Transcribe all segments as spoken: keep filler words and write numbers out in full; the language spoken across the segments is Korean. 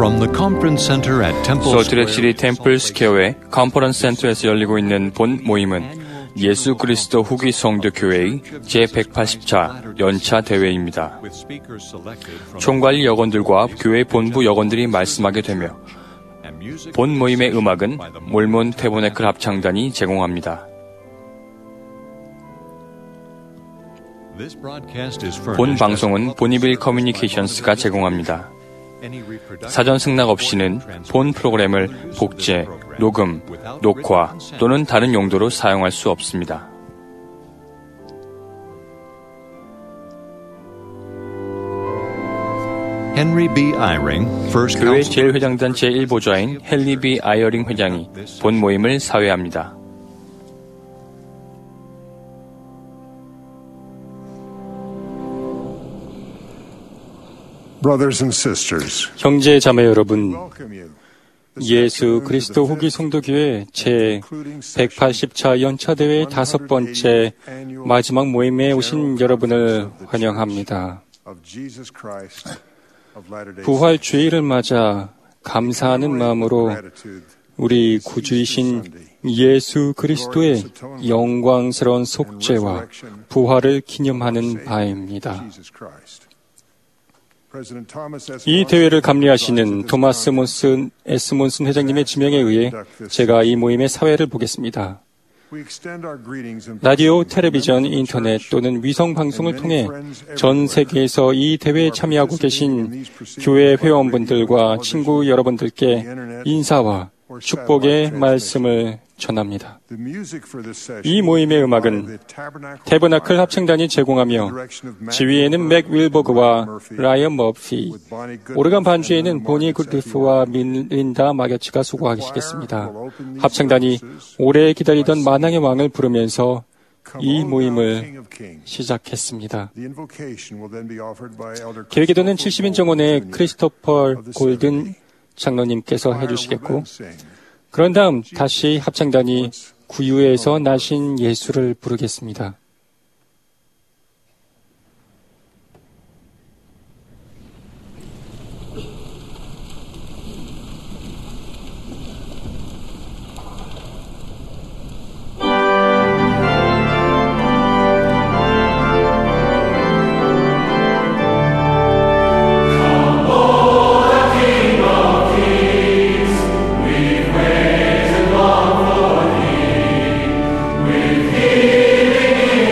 From the Conference Center at Temple 솔트레이크시티 템플 스퀘어의 컨퍼런스 센터에서 열리고 있는 본 모임은 예수 그리스도 후기 성도 교회의 제백팔십 차 연차 대회입니다. 총괄 여건들과 교회 본부 여건들이 말씀하게 되며 본 모임의 음악은 몰몬 태보네클 합창단이 제공합니다. 본 방송은 보니빌 커뮤니케이션스가 제공합니다. 사전 승낙 없이는 본 프로그램을 복제, 녹음, 녹화 또는 다른 용도로 사용할 수 없습니다. 교회 제일 회장단 제일 보좌인 헨리 비 아이어링 회장이 본 모임을 사회합니다. 형제 자매 여러분, 예수 그리스도 후기 성도교회 제백팔십 차 연차대회 다섯 번째 마지막 모임에 오신 여러분을 환영합니다. 부활 주일을 맞아 감사하는 마음으로 우리 구주이신 예수 그리스도의 영광스러운 속죄와 부활을 기념하는 바입니다. 이 대회를 감리하시는 토마스 몬슨 에스 몬슨 회장님의 지명에 의해 제가 이 모임의 사회를 보겠습니다. 라디오, 텔레비전, 인터넷 또는 위성 방송을 통해 전 세계에서 이 대회에 참여하고 계신 교회 회원분들과 친구 여러분들께 인사와 축복의 말씀을 전합니다. 이 모임의 음악은 태버나클 합창단이 제공하며 지휘에는 맥 윌버그와 라이언 머피, 오르간 반주에는 보니 굿리프와 밀린다 마겨치가 수고하시겠습니다. 합창단이 오래 기다리던 만왕의 왕을 부르면서 이 모임을 시작했습니다. 계획기도는 칠십 인 정원의 크리스토퍼 골든 장로님께서 해주시겠고, 그런 다음 다시 합창단이 구유에서 나신 예수를 부르겠습니다. With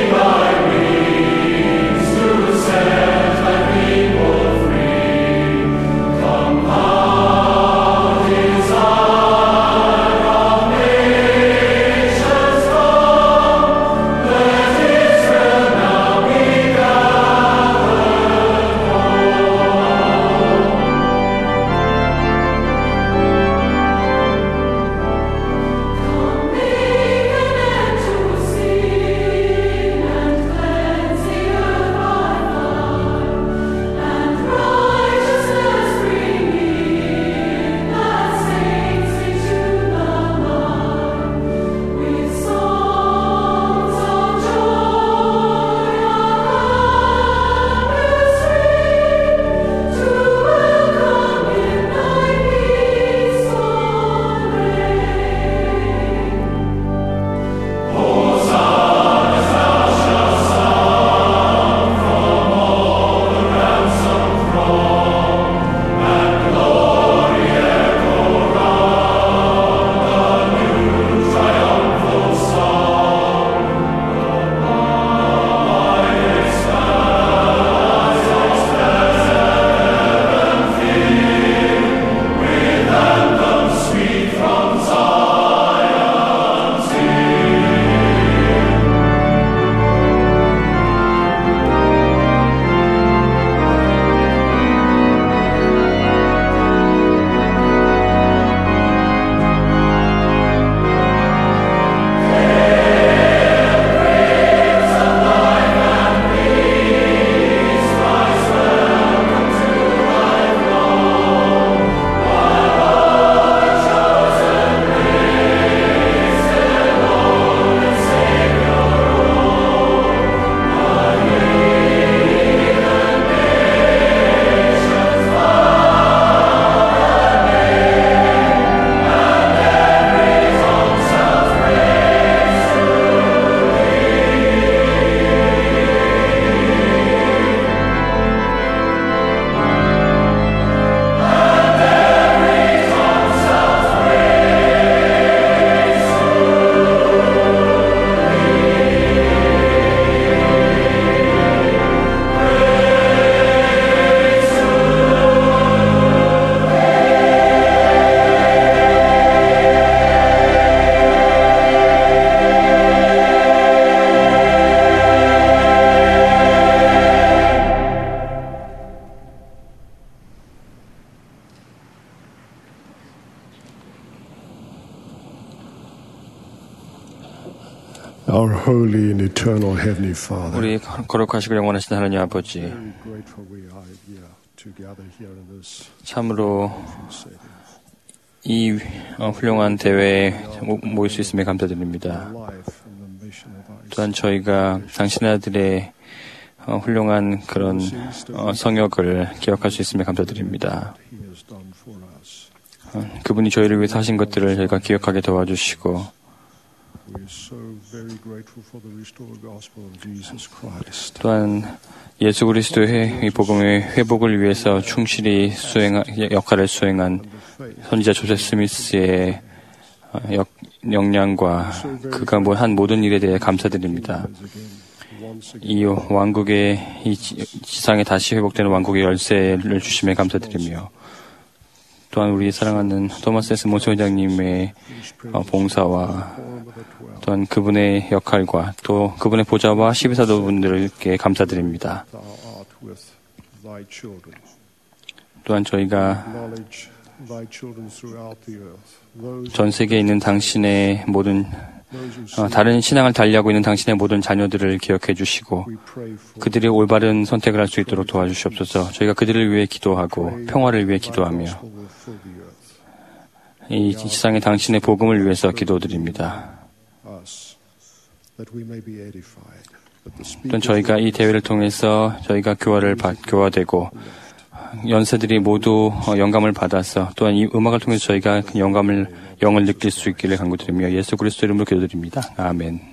eternal Heavenly Father, 우리 거룩하시고 영원하신 하나님 아버지, very grateful we are yeah, to gather here in this 참으로 setting. 이 어, 훌륭한 대회에 모- 모일 수 있음에 감사드립니다. Life and the mission of our 또한 저희가 당신 아들의 어, 훌륭한 그런 어, 성역을 기억할 수 있음에 감사드립니다. He has done for us. 어, 그분이 저희를 위해서 하신 것들을 저희가 기억하게 도와주시고, We are so very grateful for the restored gospel of Jesus Christ. 또한 예수 그리스도의 이 복음의 회복을 위해서 충실히 수행 역할을 수행한 선지자 조셉 스미스의 어, 역, 역량과 그가 뭐 한 모든 일에 대해 감사드립니다. 이 왕국의 이 지- 지상에 다시 회복되는 왕국의 열쇠를 주심에 감사드리며, 또한 우리 사랑하는 토마스 에스 몬스 회장님의 어, 봉사와 또한 그분의 역할과 또 그분의 보좌와 십이사도분들께 감사드립니다. Thou art with thy children. 또한 저희가 Acknowledge thy children throughout the earth. Those, 전 세계에 있는 당신의 모든 those who 어, sin, 다른 신앙을 달리하고 있는 당신의 모든 자녀들을 기억해 주시고 we pray for. 그들이 올바른 선택을 할 수 있도록 도와주시옵소서. 저희가 그들을 위해 기도하고 평화를 위해 기도하며 Gospel will fill the earth. 이 지상에 당신의 복음을 위해서 기도드립니다. Us, that we may be edified. That the 또한 speakers 저희가 이 대회를 통해서 저희가 교화를 받, 교화되고 연세들이 모두 어, 영감을 받아서 또한 이 음악을 통해서 저희가 그 영감을 영을 느낄 수 있기를 간구드리며 예수 그리스도 이름으로 기도드립니다. 아멘.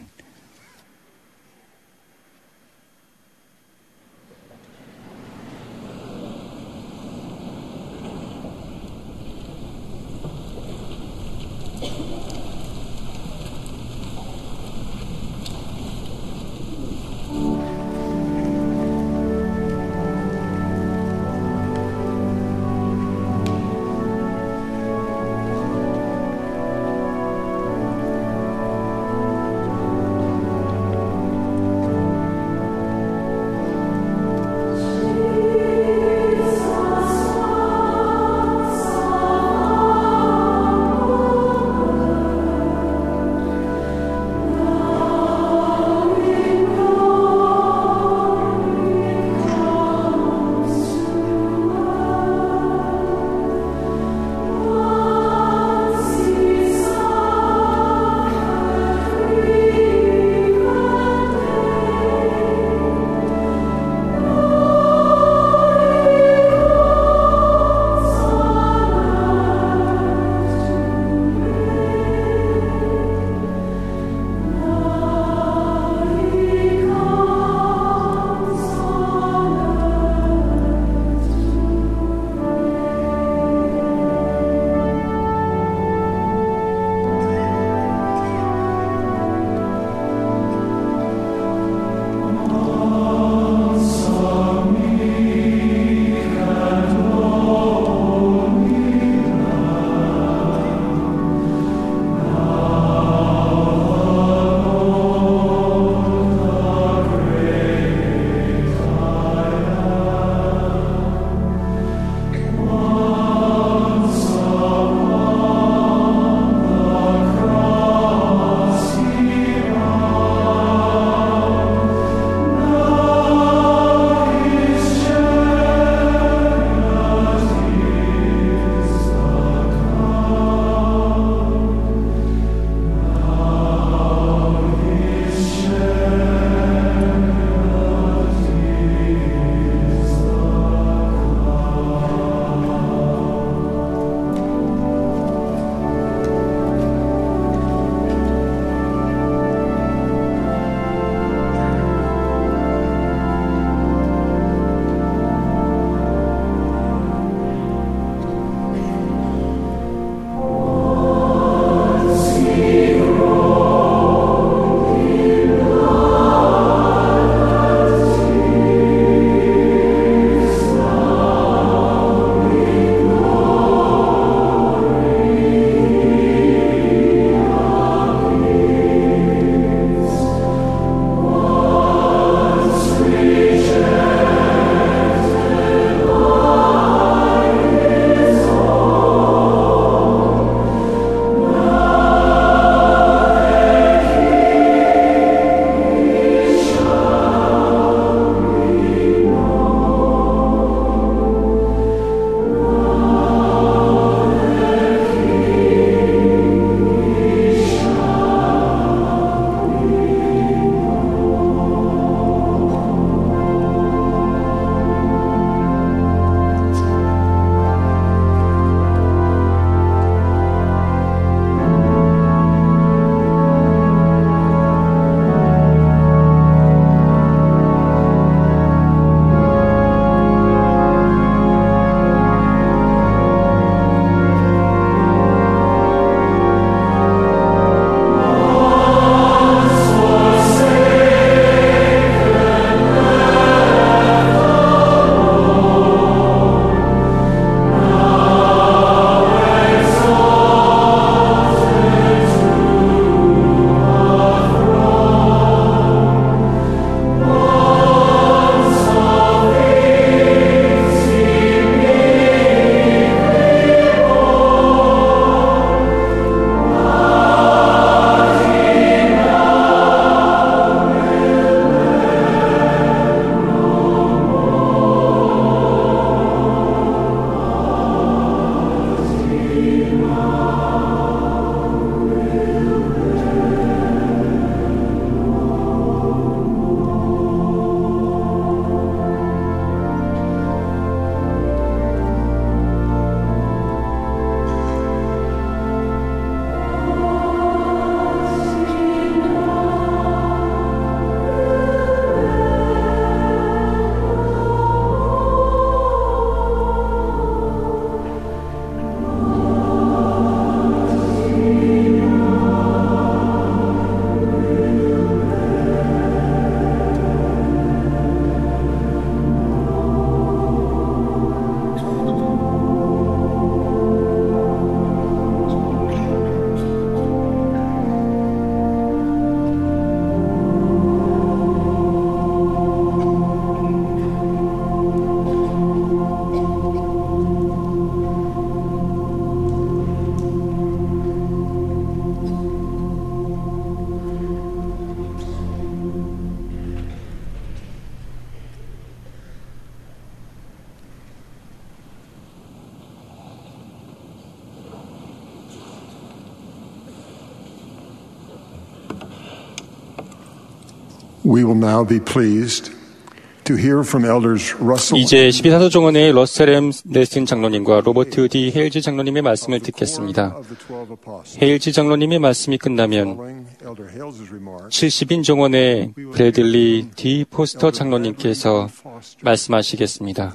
We will now be pleased to hear from elders Russell. 이제 십이 사도 종언의 러셀 엠 넬슨 장로님과 로버트 디 헤일즈 장로님의 말씀을 듣겠습니다. 헤일즈 장로님의 말씀이 끝나면 칠십 인 종언의 브래들리 디 포스터 장로님께서 말씀하시겠습니다.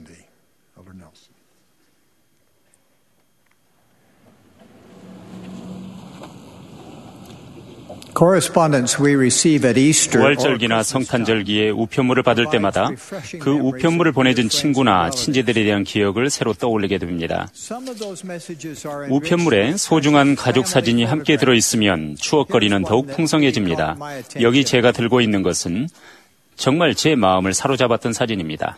부활절기나 성탄절기에 우편물을 받을 때마다 그 우편물을 보내준 친구나 친지들에 대한 기억을 새로 떠올리게 됩니다. 우편물에 소중한 가족 사진이 함께 들어있으면 추억거리는 더욱 풍성해집니다. 여기 제가 들고 있는 것은 정말 제 마음을 사로잡았던 사진입니다.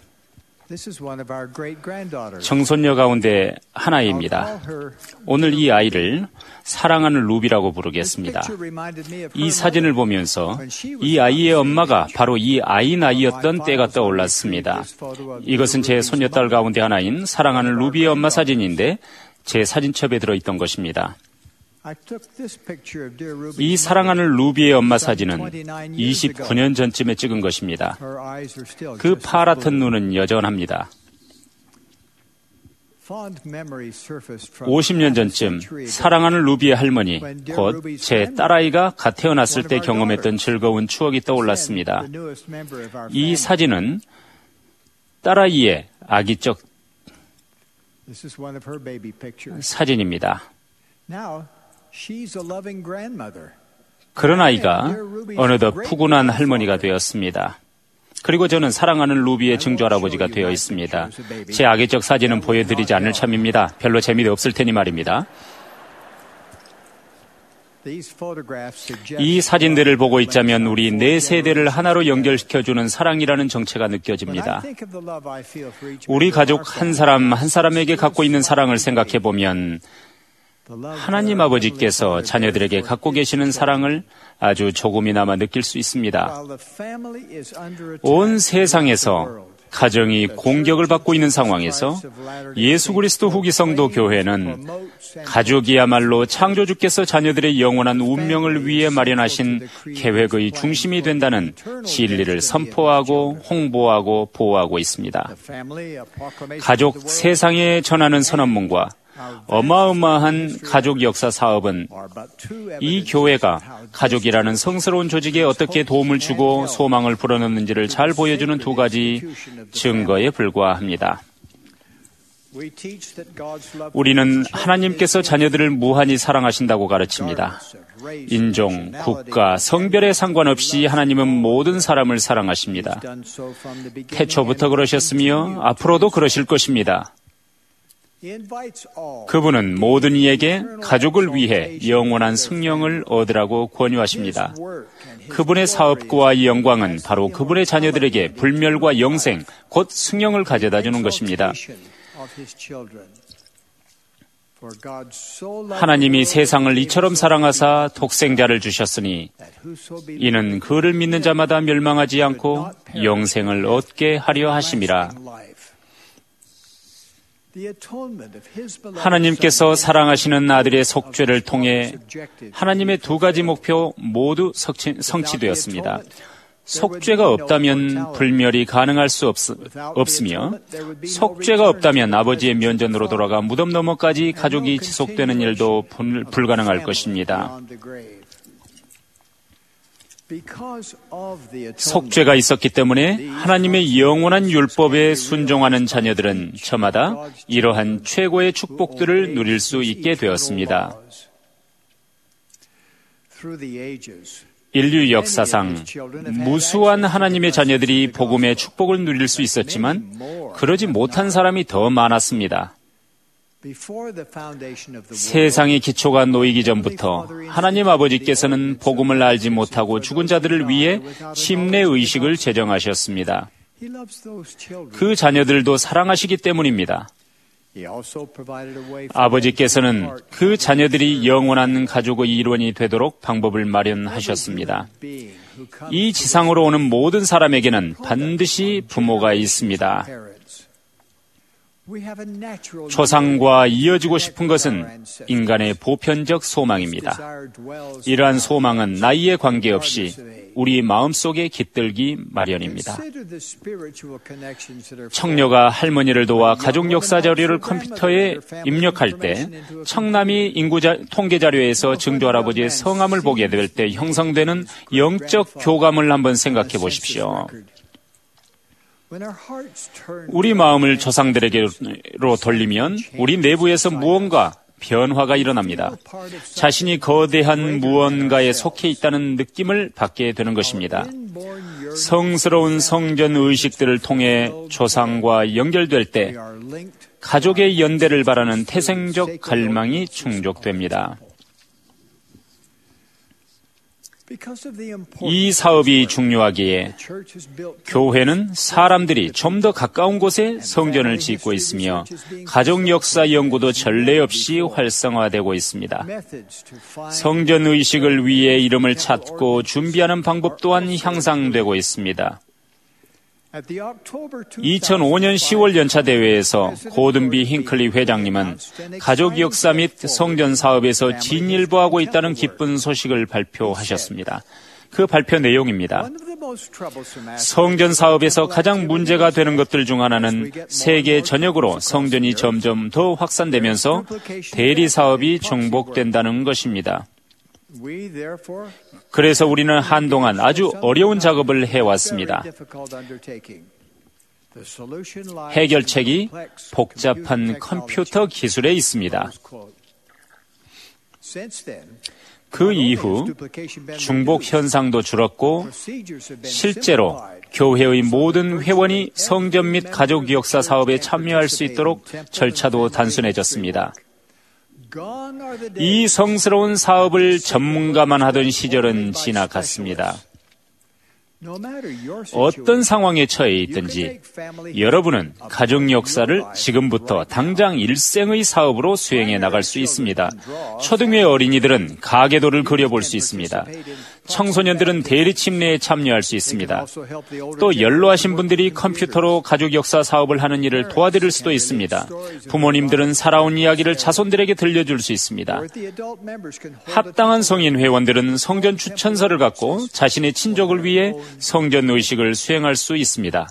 청손녀 가운데 하나입니다. 오늘 이 아이를 사랑하는 루비라고 부르겠습니다. 이 사진을 보면서 이 아이의 엄마가 바로 이 아이 나이였던 때가 떠올랐습니다. 이것은 제 손녀딸 가운데 하나인 사랑하는 루비의 엄마 사진인데 제 사진첩에 들어있던 것입니다. 이 사랑하는 루비의 엄마 사진은 이십구 년 전쯤에 찍은 것입니다. 그 파랗던 눈은 여전합니다. 오십 년 전쯤 사랑하는 루비의 할머니, 곧 제 딸아이가 갓 태어났을 때 경험했던 즐거운 추억이 떠올랐습니다. 이 사진은 딸아이의 아기적 사진입니다. 그런 아이가 어느덧 푸근한 할머니가 되었습니다. 그리고 저는 사랑하는 루비의 증조할아버지가 되어 있습니다. 제 아기적 사진은 보여드리지 않을 참입니다. 별로 재미도 없을 테니 말입니다. 이 사진들을 보고 있자면 우리 네 세대를 하나로 연결시켜주는 사랑이라는 정체가 느껴집니다. 우리 가족 한 사람 한 사람에게 갖고 있는 사랑을 생각해보면 하나님 아버지께서 자녀들에게 갖고 계시는 사랑을 아주 조금이나마 느낄 수 있습니다. 온 세상에서 가정이 공격을 받고 있는 상황에서 예수 그리스도 후기 성도 교회는 가족이야말로 창조주께서 자녀들의 영원한 운명을 위해 마련하신 계획의 중심이 된다는 진리를 선포하고 홍보하고 보호하고 있습니다. 가족 세상에 전하는 선언문과 어마어마한 가족 역사 사업은 이 교회가 가족이라는 성스러운 조직에 어떻게 도움을 주고 소망을 불어넣는지를 잘 보여주는 두 가지 증거에 불과합니다. 우리는 하나님께서 자녀들을 무한히 사랑하신다고 가르칩니다. 인종, 국가, 성별에 상관없이 하나님은 모든 사람을 사랑하십니다. 태초부터 그러셨으며 앞으로도 그러실 것입니다. 그분은 모든 이에게 가족을 위해 영원한 승령을 얻으라고 권유하십니다. 그분의 사업과 영광은 바로 그분의 자녀들에게 불멸과 영생, 곧 승령을 가져다 주는 것입니다. 하나님이 세상을 이처럼 사랑하사 독생자를 주셨으니 이는 그를 믿는 자마다 멸망하지 않고 영생을 얻게 하려 하심이라. 하나님께서 사랑하시는 아들의 속죄를 통해 하나님의 두 가지 목표 모두 성취, 성취되었습니다. 속죄가 없다면 불멸이 가능할 수 없, 없으며 속죄가 없다면 아버지의 면전으로 돌아가 무덤 너머까지 가족이 지속되는 일도 불, 불가능할 것입니다. 속죄가 있었기 때문에 하나님의 영원한 율법에 순종하는 자녀들은 저마다 이러한 최고의 축복들을 누릴 수 있게 되었습니다. 인류 역사상 무수한 하나님의 자녀들이 복음의 축복을 누릴 수 있었지만 그러지 못한 사람이 더 많았습니다. 세상의 기초가 놓이기 전부터 하나님 아버지께서는 복음을 알지 못하고 죽은 자들을 위해 침례의식을 제정하셨습니다. 그 자녀들도 사랑하시기 때문입니다. 아버지께서는 그 자녀들이 영원한 가족의 일원이 되도록 방법을 마련하셨습니다. 이 지상으로 오는 모든 사람에게는 반드시 부모가 있습니다. 조상과 이어지고 싶은 것은 인간의 보편적 소망입니다. 이러한 소망은 나이에 관계없이 우리 마음속에 깃들기 마련입니다. 청녀가 할머니를 도와 가족 역사 자료를 컴퓨터에 입력할 때 청남이 인구 자, 통계 자료에서 증조 할아버지의 성함을 보게 될 때 형성되는 영적 교감을 한번 생각해 보십시오. 우리 마음을 조상들에게로 돌리면 우리 내부에서 무언가 변화가 일어납니다. 자신이 거대한 무언가에 속해 있다는 느낌을 받게 되는 것입니다. 성스러운 성전 의식들을 통해 조상과 연결될 때 가족의 연대를 바라는 태생적 갈망이 충족됩니다. 이 사업이 중요하기에 교회는 사람들이 좀 더 가까운 곳에 성전을 짓고 있으며 가족 역사 연구도 전례 없이 활성화되고 있습니다. 성전 의식을 위해 이름을 찾고 준비하는 방법 또한 향상되고 있습니다. 이천오 년 시월 연차 대회에서 고든비 힌클리 회장님은 가족 역사 및 성전 사업에서 진일보하고 있다는 기쁜 소식을 발표하셨습니다. 그 발표 내용입니다. 성전 사업에서 가장 문제가 되는 것들 중 하나는 세계 전역으로 성전이 점점 더 확산되면서 대리 사업이 중복된다는 것입니다. 그래서 우리는 한동안 아주 어려운 작업을 해왔습니다. 해결책이 복잡한 컴퓨터 기술에 있습니다. 그 이후 중복 현상도 줄었고 실제로 교회의 모든 회원이 성전 및 가족 역사 사업에 참여할 수 있도록 절차도 단순해졌습니다. 이 성스러운 사업을 전문가만 하던 시절은 지나갔습니다. 어떤 상황에 처해 있든지 여러분은 가족 역사를 지금부터 당장 일생의 사업으로 수행해 나갈 수 있습니다. 초등의 어린이들은 가계도를 그려볼 수 있습니다. 청소년들은 대리 침례에 참여할 수 있습니다. 또 연로하신 분들이 컴퓨터로 가족 역사 사업을 하는 일을 도와드릴 수도 있습니다. 부모님들은 살아온 이야기를 자손들에게 들려줄 수 있습니다. 합당한 성인 회원들은 성전 추천서를 갖고 자신의 친족을 위해 성전 의식을 수행할 수 있습니다.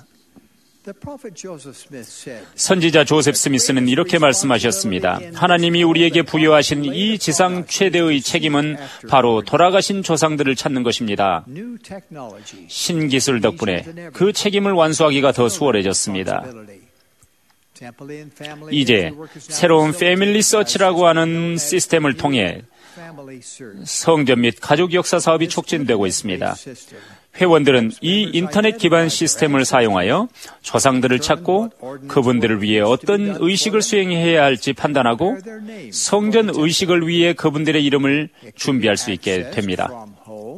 선지자 조셉 스미스는 이렇게 말씀하셨습니다. 하나님이 우리에게 부여하신 이 지상 최대의 책임은 바로 돌아가신 조상들을 찾는 것입니다. 신기술 덕분에 그 책임을 완수하기가 더 수월해졌습니다. 이제 새로운 패밀리 서치라고 하는 시스템을 통해 성전 및 가족 역사 사업이 촉진되고 있습니다. 회원들은 이 인터넷 기반 시스템을 사용하여 조상들을 찾고 그분들을 위해 어떤 의식을 수행해야 할지 판단하고 성전 의식을 위해 그분들의 이름을 준비할 수 있게 됩니다.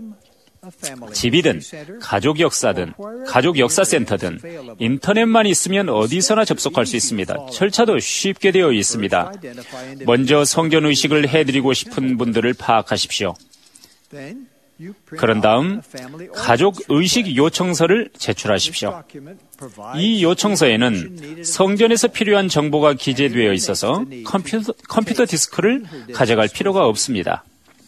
집이든 가족 역사든 가족 역사센터든 인터넷만 있으면 어디서나 접속할 수 있습니다. 절차도 쉽게 되어 있습니다. 먼저 성전 의식을 해드리고 싶은 분들을 파악하십시오. 그런 다음 가족 의식 요청서를 제출하십시오. 이 요청서에는 성전에서 필요한 정보가 기재되어 있어서 컴퓨터, 컴퓨터 디스크를 가져갈 필요가 없습니다.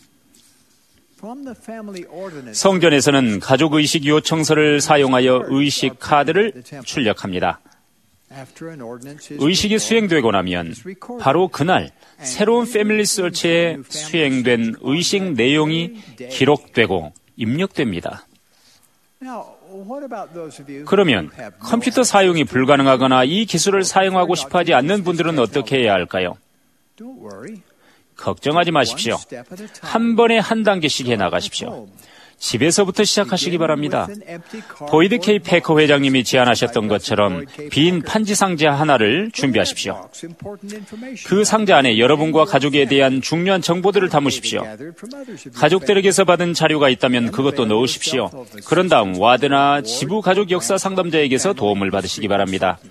성전에서는 가족 의식 요청서를 사용하여 의식 카드를 출력합니다. 의식이 수행되고 나면 바로 그날 새로운 패밀리 서치에 수행된 의식 내용이 기록되고 입력됩니다. 그러면 컴퓨터 사용이 불가능하거나 이 기술을 사용하고 싶어 하지 않는 분들은 어떻게 해야 할까요? 걱정하지 마십시오. 한 번에 한 단계씩 해나가십시오. 집에서부터 시작하시기 바랍니다. 보이드 케이 패커 회장님이 제안하셨던 것처럼 빈 판지 상자 하나를 준비하십시오. 그 상자 안에 여러분과 가족에 대한 중요한 정보들을 담으십시오. 가족들에게서 받은 자료가 있다면 그것도 넣으십시오. 그런 다음 와드나 지부 가족 역사 상담자에게서 도움을 받으시기 바랍니다.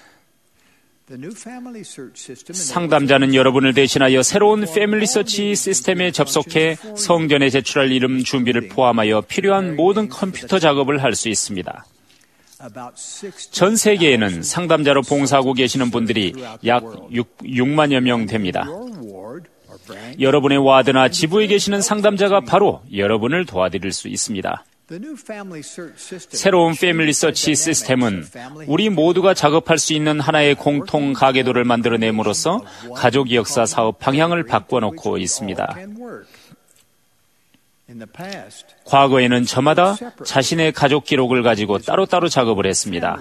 상담자는 여러분을 대신하여 새로운 패밀리 서치 시스템에 접속해 성전에 제출할 이름 준비를 포함하여 필요한 모든 컴퓨터 작업을 할 수 있습니다. 전 세계에는 상담자로 봉사하고 계시는 분들이 약 육만여 명 됩니다. 여러분의 와드나 지부에 계시는 상담자가 바로 여러분을 도와드릴 수 있습니다. 새로운 패밀리 서치 시스템은 우리 모두가 작업할 수 있는 하나의 공통 가계도를 만들어냄으로써 가족 역사 사업 방향을 바꿔놓고 있습니다. 과거에는 저마다 자신의 가족 기록을 가지고 따로따로 작업을 했습니다.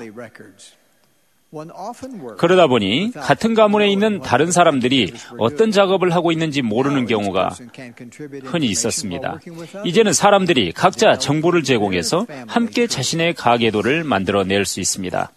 그러다 보니 같은 가문에 있는 다른 사람들이 어떤 작업을 하고 있는지 모르는 경우가 흔히 있었습니다. 이제는 사람들이 각자 정보를 제공해서 함께 자신의 가계도를 만들어낼 수 있습니다.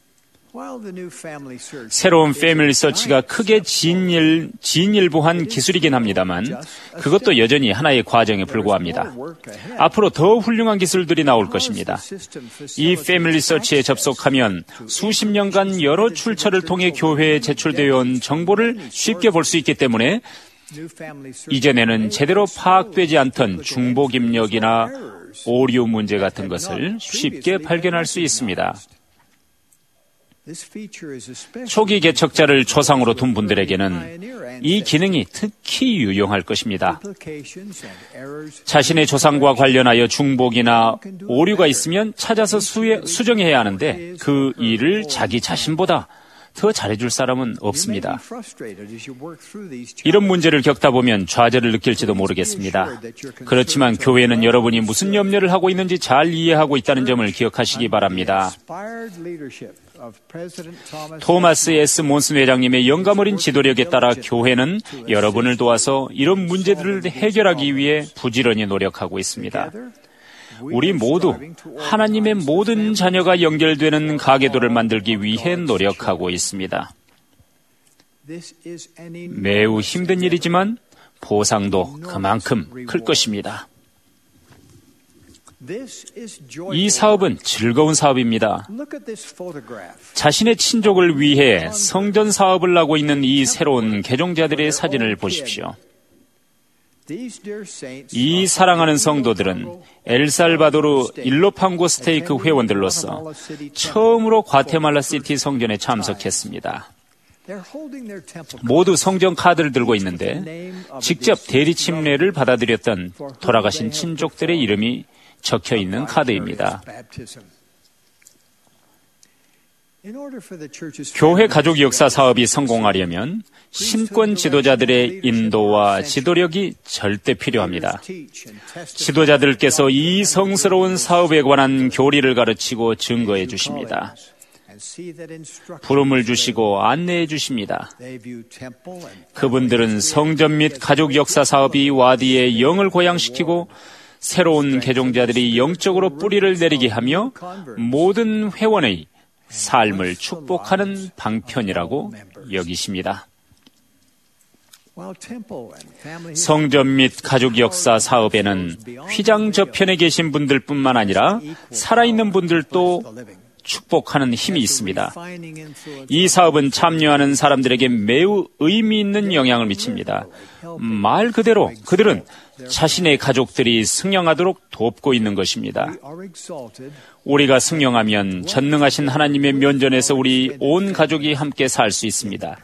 새로운 패밀리 서치가 크게 진일, 진일보한 기술이긴 합니다만 그것도 여전히 하나의 과정에 불과합니다. 앞으로 더 훌륭한 기술들이 나올 것입니다. 이 패밀리 서치에 접속하면 수십 년간 여러 출처를 통해 교회에 제출되어 온 정보를 쉽게 볼 수 있기 때문에 이전에는 제대로 파악되지 않던 중복 입력이나 오류 문제 같은 것을 쉽게 발견할 수 있습니다. 초기 개척자를 조상으로 둔 분들에게는 이 기능이 특히 유용할 것입니다. 자신의 조상과 관련하여 중복이나 오류가 있으면 찾아서 수에, 수정해야 하는데 그 일을 자기 자신보다 더 잘해줄 사람은 없습니다. 이런 문제를 겪다 보면 좌절을 느낄지도 모르겠습니다. 그렇지만 교회는 여러분이 무슨 염려를 하고 있는지 잘 이해하고 있다는 점을 기억하시기 바랍니다. 토마스 에스 몬슨 회장님의 영감 어린 지도력에 따라 교회는 여러분을 도와서 이런 문제들을 해결하기 위해 부지런히 노력하고 있습니다. 우리 모두 하나님의 모든 자녀가 연결되는 가계도를 만들기 위해 노력하고 있습니다. 매우 힘든 일이지만 보상도 그만큼 클 것입니다. 이 사업은 즐거운 사업입니다. 자신의 친족을 위해 성전 사업을 하고 있는 이 새로운 개종자들의 사진을 보십시오. 이 사랑하는 성도들은 엘살바도르 일로팡고 스테이크 회원들로서 처음으로 과테말라 시티 성전에 참석했습니다. 모두 성전 카드를 들고 있는데 직접 대리 침례를 받아들였던 돌아가신 친족들의 이름이 적혀 있는 카드입니다. 교회 가족 역사 사업이 성공하려면 신권 지도자들의 인도와 지도력이 절대 필요합니다. 지도자들께서 이 성스러운 사업에 관한 교리를 가르치고 증거해 주십니다. 부름을 주시고 안내해 주십니다. 그분들은 성전 및 가족 역사 사업이 와디의 영을 고양시키고 새로운 개종자들이 영적으로 뿌리를 내리게 하며 모든 회원의 삶을 축복하는 방편이라고 여기십니다. 성전 및 가족 역사 사업에는 휘장 저편에 계신 분들뿐만 아니라 살아있는 분들도 축복하는 힘이 있습니다. 이 사업은 참여하는 사람들에게 매우 의미 있는 영향을 미칩니다. 말 그대로 그들은 자신의 가족들이 승령하도록 돕고 있는 것입니다. 우리가 승령하면 전능하신 하나님의 면전에서 우리 온 가족이 함께 살 수 있습니다.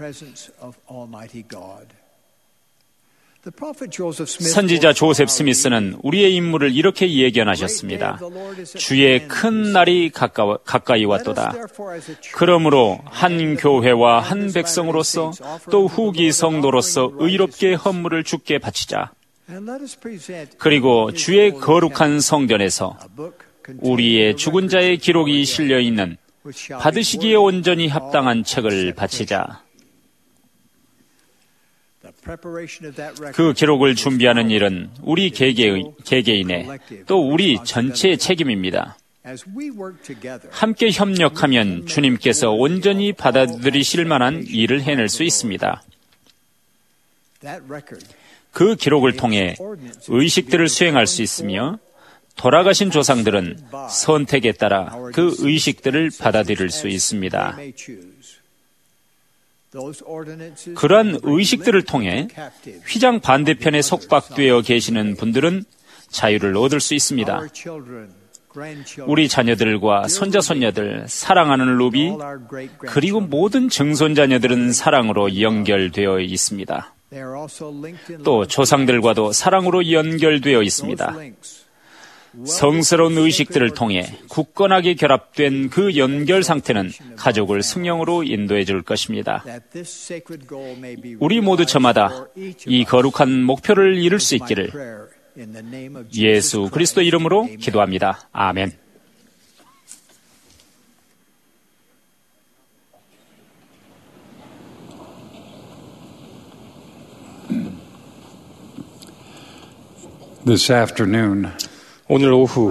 선지자 조셉 스미스는 우리의 임무를 이렇게 예견하셨습니다. 주의 큰 날이 가까워, 가까이 왔도다. 그러므로 한 교회와 한 백성으로서 또 후기 성도로서 의롭게 헌물을 주께 바치자. 그리고 주의 거룩한 성전에서 우리의 죽은 자의 기록이 실려있는 받으시기에 온전히 합당한 책을 바치자. 그 기록을 준비하는 일은 우리 개개의, 개개인의 또 우리 전체의 책임입니다. 함께 협력하면 주님께서 온전히 받아들이실 만한 일을 해낼 수 있습니다. 그 기록을 통해 의식들을 수행할 수 있으며 돌아가신 조상들은 선택에 따라 그 의식들을 받아들일 수 있습니다. 그러한 의식들을 통해 휘장 반대편에 속박되어 계시는 분들은 자유를 얻을 수 있습니다. 우리 자녀들과 손자손녀들, 사랑하는 루비, 그리고 모든 증손자녀들은 사랑으로 연결되어 있습니다. 또 조상들과도 사랑으로 연결되어 있습니다. 성스러운 의식들을 통해 굳건하게 결합된 그 연결 상태는 가족을 승령으로 인도해 줄 것입니다. 우리 모두 저마다 이 거룩한 목표를 이룰 수 있기를 예수 그리스도 이름으로 기도합니다. 아멘. This afternoon, 오늘 오후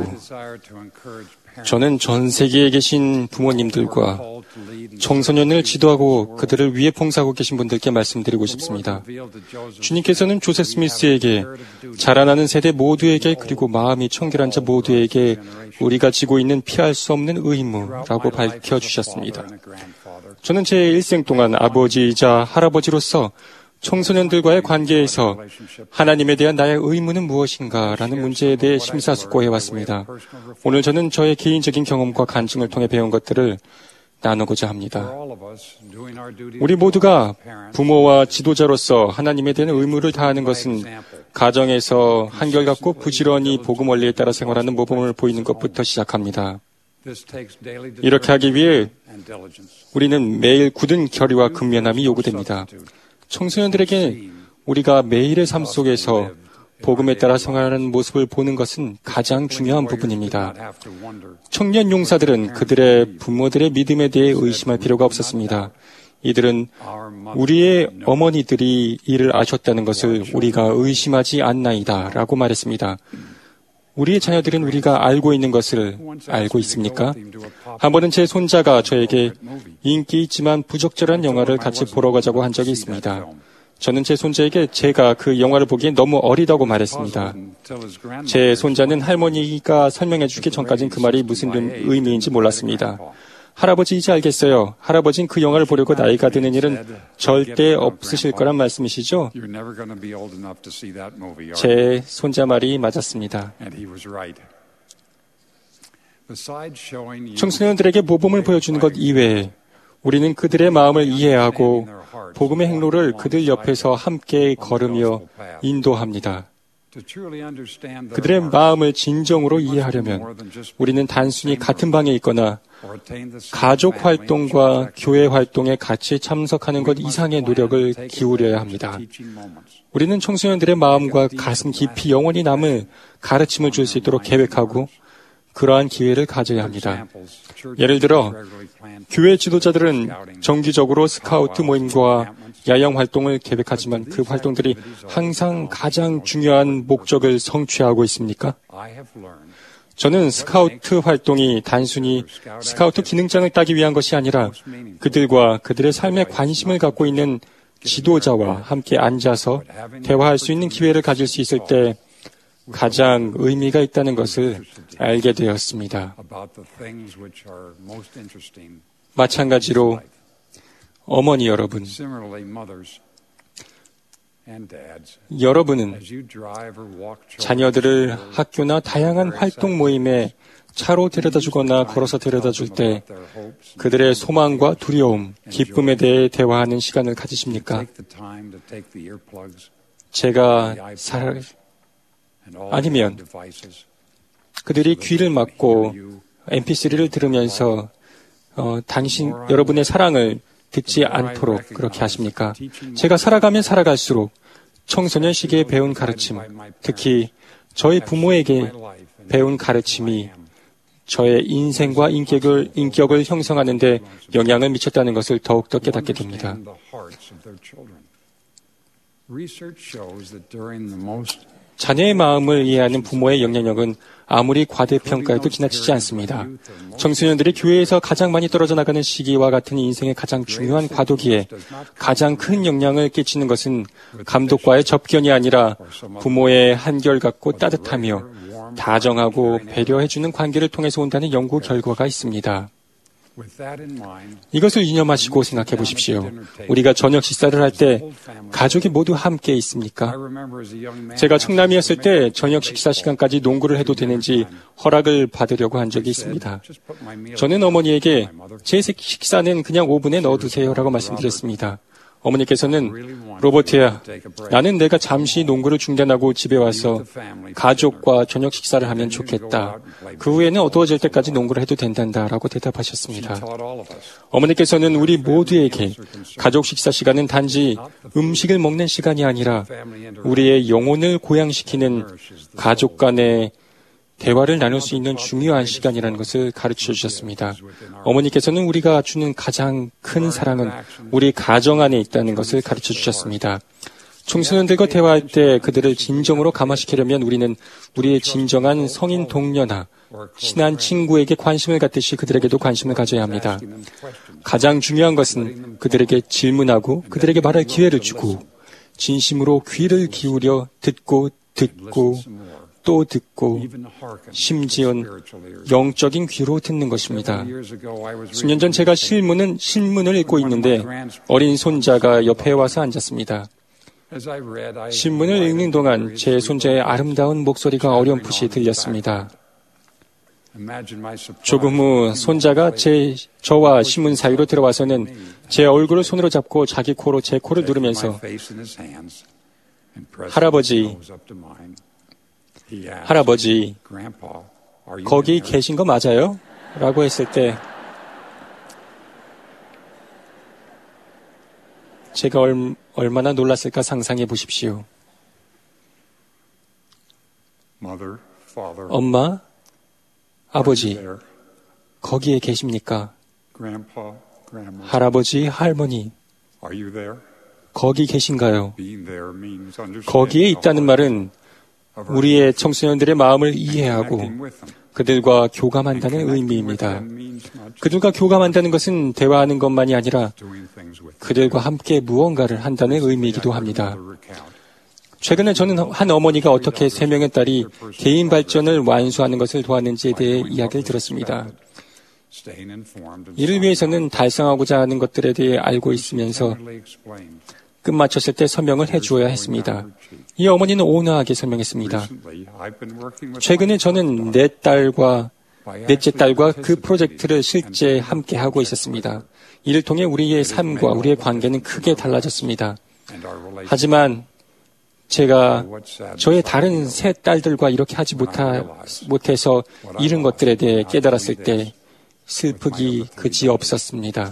저는 전 세계에 계신 부모님들과 청소년을 지도하고 그들을 위해 봉사하고 계신 분들께 말씀드리고 싶습니다. 주님께서는 조셉 스미스에게 자라나는 세대 모두에게 그리고 마음이 청결한 자 모두에게 우리가 지고 있는 피할 수 없는 의무라고 밝혀주셨습니다. 저는 제 일생 동안 아버지이자 할아버지로서 청소년들과의 관계에서 하나님에 대한 나의 의무는 무엇인가라는 문제에 대해 심사숙고해왔습니다. 오늘 저는 저의 개인적인 경험과 간증을 통해 배운 것들을 나누고자 합니다. 우리 모두가 부모와 지도자로서 하나님에 대한 의무를 다하는 것은 가정에서 한결같고 부지런히 복음 원리에 따라 생활하는 모범을 보이는 것부터 시작합니다. 이렇게 하기 위해 우리는 매일 굳은 결의와 근면함이 요구됩니다. 청소년들에게 우리가 매일의 삶 속에서 복음에 따라 생활하는 모습을 보는 것은 가장 중요한 부분입니다. 청년 용사들은 그들의 부모들의 믿음에 대해 의심할 필요가 없었습니다. 이들은 우리의 어머니들이 이를 아셨다는 것을 우리가 의심하지 않나이다 라고 말했습니다. 우리의 자녀들은 우리가 알고 있는 것을 알고 있습니까? 한 번은 제 손자가 저에게 인기 있지만 부적절한 영화를 같이 보러 가자고 한 적이 있습니다. 저는 제 손자에게 제가 그 영화를 보기엔 너무 어리다고 말했습니다. 제 손자는 할머니가 설명해 주기 전까진 그 말이 무슨 의미인지 몰랐습니다. 할아버지 이제 알겠어요. 할아버지는 그 영화를 보려고 나이가 드는 일은 절대 없으실 거란 말씀이시죠? 제 손자 말이 맞았습니다. 청소년들에게 모범을 보여주는 것 이외에 우리는 그들의 마음을 이해하고 복음의 행로를 그들 옆에서 함께 걸으며 인도합니다. 그들의 마음을 진정으로 이해하려면 우리는 단순히 같은 방에 있거나 가족 활동과 교회 활동에 같이 참석하는 것 이상의 노력을 기울여야 합니다. 우리는 청소년들의 마음과 가슴 깊이 영원히 남을 가르침을 줄 수 있도록 계획하고 그러한 기회를 가져야 합니다. 예를 들어 교회 지도자들은 정기적으로 스카우트 모임과 야영 활동을 계획하지만 그 활동들이 항상 가장 중요한 목적을 성취하고 있습니까? 저는 스카우트 활동이 단순히 스카우트 기능장을 따기 위한 것이 아니라 그들과 그들의 삶에 관심을 갖고 있는 지도자와 함께 앉아서 대화할 수 있는 기회를 가질 수 있을 때 가장 의미가 있다는 것을 알게 되었습니다. 마찬가지로 어머니 여러분, 여러분은 자녀들을 학교나 다양한 활동 모임에 차로 데려다 주거나 걸어서 데려다 줄 때 그들의 소망과 두려움, 기쁨에 대해 대화하는 시간을 가지십니까? 제가 살, 아니면 그들이 귀를 막고 엠피쓰리를 들으면서 어, 당신, 여러분의 사랑을 듣지 않도록 그렇게 하십니까? 제가 살아가면 살아갈수록 청소년 시기에 배운 가르침, 특히 저희 부모에게 배운 가르침이 저의 인생과 인격을, 인격을 형성하는 데 영향을 미쳤다는 것을 더욱더 깨닫게 됩니다. 자녀의 마음을 이해하는 부모의 영향력은 아무리 과대평가해도 지나치지 않습니다. 청소년들이 교회에서 가장 많이 떨어져 나가는 시기와 같은 인생의 가장 중요한 과도기에 가장 큰 영향을 끼치는 것은 감독과의 접견이 아니라 부모의 한결같고 따뜻하며 다정하고 배려해주는 관계를 통해서 온다는 연구 결과가 있습니다. 이것을 유념하시고 생각해 보십시오. 우리가 저녁 식사를 할 때 가족이 모두 함께 있습니까? 제가 청남이었을 때 저녁 식사 시간까지 농구를 해도 되는지 허락을 받으려고 한 적이 있습니다. 저는 어머니에게 제 식사는 그냥 오븐에 넣어두세요라고 말씀드렸습니다. 어머니께서는 로버트야, 나는 내가 잠시 농구를 중단하고 집에 와서 가족과 저녁 식사를 하면 좋겠다. 그 후에는 어두워질 때까지 농구를 해도 된단다 라고 대답하셨습니다. 어머니께서는 우리 모두에게 가족 식사 시간은 단지 음식을 먹는 시간이 아니라 우리의 영혼을 고양시키는 가족 간의 대화를 나눌 수 있는 중요한 시간이라는 것을 가르쳐 주셨습니다. 어머니께서는 우리가 주는 가장 큰 사랑은 우리 가정 안에 있다는 것을 가르쳐 주셨습니다. 청소년들과 대화할 때 그들을 진정으로 감화시키려면 우리는 우리의 진정한 성인 동료나 친한 친구에게 관심을 갖듯이 그들에게도 관심을 가져야 합니다. 가장 중요한 것은 그들에게 질문하고 그들에게 말할 기회를 주고 진심으로 귀를 기울여 듣고 듣고 또 듣고 심지어는 영적인 귀로 듣는 것입니다. 수년 전 제가 실문은, 신문을 읽고 있는데 어린 손자가 옆에 와서 앉았습니다. 신문을 읽는 동안 제 손자의 아름다운 목소리가 어렴풋이 들렸습니다. 조금 후 손자가 제, 저와 신문 사이로 들어와서는 제 얼굴을 손으로 잡고 자기 코로 제 코를 누르면서 할아버지, 할아버지, 거기 계신 거 맞아요? 라고 했을 때 제가 얼, 얼마나 놀랐을까 상상해 보십시오. 엄마, 아버지, 거기에 계십니까? 할아버지, 할머니, 거기 계신가요? 거기에 있다는 말은 우리의 청소년들의 마음을 이해하고 그들과 교감한다는 의미입니다. 그들과 교감한다는 것은 대화하는 것만이 아니라 그들과 함께 무언가를 한다는 의미이기도 합니다. 최근에 저는 한 어머니가 어떻게 세 명의 딸이 개인 발전을 완수하는 것을 도왔는지에 대해 이야기를 들었습니다. 이를 위해서는 달성하고자 하는 것들에 대해 알고 있으면서 끝마쳤을 때 설명을 해주어야 했습니다. 이 어머니는 온화하게 설명했습니다. 최근에 저는 내 딸과 넷째 딸과 그 프로젝트를 실제 함께 하고 있었습니다. 이를 통해 우리의 삶과 우리의 관계는 크게 달라졌습니다. 하지만 제가 저의 다른 세 딸들과 이렇게 하지 못하, 못해서 잃은 것들에 대해 깨달았을 때 슬프기 그지 없었습니다.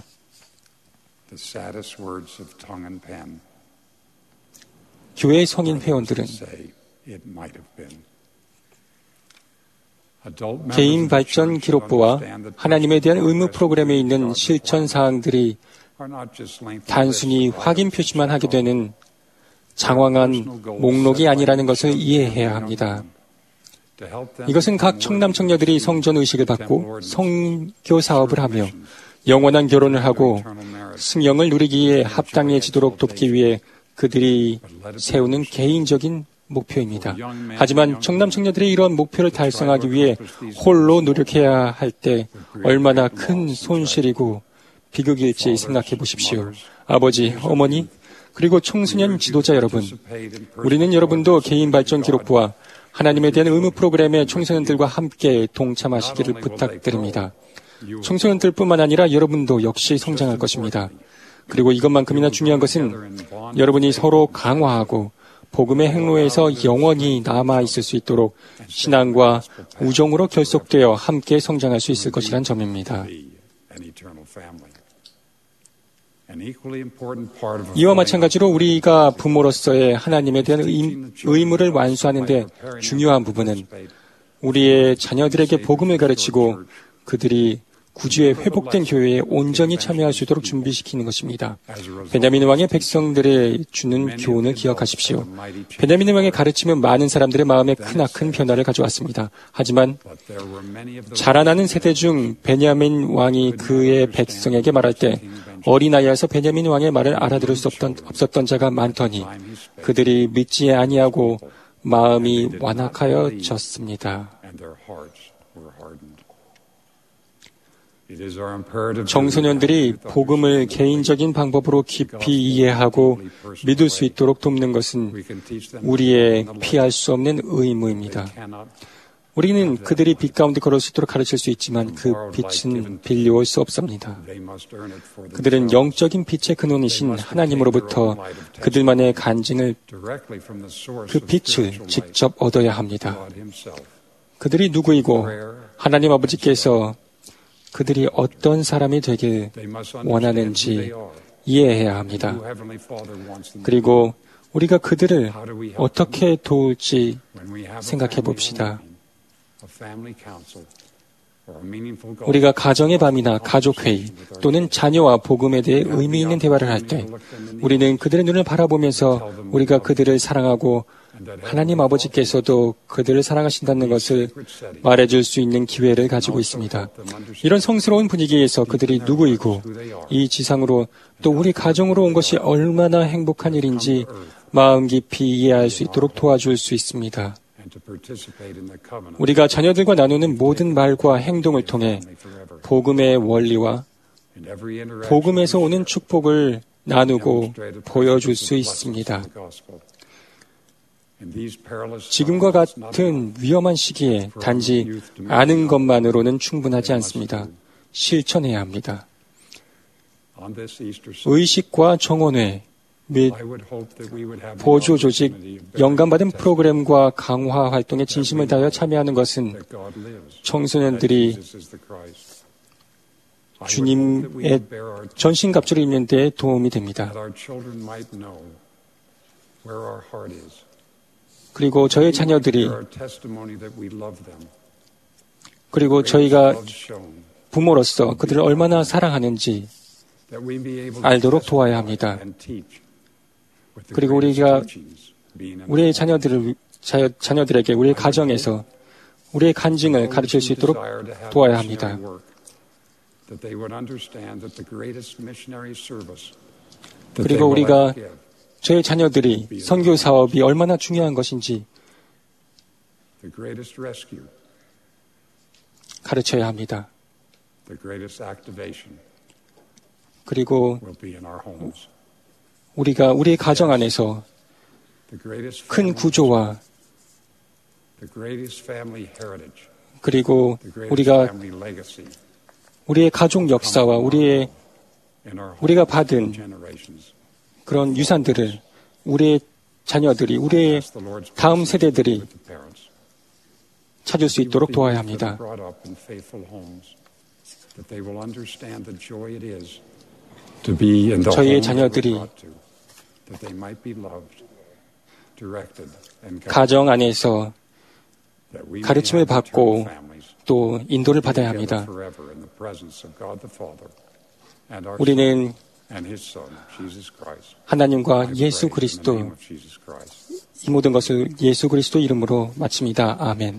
교회 성인 회원들은 개인 발전 기록부와 하나님에 대한 의무 프로그램에 있는 실천 사항들이 단순히 확인 표시만 하게 되는 장황한 목록이 아니라는 것을 이해해야 합니다. 이것은 각 청남 청녀들이 성전 의식을 받고 성교 사업을 하며 영원한 결혼을 하고 승영을 누리기에 합당해지도록 돕기 위해 그들이 세우는 개인적인 목표입니다. 하지만 청남 청녀들이 이런 목표를 달성하기 위해 홀로 노력해야 할 때 얼마나 큰 손실이고 비극일지 생각해 보십시오. 아버지, 어머니, 그리고 청소년 지도자 여러분, 우리는 여러분도 개인 발전 기록부와 하나님에 대한 의무 프로그램에 청소년들과 함께 동참하시기를 부탁드립니다. 청소년들뿐만 아니라 여러분도 역시 성장할 것입니다. 그리고 이것만큼이나 중요한 것은 여러분이 서로 강화하고 복음의 행로에서 영원히 남아있을 수 있도록 신앙과 우정으로 결속되어 함께 성장할 수 있을 것이란 점입니다. 이와 마찬가지로 우리가 부모로서의 하나님에 대한 의, 의무를 완수하는 데 중요한 부분은 우리의 자녀들에게 복음을 가르치고 그들이 구주의 회복된 교회에 온전히 참여할 수 있도록 준비시키는 것입니다. 베냐민 왕의 백성들에 주는 교훈을 기억하십시오. 베냐민 왕의 가르침은 많은 사람들의 마음에 크나큰 변화를 가져왔습니다. 하지만 자라나는 세대 중 베냐민 왕이 그의 백성에게 말할 때 어린아이에서 베냐민 왕의 말을 알아들을 수 없던, 없었던 자가 많더니 그들이 믿지 아니하고 마음이 완악하여졌습니다. 청소년들이 복음을 개인적인 방법으로 깊이 이해하고 믿을 수 있도록 돕는 것은 우리의 피할 수 없는 의무입니다. 우리는 그들이 빛 가운데 걸을 수 있도록 가르칠 수 있지만 그 빛은 빌려올 수 없습니다. 그들은 영적인 빛의 근원이신 하나님으로부터 그들만의 간증을, 그 빛을 직접 얻어야 합니다. 그들이 누구이고 하나님 아버지께서 그들이 어떤 사람이 되길 원하는지 이해해야 합니다. 그리고 우리가 그들을 어떻게 도울지 생각해 봅시다. 우리가 가정의 밤이나 가족회의 또는 자녀와 복음에 대해 의미 있는 대화를 할 때 우리는 그들의 눈을 바라보면서 우리가 그들을 사랑하고 하나님 아버지께서도 그들을 사랑하신다는 것을 말해줄 수 있는 기회를 가지고 있습니다. 이런 성스러운 분위기에서 그들이 누구이고 이 지상으로 또 우리 가정으로 온 것이 얼마나 행복한 일인지 마음 깊이 이해할 수 있도록 도와줄 수 있습니다. 우리가 자녀들과 나누는 모든 말과 행동을 통해 복음의 원리와 복음에서 오는 축복을 나누고 보여줄 수 있습니다. 지금과 같은 위험한 시기에 단지 아는 것만으로는 충분하지 않습니다. 실천해야 합니다. 의식과 정원회 및 보조 조직, 영감받은 프로그램과 강화 활동에 진심을 다하여 참여하는 것은 청소년들이 주님의 전신갑주를 입는 데 도움이 됩니다. 그리고 저희 자녀들이 그리고 저희가 부모로서 그들을 얼마나 사랑하는지 알도록 도와야 합니다. 그리고 우리가 우리의 자녀들을, 자, 자녀들에게 우리의 가정에서 우리의 간증을 가르칠 수 있도록 도와야 합니다. 그리고 우리가 저희 자녀들이 선교 사업이 얼마나 중요한 것인지 가르쳐야 합니다. 그리고 우리가 우리의 가정 안에서 큰 구조와 그리고 우리가 우리의 가족 역사와 우리의 우리가 받은 그런 유산들을 우리의 자녀들이, 우리의 다음 세대들이 찾을 수 있도록 도와야 합니다. 저희의 자녀들이 가정 안에서 가르침을 받고 또 인도를 받아야 합니다. 우리는 하나님과 예수 그리스도, 이 모든 것을 예수 그리스도 이름으로 마칩니다. 아멘.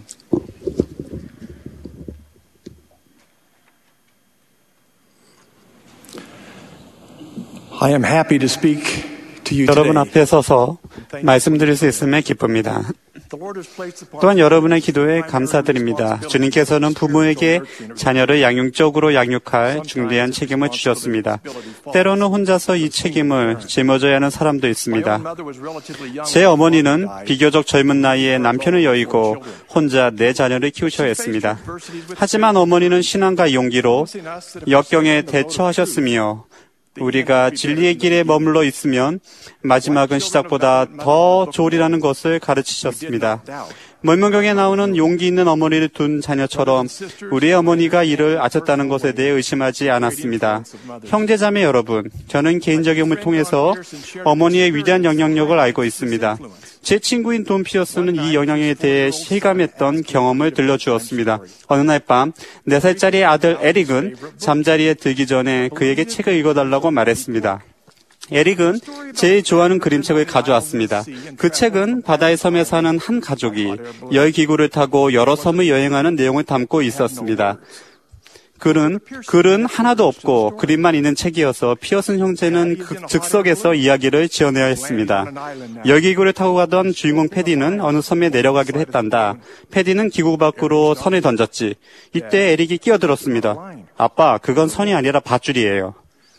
I am happy to speak to you 여러분 today. 앞에 서서 말씀드릴 수 있음에 기쁩니다. 또한 여러분의 기도에 감사드립니다. 주님께서는 부모에게 자녀를 양육적으로 양육할 중대한 책임을 주셨습니다. 때로는 혼자서 이 책임을 짊어져야 하는 사람도 있습니다. 제 어머니는 비교적 젊은 나이에 남편을 여의고 혼자 네 자녀를 키우셔야 했습니다. 하지만 어머니는 신앙과 용기로 역경에 대처하셨으며 우리가 진리의 길에 머물러 있으면 마지막은 시작보다 더 좋으리라는 것을 가르치셨습니다. 몰문경에 나오는 용기 있는 어머니를 둔 자녀처럼 우리의 어머니가 이를 아셨다는 것에 대해 의심하지 않았습니다. 형제자매 여러분, 저는 개인적인 경험을 통해서 어머니의 위대한 영향력을 알고 있습니다. 제 친구인 돈 피어스는 이 영향에 대해 실감했던 경험을 들려주었습니다. 어느 날 밤 네 살짜리 아들 에릭은 잠자리에 들기 전에 그에게 책을 읽어달라고 말했습니다. 에릭은 제일 좋아하는 그림책을 가져왔습니다. 그 책은 바다의 섬에 사는 한 가족이 열 기구를 타고 여러 섬을 여행하는 내용을 담고 있었습니다. 글은, 글은 하나도 없고 그림만 있는 책이어서 피어슨 형제는 그 즉석에서 이야기를 지어내야 했습니다. 열기구를 타고 가던 주인공 패디는 어느 섬에 내려가기로 했단다. 패디는 기구 밖으로 선을 던졌지. 이때 에릭이 끼어들었습니다. 아빠, 그건 선이 아니라 밧줄이에요.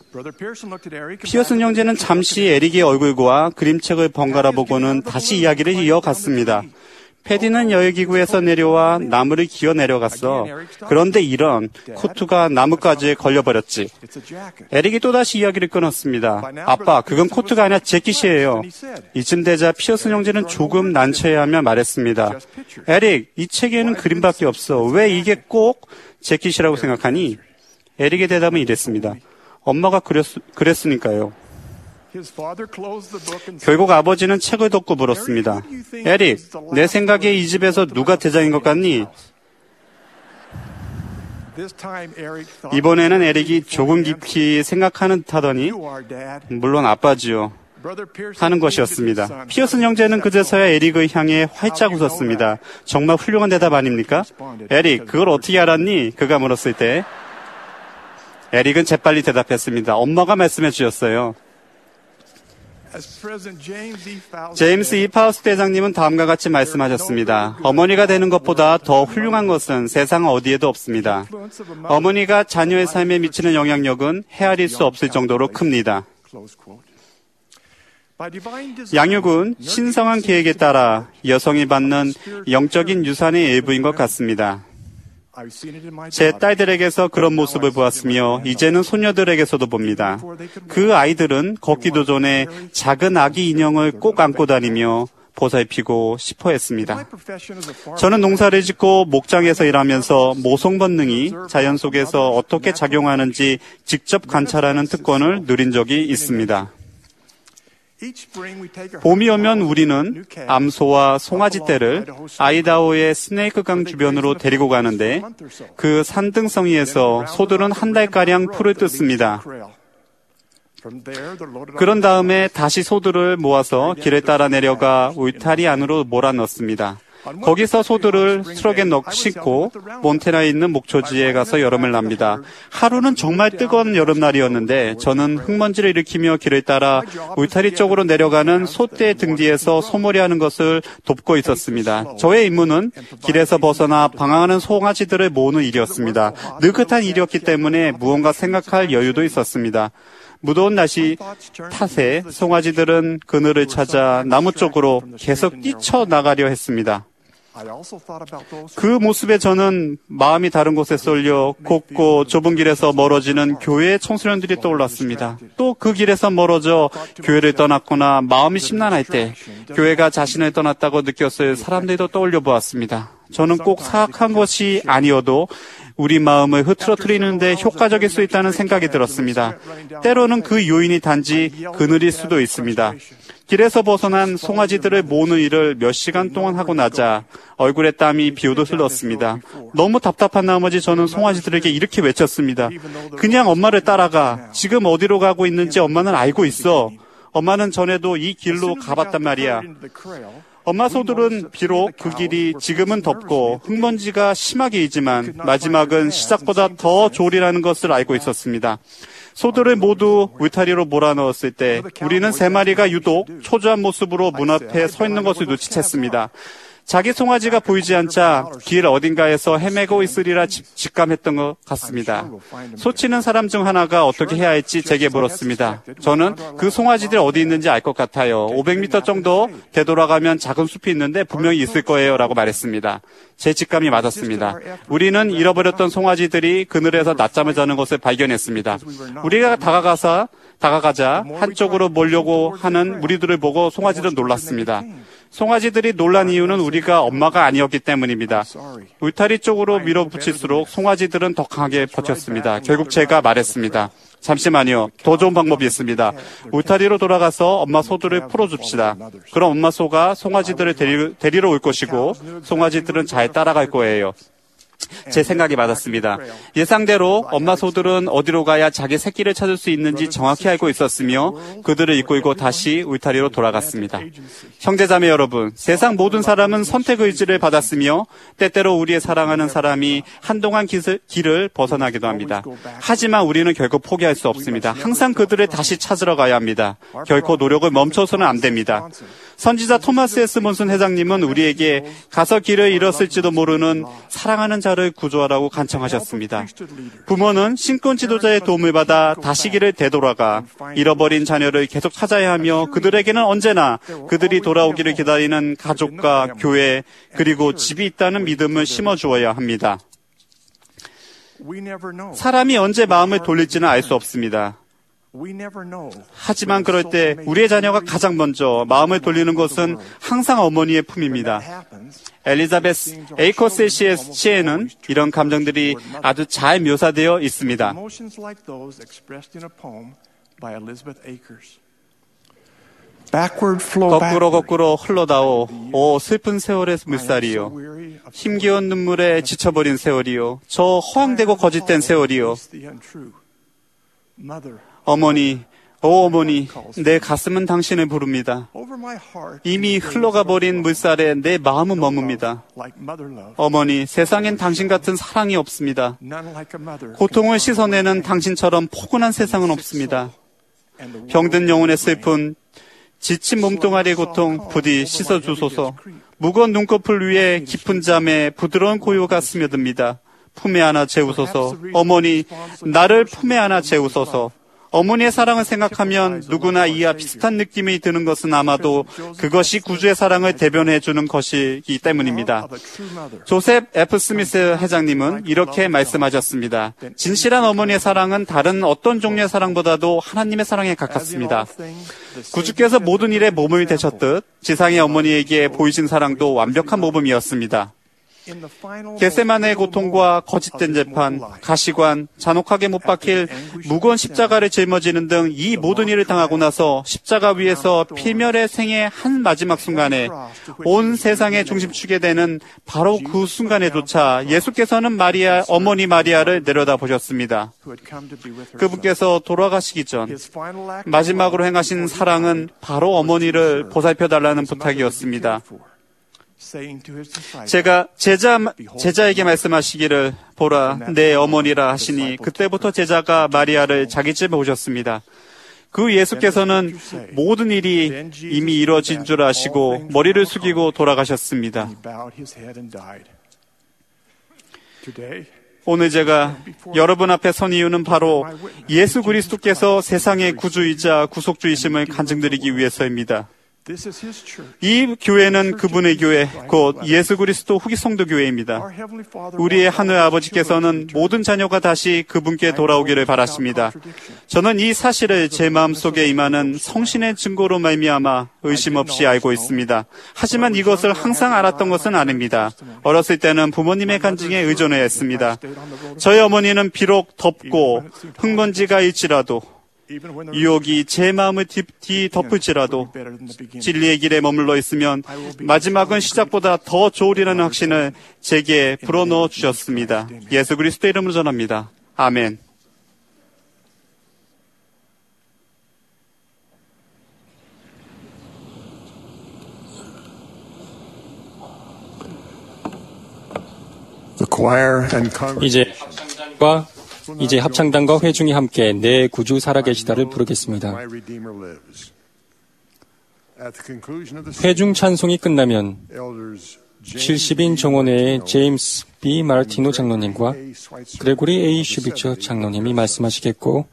피어슨 형제는 잠시 에릭의 얼굴과 그림책을 번갈아 보고는 다시 이야기를 이어갔습니다. 패디는 열기구에서 내려와 나무를 기어 내려갔어. 그런데 이런 코트가 나뭇가지에 걸려버렸지. 에릭이 또다시 이야기를 끊었습니다. 아빠, 그건 코트가 아니라 재킷이에요. 이쯤 되자 피어슨 형제는 조금 난처해하며 말했습니다. 에릭, 이 책에는 그림밖에 없어. 왜 이게 꼭 재킷이라고 생각하니? 에릭의 대답은 이랬습니다. 엄마가 그랬, 그랬으니까요. 결국 아버지는 책을 덮고 물었습니다. 에릭, 내 생각에 이 집에서 누가 대장인 것 같니? 이번에는 에릭이 조금 깊이 생각하는 듯하더니 물론 아빠지요 하는 것이었습니다. 피어슨 형제는 그제서야 에릭을 향해 활짝 웃었습니다. 정말 훌륭한 대답 아닙니까? 에릭, 그걸 어떻게 알았니? 그가 물었을 때 에릭은 재빨리 대답했습니다. 엄마가 말씀해 주셨어요. 제임스 이 파우스 대장님은 다음과 같이 말씀하셨습니다. 어머니가 되는 것보다 더 훌륭한 것은 세상 어디에도 없습니다. 어머니가 자녀의 삶에 미치는 영향력은 헤아릴 수 없을 정도로 큽니다. 양육은 신성한 계획에 따라 여성이 받는 영적인 유산의 일부인 것 같습니다. 제 딸들에게서 그런 모습을 보았으며 이제는 소녀들에게서도 봅니다. 그 아이들은 걷기도 전에 작은 아기 인형을 꼭 안고 다니며 보살피고 싶어 했습니다. 저는 농사를 짓고 목장에서 일하면서 모성 본능이 자연 속에서 어떻게 작용하는지 직접 관찰하는 특권을 누린 적이 있습니다. 봄이 오면 우리는 암소와 송아지 떼를 아이다호의 스네이크강 주변으로 데리고 가는데 그 산등성이에서 소들은 한 달가량 풀을 뜯습니다. 그런 다음에 다시 소들을 모아서 길을 따라 내려가 울타리 안으로 몰아넣습니다. 거기서 소들을 트럭에 넣고 싣고 몬테나에 있는 목초지에 가서 여름을 납니다. 하루는 정말 뜨거운 여름날이었는데 저는 흙먼지를 일으키며 길을 따라 울타리 쪽으로 내려가는 소떼 등 뒤에서 소몰이하는 것을 돕고 있었습니다. 저의 임무는 길에서 벗어나 방황하는 송아지들을 모으는 일이었습니다. 느긋한 일이었기 때문에 무언가 생각할 여유도 있었습니다. 무더운 날씨 탓에 송아지들은 그늘을 찾아 나무 쪽으로 계속 뛰쳐나가려 했습니다. 그 모습에 저는 마음이 다른 곳에 쏠려 곱고 좁은 길에서 멀어지는 교회의 청소년들이 떠올랐습니다. 또 그 길에서 멀어져 교회를 떠났거나 마음이 심란할 때 교회가 자신을 떠났다고 느꼈을 사람들도 떠올려 보았습니다. 저는 꼭 사악한 것이 아니어도 우리 마음을 흐트러뜨리는 데 효과적일 수 있다는 생각이 들었습니다. 때로는 그 요인이 단지 그늘일 수도 있습니다. 길에서 벗어난 송아지들을 모으는 일을 몇 시간 동안 하고 나자 얼굴에 땀이 비오듯 흘렀습니다. 너무 답답한 나머지 저는 송아지들에게 이렇게 외쳤습니다. 그냥 엄마를 따라가. 지금 어디로 가고 있는지 엄마는 알고 있어. 엄마는 전에도 이 길로 가봤단 말이야. 엄마 소들은 비록 그 길이 지금은 덥고 흙먼지가 심하게 이지만 마지막은 시작보다 더 졸이라는 것을 알고 있었습니다. 소들을 모두 울타리로 몰아넣었을 때 우리는 세 마리가 유독 초조한 모습으로 문 앞에 서 있는 것을 눈치챘습니다. 자기 송아지가 보이지 않자 길 어딘가에서 헤매고 있으리라 직감했던 것 같습니다. 소치는 사람 중 하나가 어떻게 해야 할지 제게 물었습니다. 저는 그 송아지들 어디 있는지 알 것 같아요. 오백 미터 정도 되돌아가면 작은 숲이 있는데 분명히 있을 거예요 라고 말했습니다. 제 직감이 맞았습니다. 우리는 잃어버렸던 송아지들이 그늘에서 낮잠을 자는 것을 발견했습니다. 우리가 다가가서 다가가자 한쪽으로 몰려고 하는 무리들을 보고 송아지들은 놀랐습니다. 송아지들이 놀란 이유는 우리가 엄마가 아니었기 때문입니다. 울타리 쪽으로 밀어붙일수록 송아지들은 더 강하게 버텼습니다. 결국 제가 말했습니다. 잠시만요. 더 좋은 방법이 있습니다. 울타리로 돌아가서 엄마 소들을 풀어줍시다. 그럼 엄마 소가 송아지들을 데리, 데리러 올 것이고 송아지들은 잘 따라갈 거예요. 제 생각이 맞았습니다. 예상대로 엄마 소들은 어디로 가야 자기 새끼를 찾을 수 있는지 정확히 알고 있었으며 그들을 이끌고 다시 울타리로 돌아갔습니다. 형제자매 여러분, 세상 모든 사람은 선택 의지를 받았으며 때때로 우리의 사랑하는 사람이 한동안 길을, 길을 벗어나기도 합니다. 하지만 우리는 결코 포기할 수 없습니다. 항상 그들을 다시 찾으러 가야 합니다. 결코 노력을 멈춰서는 안 됩니다. 선지자 토마스 에스 몬슨 회장님은 우리에게 가서 길을 잃었을지도 모르는 사랑하는 자를 구조하라고 간청하셨습니다. 부모는 신권 지도자의 도움을 받아 다시 길을 되돌아가 잃어버린 자녀를 계속 찾아야 하며 그들에게는 언제나 그들이 돌아오기를 기다리는 가족과 교회 그리고 집이 있다는 믿음을 심어주어야 합니다. 사람이 언제 마음을 돌릴지는 알 수 없습니다. 하지만 그럴 때 우리의 자녀가 가장 먼저 마음을 돌리는 것은 항상 어머니의 품입니다. 엘리자베스 에이커스의 시에는 이런 감정들이 아주 잘 묘사되어 있습니다. 거꾸로 거꾸로 흘러다오 오 슬픈 세월의 물살이요 힘겨운 눈물에 지쳐버린 세월이요 저 허황되고 거짓된 세월이요 어머니, 오 어머니, 내 가슴은 당신을 부릅니다. 이미 흘러가 버린 물살에 내 마음은 머뭅니다. 어머니, 세상엔 당신 같은 사랑이 없습니다. 고통을 씻어내는 당신처럼 포근한 세상은 없습니다. 병든 영혼의 슬픔, 지친 몸뚱아리의 고통 부디 씻어주소서. 무거운 눈꺼풀 위에 깊은 잠에 부드러운 고요가 스며듭니다. 품에 안아 재우소서. 어머니, 나를 품에 안아 재우소서. 어머니의 사랑을 생각하면 누구나 이와 비슷한 느낌이 드는 것은 아마도 그것이 구주의 사랑을 대변해 주는 것이기 때문입니다. 조셉 에프 스미스 회장님은 이렇게 말씀하셨습니다. 진실한 어머니의 사랑은 다른 어떤 종류의 사랑보다도 하나님의 사랑에 가깝습니다. 구주께서 모든 일에 모범이 되셨듯 지상의 어머니에게 보이신 사랑도 완벽한 모범이었습니다. 겟세마네의 고통과 거짓된 재판, 가시관, 잔혹하게 못 박힐 무거운 십자가를 짊어지는 등 이 모든 일을 당하고 나서 십자가 위에서 필멸의 생의 한 마지막 순간에 온 세상의 중심축이 되는 바로 그 순간에조차 예수께서는 마리아, 어머니 마리아를 내려다보셨습니다. 그분께서 돌아가시기 전 마지막으로 행하신 사랑은 바로 어머니를 보살펴달라는 부탁이었습니다. 제가 제자, 제자에게 말씀하시기를 보라 내 어머니라 하시니 그때부터 제자가 마리아를 자기 집에 오셨습니다. 그 예수께서는 모든 일이 이미 이루어진 줄 아시고 머리를 숙이고 돌아가셨습니다. 오늘 제가 여러분 앞에 선 이유는 바로 예수 그리스도께서 세상의 구주이자 구속주이심을 간증드리기 위해서입니다. 이 교회는 그분의 교회, 곧 예수 그리스도 후기 성도 교회입니다. 우리의 하늘 아버지께서는 모든 자녀가 다시 그분께 돌아오기를 바라십니다. 저는 이 사실을 제 마음속에 임하는 성신의 증거로 말미암아 의심 없이 알고 있습니다. 하지만 이것을 항상 알았던 것은 아닙니다. 어렸을 때는 부모님의 간증에 의존해야 했습니다. 저희 어머니는 비록 덥고 흙먼지가 있지라도 유혹이 제 마음을 깊이 덮을지라도 진리의 길에 머물러 있으면 마지막은 시작보다 더 좋으리라는 확신을 제게 불어넣어 주셨습니다. 예수 그리스도의 이름으로 전합니다. 아멘. 이제 합창단과 이제 합창단과 회중이 함께 내 구주 살아계시다를 부르겠습니다. 회중 찬송이 끝나면 칠십 인 정원회의 제임스 B. 마르티노 장로님과 그레고리 A. 슈비처 장로님이 말씀하시겠고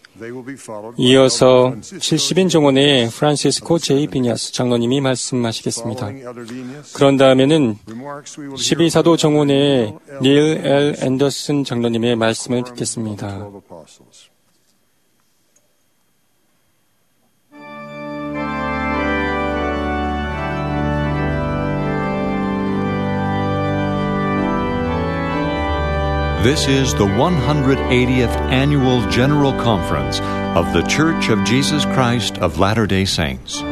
이어서 칠십 인 정원회의 프란시스코 J. 비니아스 장로님이 말씀하시겠습니다. 그런 다음에는 십이 사도 정원회의 닐 엘 앤더슨 장로님의 말씀을 듣겠습니다. This is the one hundred eightieth Annual General Conference of The Church of Jesus Christ of Latter-day Saints.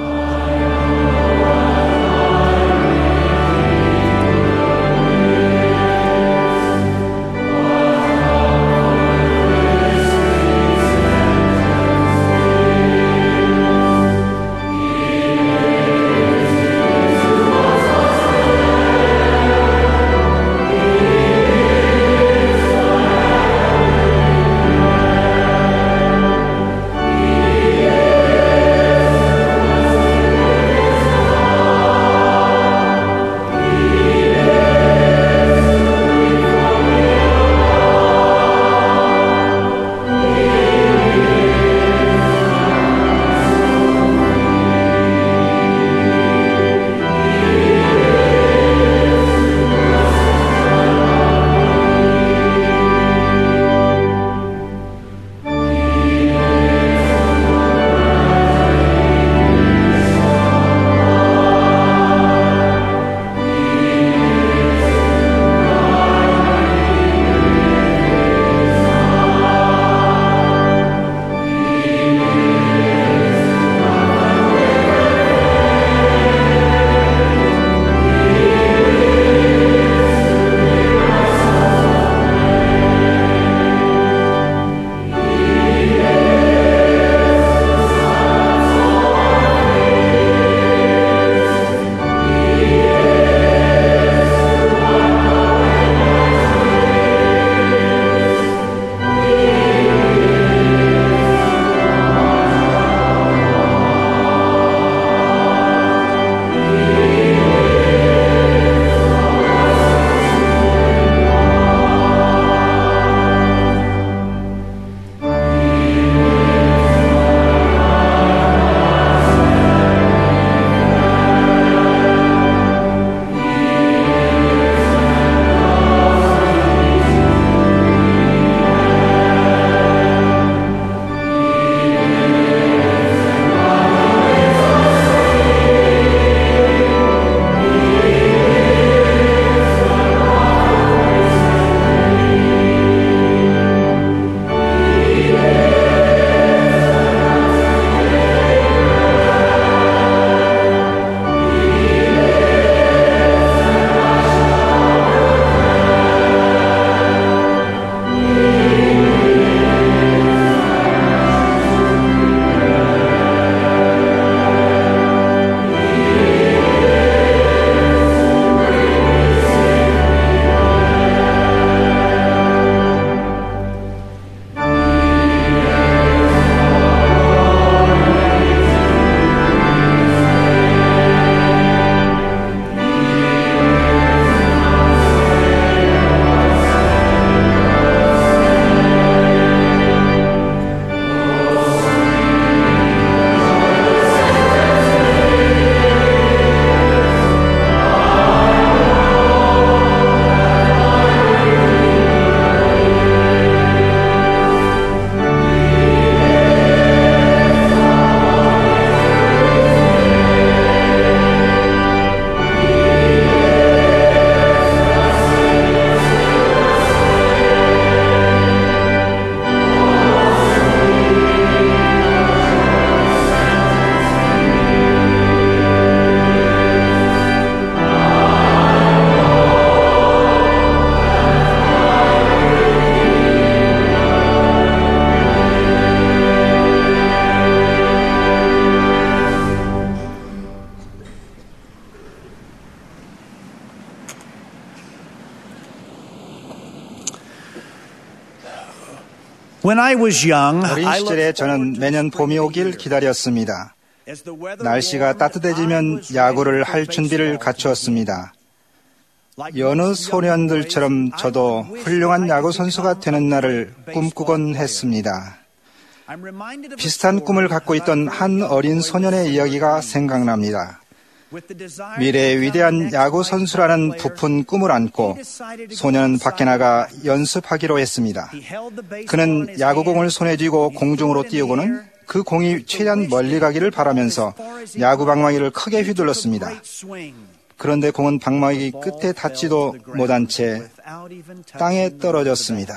어린 시절에 저는 매년 봄이 오길 기다렸습니다. 날씨가 따뜻해지면 야구를 할 준비를 갖추었습니다. 여느 소년들처럼 저도 훌륭한 야구 선수가 되는 날을 꿈꾸곤 했습니다. 비슷한 꿈을 갖고 있던 한 어린 소년의 이야기가 생각납니다. 미래의 위대한 야구 선수라는 부푼 꿈을 안고 소년은 밖에 나가 연습하기로 했습니다. 그는 야구공을 손에 쥐고 공중으로 띄우고는 그 공이 최대한 멀리 가기를 바라면서 야구 방망이를 크게 휘둘렀습니다. 그런데 공은 방망이 끝에 닿지도 못한 채 땅에 떨어졌습니다.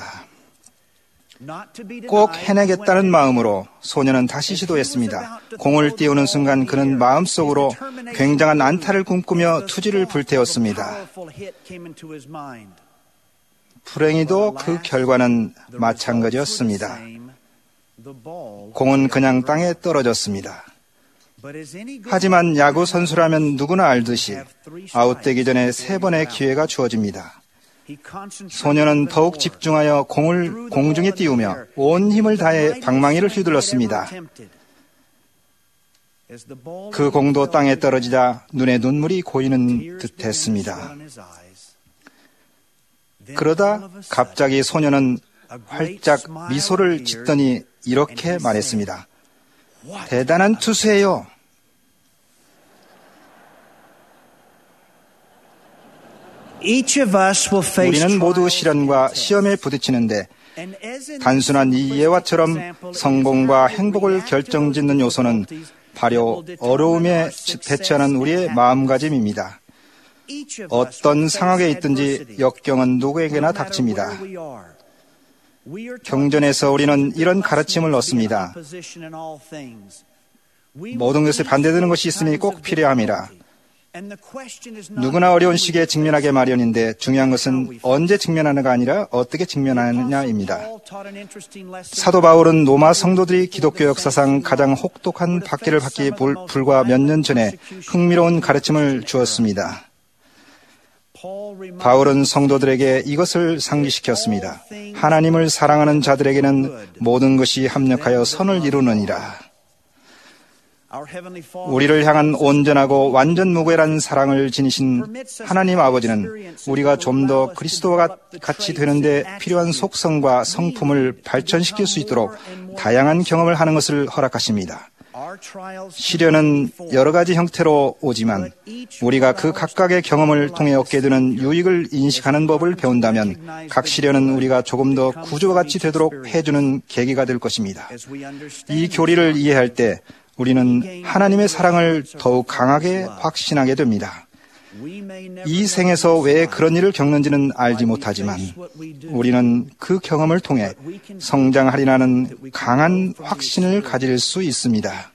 꼭 해내겠다는 마음으로 소년은 다시 시도했습니다. 공을 띄우는 순간 그는 마음속으로 굉장한 안타를 꿈꾸며 투지를 불태웠습니다. 불행히도 그 결과는 마찬가지였습니다. 공은 그냥 땅에 떨어졌습니다. 하지만 야구 선수라면 누구나 알듯이 아웃되기 전에 세 번의 기회가 주어집니다. 소년은 더욱 집중하여 공을 공중에 띄우며 온 힘을 다해 방망이를 휘둘렀습니다. 그 공도 땅에 떨어지자 눈에 눈물이 고이는 듯했습니다. 그러다 갑자기 소년은 활짝 미소를 짓더니 이렇게 말했습니다. 대단한 투수예요. 우리는 모두 시련과 시험에 부딪히는데 단순한 이해와처럼 성공과 행복을 결정짓는 요소는 바로 어려움에 대처하는 우리의 마음가짐입니다. 어떤 상황에 있든지 역경은 누구에게나 닥칩니다. 경전에서 우리는 이런 가르침을 얻습니다. 모든 것에 반대되는 것이 있으니 꼭 필요함이라. 누구나 어려운 시기에 직면하게 마련인데 중요한 것은 언제 직면하느냐가 아니라 어떻게 직면하느냐입니다. 사도 바울은 로마 성도들이 기독교 역사상 가장 혹독한 박해를 받기 불과 몇 년 전에 흥미로운 가르침을 주었습니다. 바울은 성도들에게 이것을 상기시켰습니다. 하나님을 사랑하는 자들에게는 모든 것이 합력하여 선을 이루느니라. 우리를 향한 온전하고 완전 무괴한 사랑을 지니신 하나님 아버지는 우리가 좀 더 그리스도와 같이 되는데 필요한 속성과 성품을 발전시킬 수 있도록 다양한 경험을 하는 것을 허락하십니다. 시련은 여러 가지 형태로 오지만 우리가 그 각각의 경험을 통해 얻게 되는 유익을 인식하는 법을 배운다면 각 시련은 우리가 조금 더 구주와 같이 되도록 해주는 계기가 될 것입니다. 이 교리를 이해할 때 우리는 하나님의 사랑을 더욱 강하게 확신하게 됩니다. 이 생에서 왜 그런 일을 겪는지는 알지 못하지만 우리는 그 경험을 통해 성장하리라는 강한 확신을 가질 수 있습니다.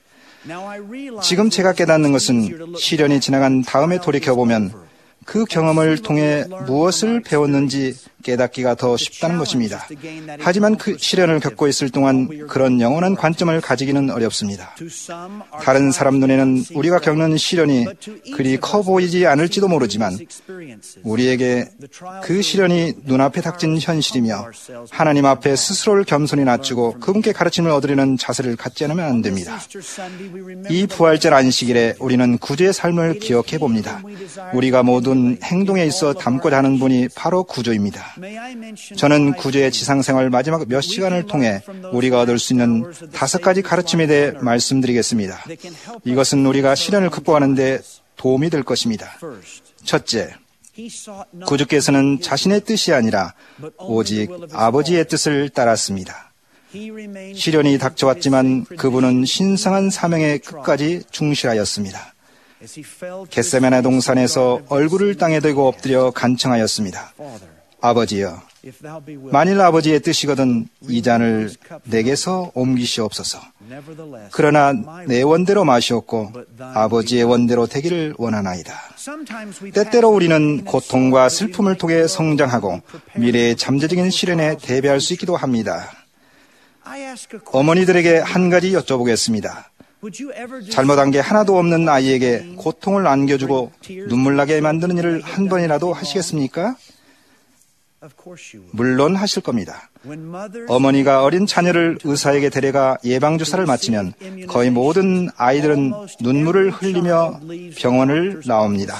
지금 제가 깨닫는 것은 시련이 지나간 다음에 돌이켜보면 그 경험을 통해 무엇을 배웠는지 깨닫기가 더 쉽다는 것입니다. 하지만 그 시련을 겪고 있을 동안 그런 영원한 관점을 가지기는 어렵습니다. 다른 사람 눈에는 우리가 겪는 시련이 그리 커 보이지 않을지도 모르지만 우리에게 그 시련이 눈앞에 닥친 현실이며 하나님 앞에 스스로를 겸손히 낮추고 그분께 가르침을 얻으려는 자세를 갖지 않으면 안 됩니다. 이 부활절 안식일에 우리는 구주의 삶을 기억해 봅니다. 우리가 모든 행동에 있어 담고자 하는 분이 바로 구주입니다. 저는 구주의 지상생활 마지막 몇 시간을 통해 우리가 얻을 수 있는 다섯 가지 가르침에 대해 말씀드리겠습니다. 이것은 우리가 시련을 극복하는 데 도움이 될 것입니다. 첫째, 구주께서는 자신의 뜻이 아니라 오직 아버지의 뜻을 따랐습니다. 시련이 닥쳐왔지만 그분은 신성한 사명의 끝까지 충실하였습니다. 겟세마네 동산에서 얼굴을 땅에 대고 엎드려 간청하였습니다. 아버지여, 만일 아버지의 뜻이거든 이 잔을 내게서 옮기시옵소서. 그러나 내 원대로 마시옵고 아버지의 원대로 되기를 원하나이다. 때때로 우리는 고통과 슬픔을 통해 성장하고 미래의 잠재적인 시련에 대비할 수 있기도 합니다. 어머니들에게 한 가지 여쭤보겠습니다. 잘못한 게 하나도 없는 아이에게 고통을 안겨주고 눈물 나게 만드는 일을 한 번이라도 하시겠습니까? 물론 하실 겁니다. 어머니가 어린 자녀를 의사에게 데려가 예방주사를 맞히면 거의 모든 아이들은 눈물을 흘리며 병원을 나옵니다.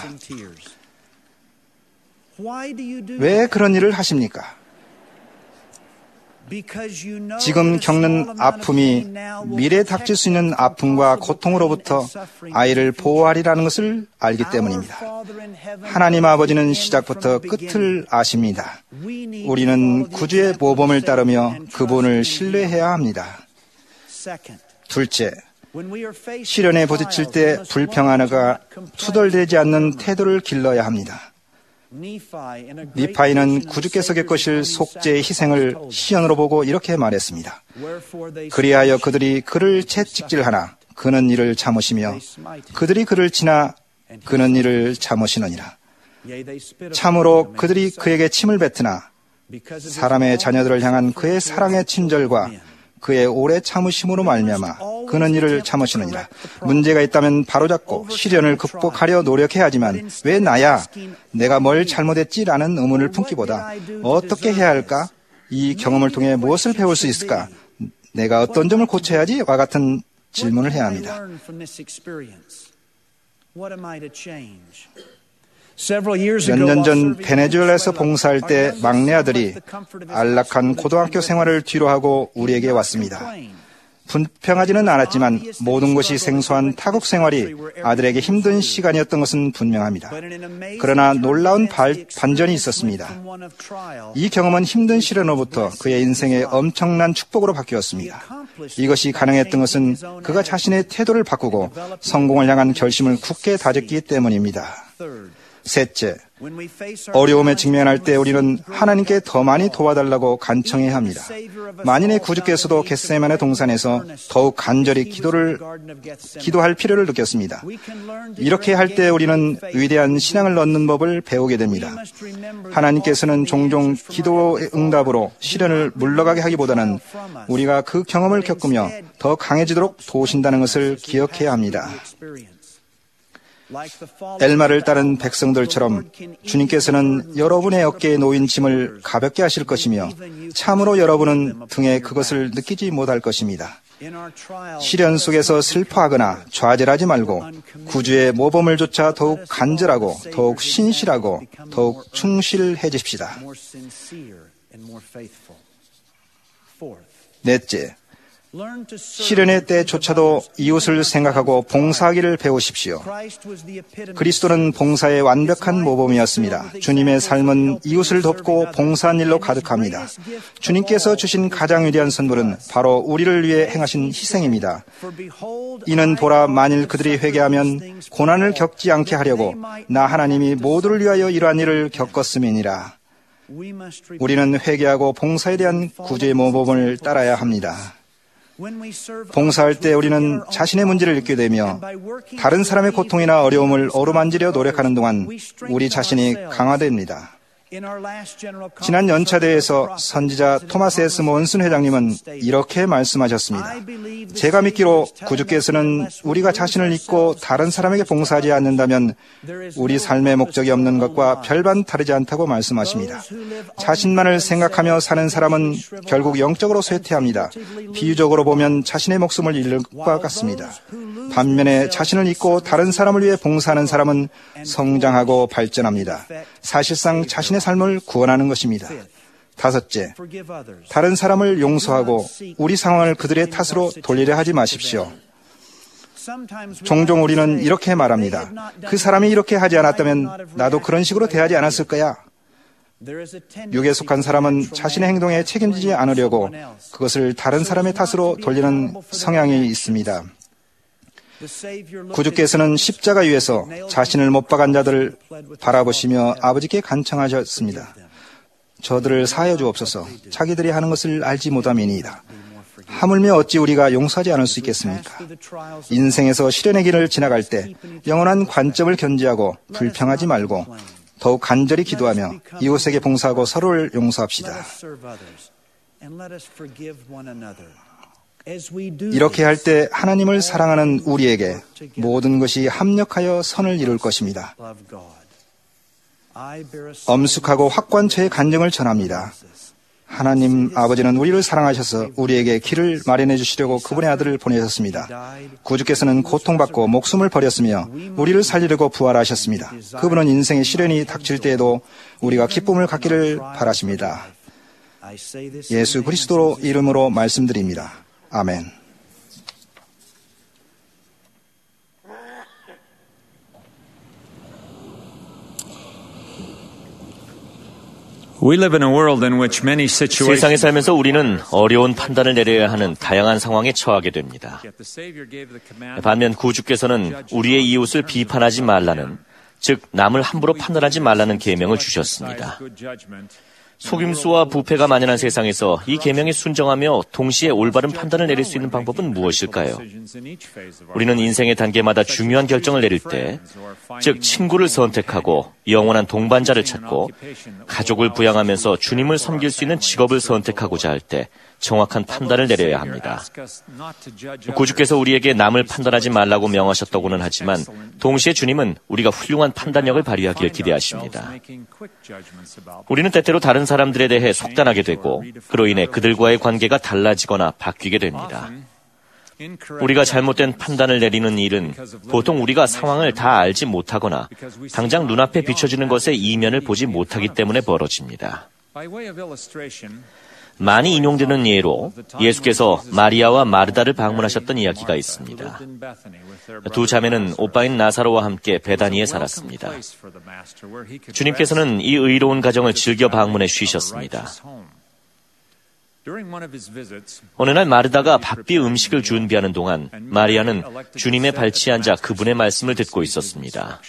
왜 그런 일을 하십니까? 지금 겪는 아픔이 미래에 닥칠 수 있는 아픔과 고통으로부터 아이를 보호하리라는 것을 알기 때문입니다. 하나님 아버지는 시작부터 끝을 아십니다. 우리는 구주의 모범을 따르며 그분을 신뢰해야 합니다. 둘째, 시련에 부딪힐 때 불평하느가 투덜대지 않는 태도를 길러야 합니다. 니파이는 구주께서 겪으실 속죄의 희생을 시연으로 보고 이렇게 말했습니다. 그리하여 그들이 그를 채찍질하나 그는 이를 참으시며 그들이 그를 치나 그는 이를 참으시느니라. 참으로 그들이 그에게 침을 뱉으나 사람의 자녀들을 향한 그의 사랑의 친절과 그의 오래 참으심으로 말미암아 그는 이를 참으시느니라. 문제가 있다면 바로잡고 시련을 극복하려 노력해야 하지만 왜 나야? 내가 뭘 잘못했지라는 의문을 품기보다 어떻게 해야 할까? 이 경험을 통해 무엇을 배울 수 있을까? 내가 어떤 점을 고쳐야 하지? 와 같은 질문을 해야 합니다. 몇 년 전 베네수엘라에서 봉사할 때 막내 아들이 안락한 고등학교 생활을 뒤로하고 우리에게 왔습니다. 불평하지는 않았지만 모든 것이 생소한 타국 생활이 아들에게 힘든 시간이었던 것은 분명합니다. 그러나 놀라운 발, 반전이 있었습니다. 이 경험은 힘든 시련으로부터 그의 인생의 엄청난 축복으로 바뀌었습니다. 이것이 가능했던 것은 그가 자신의 태도를 바꾸고 성공을 향한 결심을 굳게 다졌기 때문입니다. 셋째, 어려움에 직면할 때 우리는 하나님께 더 많이 도와달라고 간청해야 합니다. 만인의 구주께서도 겟세마네 동산에서 더욱 간절히 기도를, 기도할 필요를 느꼈습니다. 이렇게 할 때 우리는 위대한 신앙을 얻는 법을 배우게 됩니다. 하나님께서는 종종 기도의 응답으로 시련을 물러가게 하기보다는 우리가 그 경험을 겪으며 더 강해지도록 도우신다는 것을 기억해야 합니다. 엘마를 따른 백성들처럼 주님께서는 여러분의 어깨에 놓인 짐을 가볍게 하실 것이며 참으로 여러분은 등에 그것을 느끼지 못할 것입니다. 시련 속에서 슬퍼하거나 좌절하지 말고 구주의 모범을 좇아 더욱 간절하고 더욱 신실하고 더욱 충실해집시다. 넷째, 시련의 때조차도 이웃을 생각하고 봉사하기를 배우십시오. 그리스도는 봉사의 완벽한 모범이었습니다. 주님의 삶은 이웃을 돕고 봉사한 일로 가득합니다. 주님께서 주신 가장 위대한 선물은 바로 우리를 위해 행하신 희생입니다. 이는 보라, 만일 그들이 회개하면 고난을 겪지 않게 하려고 나 하나님이 모두를 위하여 이러한 일을 겪었음이니라. 우리는 회개하고 봉사에 대한 구주의 모범을 따라야 합니다. 봉사할 때 우리는 자신의 문제를 잊게 되며 다른 사람의 고통이나 어려움을 어루만지려 노력하는 동안 우리 자신이 강화됩니다. 지난 연차대회에서 선지자 토마스 에스 몬슨 회장님은 이렇게 말씀하셨습니다. 제가 믿기로 구주께서는 우리가 자신을 잊고 다른 사람에게 봉사하지 않는다면 우리 삶의 목적이 없는 것과 별반 다르지 않다고 말씀하십니다. 자신만을 생각하며 사는 사람은 결국 영적으로 쇠퇴합니다. 비유적으로 보면 자신의 목숨을 잃을 것과 같습니다. 반면에 자신을 잊고 다른 사람을 위해 봉사하는 사람은 성장하고 발전합니다. 사실상 자신의 삶을 구원하는 것입니다. 다섯째, 다른 사람을 용서하고 우리 상황을 그들의 탓으로 돌리려 하지 마십시오. 종종 우리는 이렇게 말합니다. 그 사람이 이렇게 하지 않았다면 나도 그런 식으로 대하지 않았을 거야. 육에 속한 사람은 자신의 행동에 책임지지 않으려고 그것을 다른 사람의 탓으로 돌리는 성향이 있습니다. 구주께서는 십자가 위에서 자신을 못 박은 자들을 바라보시며 아버지께 간청하셨습니다. 저들을 사하여 주옵소서. 자기들이 하는 것을 알지 못함이니이다. 하물며 어찌 우리가 용서하지 않을 수 있겠습니까? 인생에서 시련의 길을 지나갈 때 영원한 관점을 견지하고 불평하지 말고 더욱 간절히 기도하며 이웃에게 봉사하고 서로를 용서합시다. 이렇게 할 때 하나님을 사랑하는 우리에게 모든 것이 합력하여 선을 이룰 것입니다. 엄숙하고 확관체의 간증을 전합니다. 하나님 아버지는 우리를 사랑하셔서 우리에게 길을 마련해 주시려고 그분의 아들을 보내셨습니다. 구주께서는 고통받고 목숨을 버렸으며 우리를 살리려고 부활하셨습니다. 그분은 인생의 시련이 닥칠 때에도 우리가 기쁨을 갖기를 바라십니다. 예수 그리스도 이름으로 말씀드립니다. 아멘. 세상에 살면서 우리는 어려운 판단을 내려야 하는 다양한 상황에 처하게 됩니다. 반면 구주께서는 우리의 이웃을 비판하지 말라는, 즉 남을 함부로 판단하지 말라는 계명을 주셨습니다. 속임수와 부패가 만연한 세상에서 이 계명에 순종하며 동시에 올바른 판단을 내릴 수 있는 방법은 무엇일까요? 우리는 인생의 단계마다 중요한 결정을 내릴 때, 즉 친구를 선택하고 영원한 동반자를 찾고 가족을 부양하면서 주님을 섬길 수 있는 직업을 선택하고자 할 때 정확한 판단을 내려야 합니다. 구주께서 우리에게 남을 판단하지 말라고 명하셨다고는 하지만 동시에 주님은 우리가 훌륭한 판단력을 발휘하기를 기대하십니다. 우리는 때때로 다른 사람들에 대해 속단하게 되고 그로 인해 그들과의 관계가 달라지거나 바뀌게 됩니다. 우리가 잘못된 판단을 내리는 일은 보통 우리가 상황을 다 알지 못하거나 당장 눈앞에 비춰지는 것의 이면을 보지 못하기 때문에 벌어집니다. 많이 인용되는 예로 예수께서 마리아와 마르다를 방문하셨던 이야기가 있습니다. 두 자매는 오빠인 나사로와 함께 베다니에 살았습니다. 주님께서는 이 의로운 가정을 즐겨 방문해 쉬셨습니다. 어느 날 마르다가 바삐 음식을 준비하는 동안 마리아는 주님의 발치에 앉아 그분의 말씀을 듣고 있었습니다.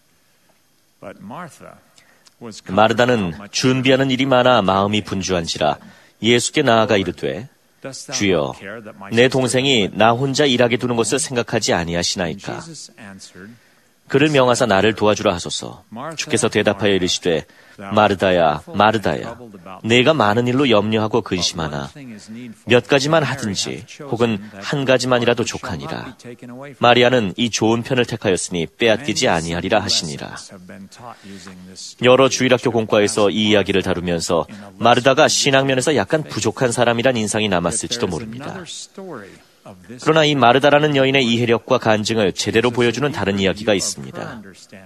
마르다는 준비하는 일이 많아 마음이 분주한지라 예수께 나아가 이르되, 주여, 내 동생이 나 혼자 일하게 두는 것을 생각하지 아니하시나이까? 그를 명하사 나를 도와주라 하소서. 주께서 대답하여 이르시되, 마르다야, 마르다야, 내가 많은 일로 염려하고 근심하나 몇 가지만 하든지 혹은 한 가지만이라도 족하니라. 마리아는 이 좋은 편을 택하였으니 빼앗기지 아니하리라 하시니라. 여러 주일학교 공과에서 이 이야기를 다루면서 마르다가 신앙면에서 약간 부족한 사람이란 인상이 남았을지도 모릅니다. 그러나 이 마르다라는 여인의 이해력과 간증을 제대로 보여주는 다른 이야기가 있습니다.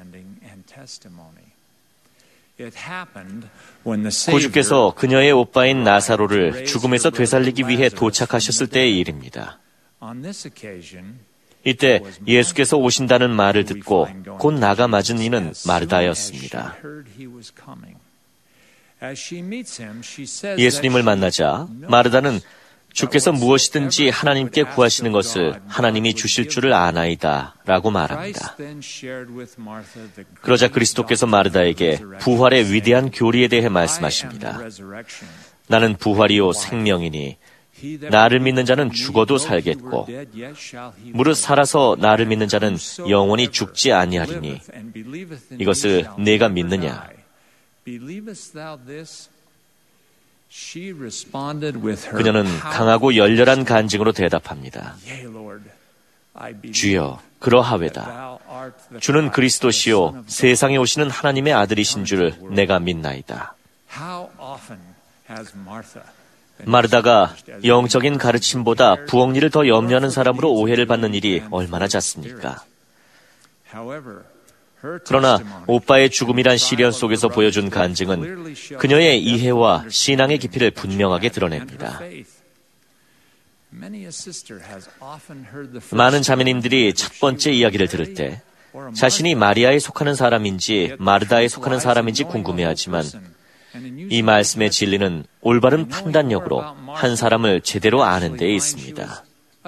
구주께서 그녀의 오빠인 나사로를 죽음에서 되살리기 위해 도착하셨을 때의 일입니다. 이때 예수께서 오신다는 말을 듣고 곧 나가 맞은 이는 마르다였습니다. 예수님을 만나자 마르다는 주께서 무엇이든지 하나님께 구하시는 것을 하나님이 주실 줄을 아나이다 라고 말합니다. 그러자 그리스도께서 마르다에게 부활의 위대한 교리에 대해 말씀하십니다. 나는 부활이요 생명이니 나를 믿는 자는 죽어도 살겠고 무릇 살아서 나를 믿는 자는 영원히 죽지 아니하리니 이것을 내가 믿느냐? 그녀는 강하고 열렬한 간증으로 대답합니다. 주여, 그러하외다. 주는 그리스도시요 세상에 오시는 하나님의 아들이신 줄 내가 믿나이다. 마르다가 영적인 가르침보다 부엌 일을 더 염려하는 사람으로 오해를 받는 일이 얼마나 잦습니까? 그러나 오빠의 죽음이란 시련 속에서 보여준 간증은 그녀의 이해와 신앙의 깊이를 분명하게 드러냅니다. 많은 자매님들이 첫 번째 이야기를 들을 때 자신이 마리아에 속하는 사람인지 마르다에 속하는 사람인지 궁금해하지만 이 말씀의 진리는 올바른 판단력으로 한 사람을 제대로 아는 데에 있습니다.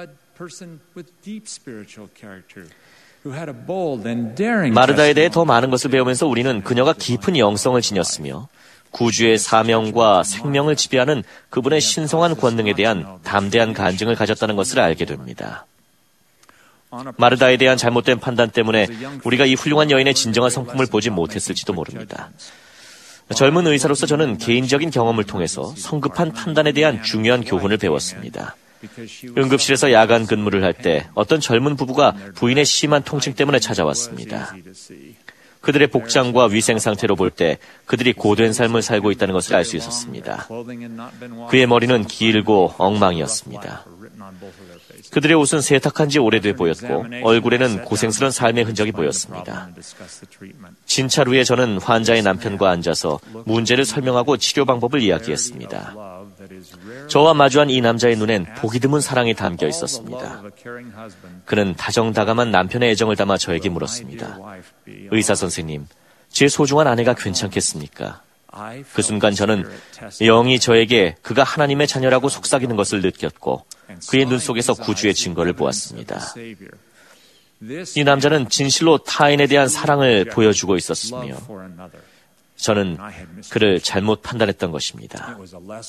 마르다에 대해 더 많은 것을 배우면서 우리는 그녀가 깊은 영성을 지녔으며 구주의 사명과 생명을 지배하는 그분의 신성한 권능에 대한 담대한 간증을 가졌다는 것을 알게 됩니다. 마르다에 대한 잘못된 판단 때문에 우리가 이 훌륭한 여인의 진정한 성품을 보지 못했을지도 모릅니다. 젊은 의사로서 저는 개인적인 경험을 통해서 성급한 판단에 대한 중요한 교훈을 배웠습니다. 응급실에서 야간 근무를 할 때 어떤 젊은 부부가 부인의 심한 통증 때문에 찾아왔습니다. 그들의 복장과 위생 상태로 볼 때 그들이 고된 삶을 살고 있다는 것을 알 수 있었습니다. 그의 머리는 길고 엉망이었습니다. 그들의 옷은 세탁한 지 오래돼 보였고 얼굴에는 고생스러운 삶의 흔적이 보였습니다. 진찰 후에 저는 환자의 남편과 앉아서 문제를 설명하고 치료 방법을 이야기했습니다. 저와 마주한 이 남자의 눈엔 보기 드문 사랑이 담겨 있었습니다. 그는 다정다감한 남편의 애정을 담아 저에게 물었습니다. 의사 선생님, 제 소중한 아내가 괜찮겠습니까? 그 순간 저는 영이 저에게 그가 하나님의 자녀라고 속삭이는 것을 느꼈고 그의 눈 속에서 구주의 증거를 보았습니다. 이 남자는 진실로 타인에 대한 사랑을 보여주고 있었으며 저는 그를 잘못 판단했던 것입니다.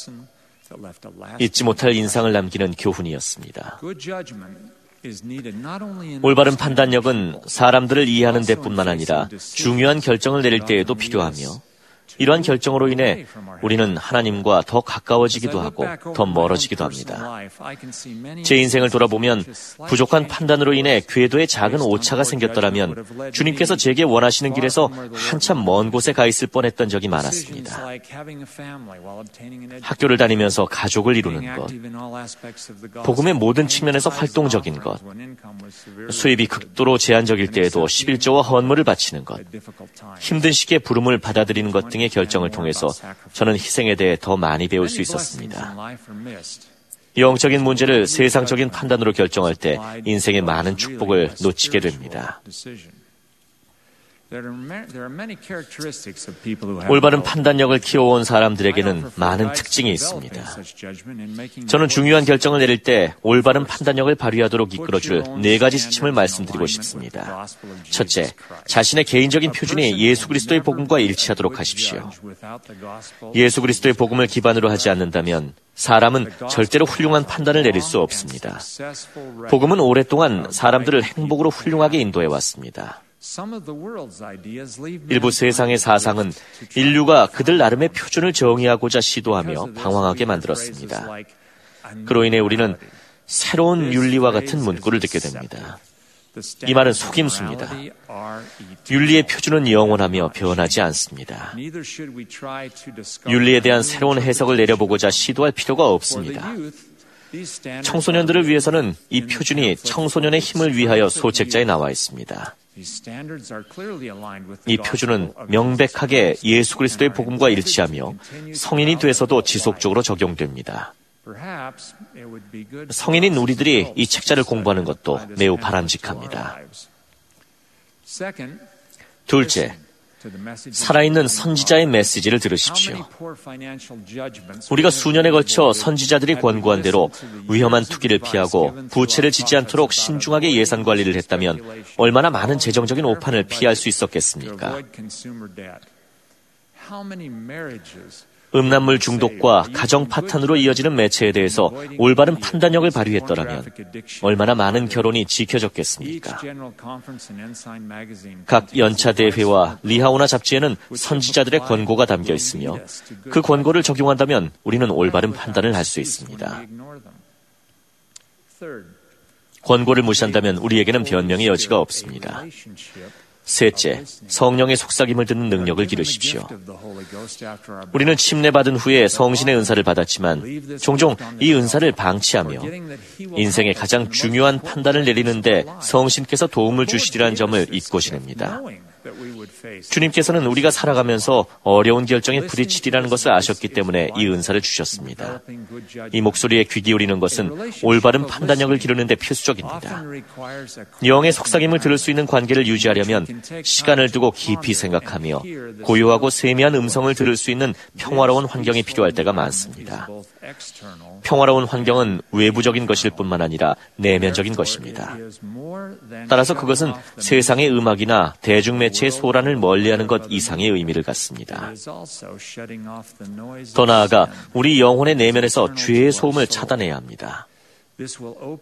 잊지 못할 인상을 남기는 교훈이었습니다. 올바른 판단력은 사람들을 이해하는 데뿐만 아니라 중요한 결정을 내릴 때에도 필요하며 이러한 결정으로 인해 우리는 하나님과 더 가까워지기도 하고 더 멀어지기도 합니다. 제 인생을 돌아보면 부족한 판단으로 인해 궤도에 작은 오차가 생겼더라면 주님께서 제게 원하시는 길에서 한참 먼 곳에 가 있을 뻔했던 적이 많았습니다. 학교를 다니면서 가족을 이루는 것, 복음의 모든 측면에서 활동적인 것, 수입이 극도로 제한적일 때에도 십일조와 헌물을 바치는 것, 힘든 시기에 부름을 받아들이는 것 등의 결정을 통해서 저는 희생에 대해 더 많이 배울 수 있었습니다. 영적인 문제를 세상적인 판단으로 결정할 때 인생의 많은 축복을 놓치게 됩니다. 올바른 판단력을 키워온 사람들에게는 많은 특징이 있습니다. 저는 중요한 결정을 내릴 때 올바른 판단력을 발휘하도록 이끌어줄 네 가지 지침을 말씀드리고 싶습니다. 첫째, 자신의 개인적인 표준이 예수 그리스도의 복음과 일치하도록 하십시오. 예수 그리스도의 복음을 기반으로 하지 않는다면 사람은 절대로 훌륭한 판단을 내릴 수 없습니다. 복음은 오랫동안 사람들을 행복으로 훌륭하게 인도해 왔습니다. 일부 세상의 사상은 인류가 그들 나름의 표준을 정의하고자 시도하며 방황하게 만들었습니다. 그로 인해 우리는 새로운 윤리와 같은 문구를 듣게 됩니다. 이 말은 속임수입니다. 윤리의 표준은 영원하며 변하지 않습니다. 윤리에 대한 새로운 해석을 내려보고자 시도할 필요가 없습니다. 청소년들을 위해서는 이 표준이 청소년의 힘을 위하여 소책자에 나와 있습니다. 이 표준은 명백하게 예수 그리스도의 복음과 일치하며 성인이 돼서도 지속적으로 적용됩니다. 성인인 우리들이 이 책자를 공부하는 것도 매우 바람직합니다. 둘째, 살아있는 선지자의 메시지를 들으십시오. 우리가 수년에 걸쳐 선지자들이 권고한 대로 위험한 투기를 피하고 부채를 짓지 않도록 신중하게 예산 관리를 했다면 얼마나 많은 재정적인 오판을 피할 수 있었겠습니까? 음란물 중독과 가정 파탄으로 이어지는 매체에 대해서 올바른 판단력을 발휘했더라면 얼마나 많은 결혼이 지켜졌겠습니까? 각 연차 대회와 리하오나 잡지에는 선지자들의 권고가 담겨 있으며 그 권고를 적용한다면 우리는 올바른 판단을 할 수 있습니다. 권고를 무시한다면 우리에게는 변명의 여지가 없습니다. 셋째, 성령의 속삭임을 듣는 능력을 기르십시오. 우리는 침례받은 후에 성신의 은사를 받았지만 종종 이 은사를 방치하며 인생의 가장 중요한 판단을 내리는데 성신께서 도움을 주시리라는 점을 잊고 지냅니다. 주님께서는 우리가 살아가면서 어려운 결정에 부딪히리라는 것을 아셨기 때문에 이 은사를 주셨습니다. 이 목소리에 귀 기울이는 것은 올바른 판단력을 기르는 데 필수적입니다. 영의 속삭임을 들을 수 있는 관계를 유지하려면 시간을 두고 깊이 생각하며 고요하고 세미한 음성을 들을 수 있는 평화로운 환경이 필요할 때가 많습니다. 평화로운 환경은 외부적인 것일 뿐만 아니라 내면적인 것입니다. 따라서 그것은 세상의 음악이나 대중매체의 소란을 멀리하는 것 이상의 의미를 갖습니다. 더 나아가 우리 영혼의 내면에서 죄의 소음을 차단해야 합니다.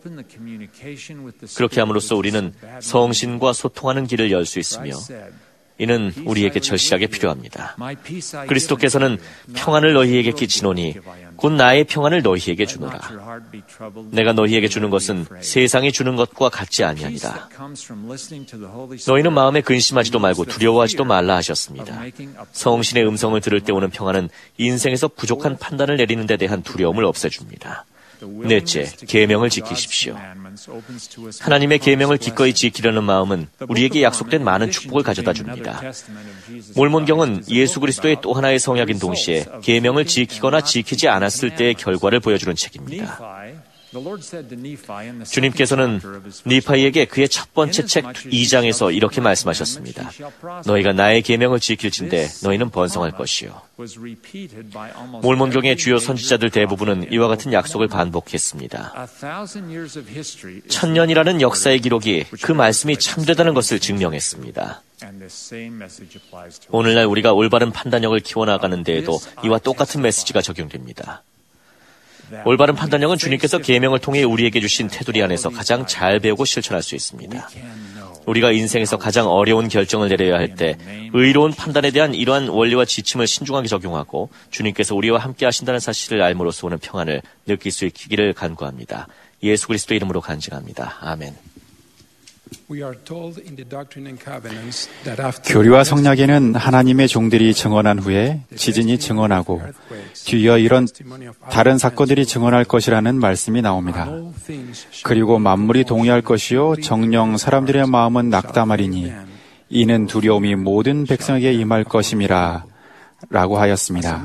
그렇게 함으로써 우리는 성신과 소통하는 길을 열 수 있으며 이는 우리에게 절실하게 필요합니다. 그리스도께서는 평안을 너희에게 끼치노니 곧 나의 평안을 너희에게 주노라. 내가 너희에게 주는 것은 세상이 주는 것과 같지 아니하니라. 너희는 마음에 근심하지도 말고 두려워하지도 말라 하셨습니다. 성신의 음성을 들을 때 오는 평안은 인생에서 부족한 판단을 내리는 데 대한 두려움을 없애줍니다. 넷째, 계명을 지키십시오. 하나님의 계명을 기꺼이 지키려는 마음은 우리에게 약속된 많은 축복을 가져다 줍니다. 몰몬경은 예수 그리스도의 또 하나의 성약인 동시에 계명을 지키거나 지키지 않았을 때의 결과를 보여주는 책입니다. 주님께서는 니파이에게 그의 첫 번째 책 이 장에서 이렇게 말씀하셨습니다. 너희가 나의 계명을 지킬진대 너희는 번성할 것이요. 몰몬경의 주요 선지자들 대부분은 이와 같은 약속을 반복했습니다. 천년이라는 역사의 기록이 그 말씀이 참되다는 것을 증명했습니다. 오늘날 우리가 올바른 판단력을 키워나가는 데에도 이와 똑같은 메시지가 적용됩니다. 올바른 판단력은 주님께서 계명을 통해 우리에게 주신 테두리 안에서 가장 잘 배우고 실천할 수 있습니다. 우리가 인생에서 가장 어려운 결정을 내려야 할 때 의로운 판단에 대한 이러한 원리와 지침을 신중하게 적용하고 주님께서 우리와 함께 하신다는 사실을 알므로써 오는 평안을 느낄 수 있기를 간구합니다. 예수 그리스도 이름으로 간증합니다. 아멘. 교리와 성약에는 하나님의 종들이 증언한 후에 지진이 증언하고 뒤이어 이런 다른 사건들이 증언할 것이라는 말씀이 나옵니다. 그리고 만물이 동의할 것이요 정녕 사람들의 마음은 낙담하리니 이는 두려움이 모든 백성에게 임할 것임이라 라고 하였습니다.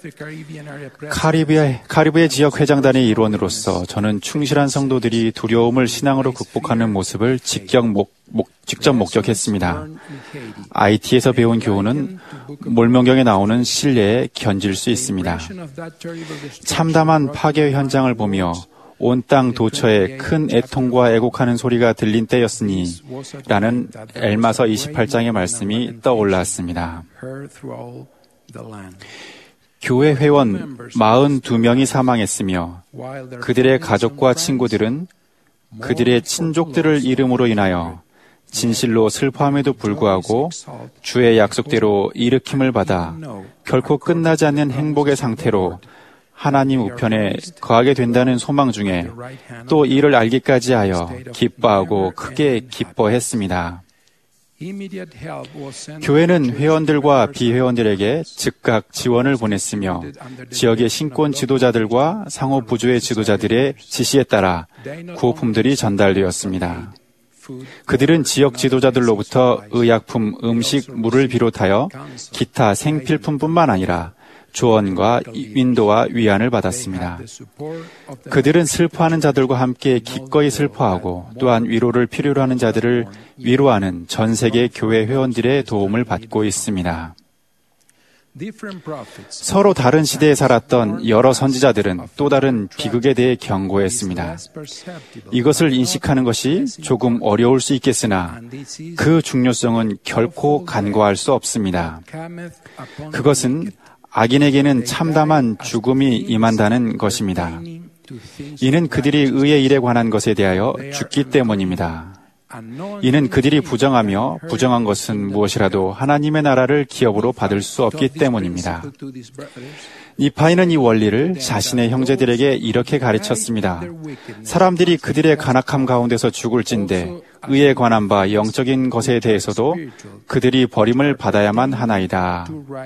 카리브해, 카리브해 지역 회장단의 일원으로서 저는 충실한 성도들이 두려움을 신앙으로 극복하는 모습을 직접, 목, 목, 직접 목격했습니다. 아이티에서 배운 교훈은 몰몬경에 나오는 신뢰에 견질 수 있습니다. 참담한 파괴 현장을 보며 온 땅 도처에 큰 애통과 애곡하는 소리가 들린 때였으니 라는 엘마서 이십팔 장의 말씀이 떠올랐습니다. 교회 회원 사십이 명이 사망했으며 그들의 가족과 친구들은 그들의 친족들을 이름으로 인하여 진실로 슬퍼함에도 불구하고 주의 약속대로 일으킴을 받아 결코 끝나지 않는 행복의 상태로 하나님 우편에 거하게 된다는 소망 중에 또 이를 알기까지 하여 기뻐하고 크게 기뻐했습니다. 교회는 회원들과 비회원들에게 즉각 지원을 보냈으며 지역의 신권 지도자들과 상호 부조의 지도자들의 지시에 따라 구호품들이 전달되었습니다. 그들은 지역 지도자들로부터 의약품, 음식, 물을 비롯하여 기타 생필품뿐만 아니라 조언과 인도와 위안을 받았습니다. 그들은 슬퍼하는 자들과 함께 기꺼이 슬퍼하고 또한 위로를 필요로 하는 자들을 위로하는 전 세계 교회 회원들의 도움을 받고 있습니다. 서로 다른 시대에 살았던 여러 선지자들은 또 다른 비극에 대해 경고했습니다. 이것을 인식하는 것이 조금 어려울 수 있겠으나 그 중요성은 결코 간과할 수 없습니다. 그것은 악인에게는 참담한 죽음이 임한다는 것입니다. 이는 그들이 의의 일에 관한 것에 대하여 죽기 때문입니다. 이는 그들이 부정하며 부정한 것은 무엇이라도 하나님의 나라를 기업으로 받을 수 없기 때문입니다. 니파이는 이 원리를 자신의 형제들에게 이렇게 가르쳤습니다. 사람들이 그들의 간악함 가운데서 죽을진대 의에 관한 바 영적인 것에 대해서도 그들이 버림을 받아야만 하나이다.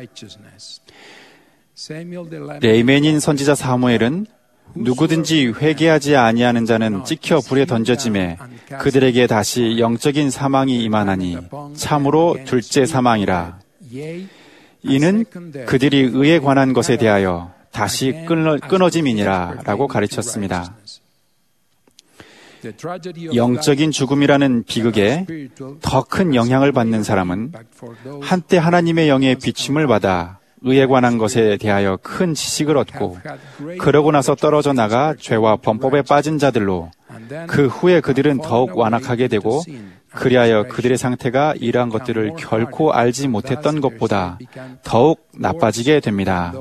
레이맨인 선지자 사무엘은 누구든지 회개하지 아니하는 자는 찍혀 불에 던져짐에 그들에게 다시 영적인 사망이 임하나니 참으로 둘째 사망이라. 이는 그들이 의에 관한 것에 대하여 다시 끊어, 끊어짐이니라 라고 가르쳤습니다. 영적인 죽음이라는 비극에 더 큰 영향을 받는 사람은 한때 하나님의 영의 비침을 받아 의에 관한 것에 대하여 큰 지식을 얻고 그러고 나서 떨어져 나가 죄와 범법에 빠진 자들로 그 후에 그들은 더욱 완악하게 되고 그리하여 그들의 상태가 이러한 것들을 결코 알지 못했던 것보다 더욱 나빠지게 됩니다.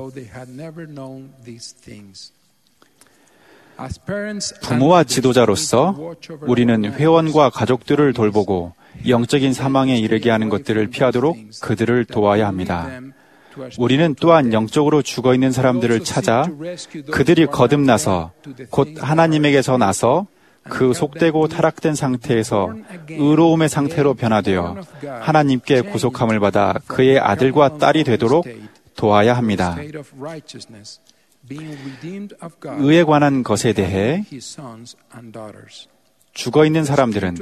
부모와 지도자로서 우리는 회원과 가족들을 돌보고 영적인 사망에 이르게 하는 것들을 피하도록 그들을 도와야 합니다. 우리는 또한 영적으로 죽어있는 사람들을 찾아 그들이 거듭나서 곧 하나님에게서 나서 그 속되고 타락된 상태에서 의로움의 상태로 변화되어 하나님께 구속함을 받아 그의 아들과 딸이 되도록 도와야 합니다. 의에 관한 것에 대해 죽어있는 사람들은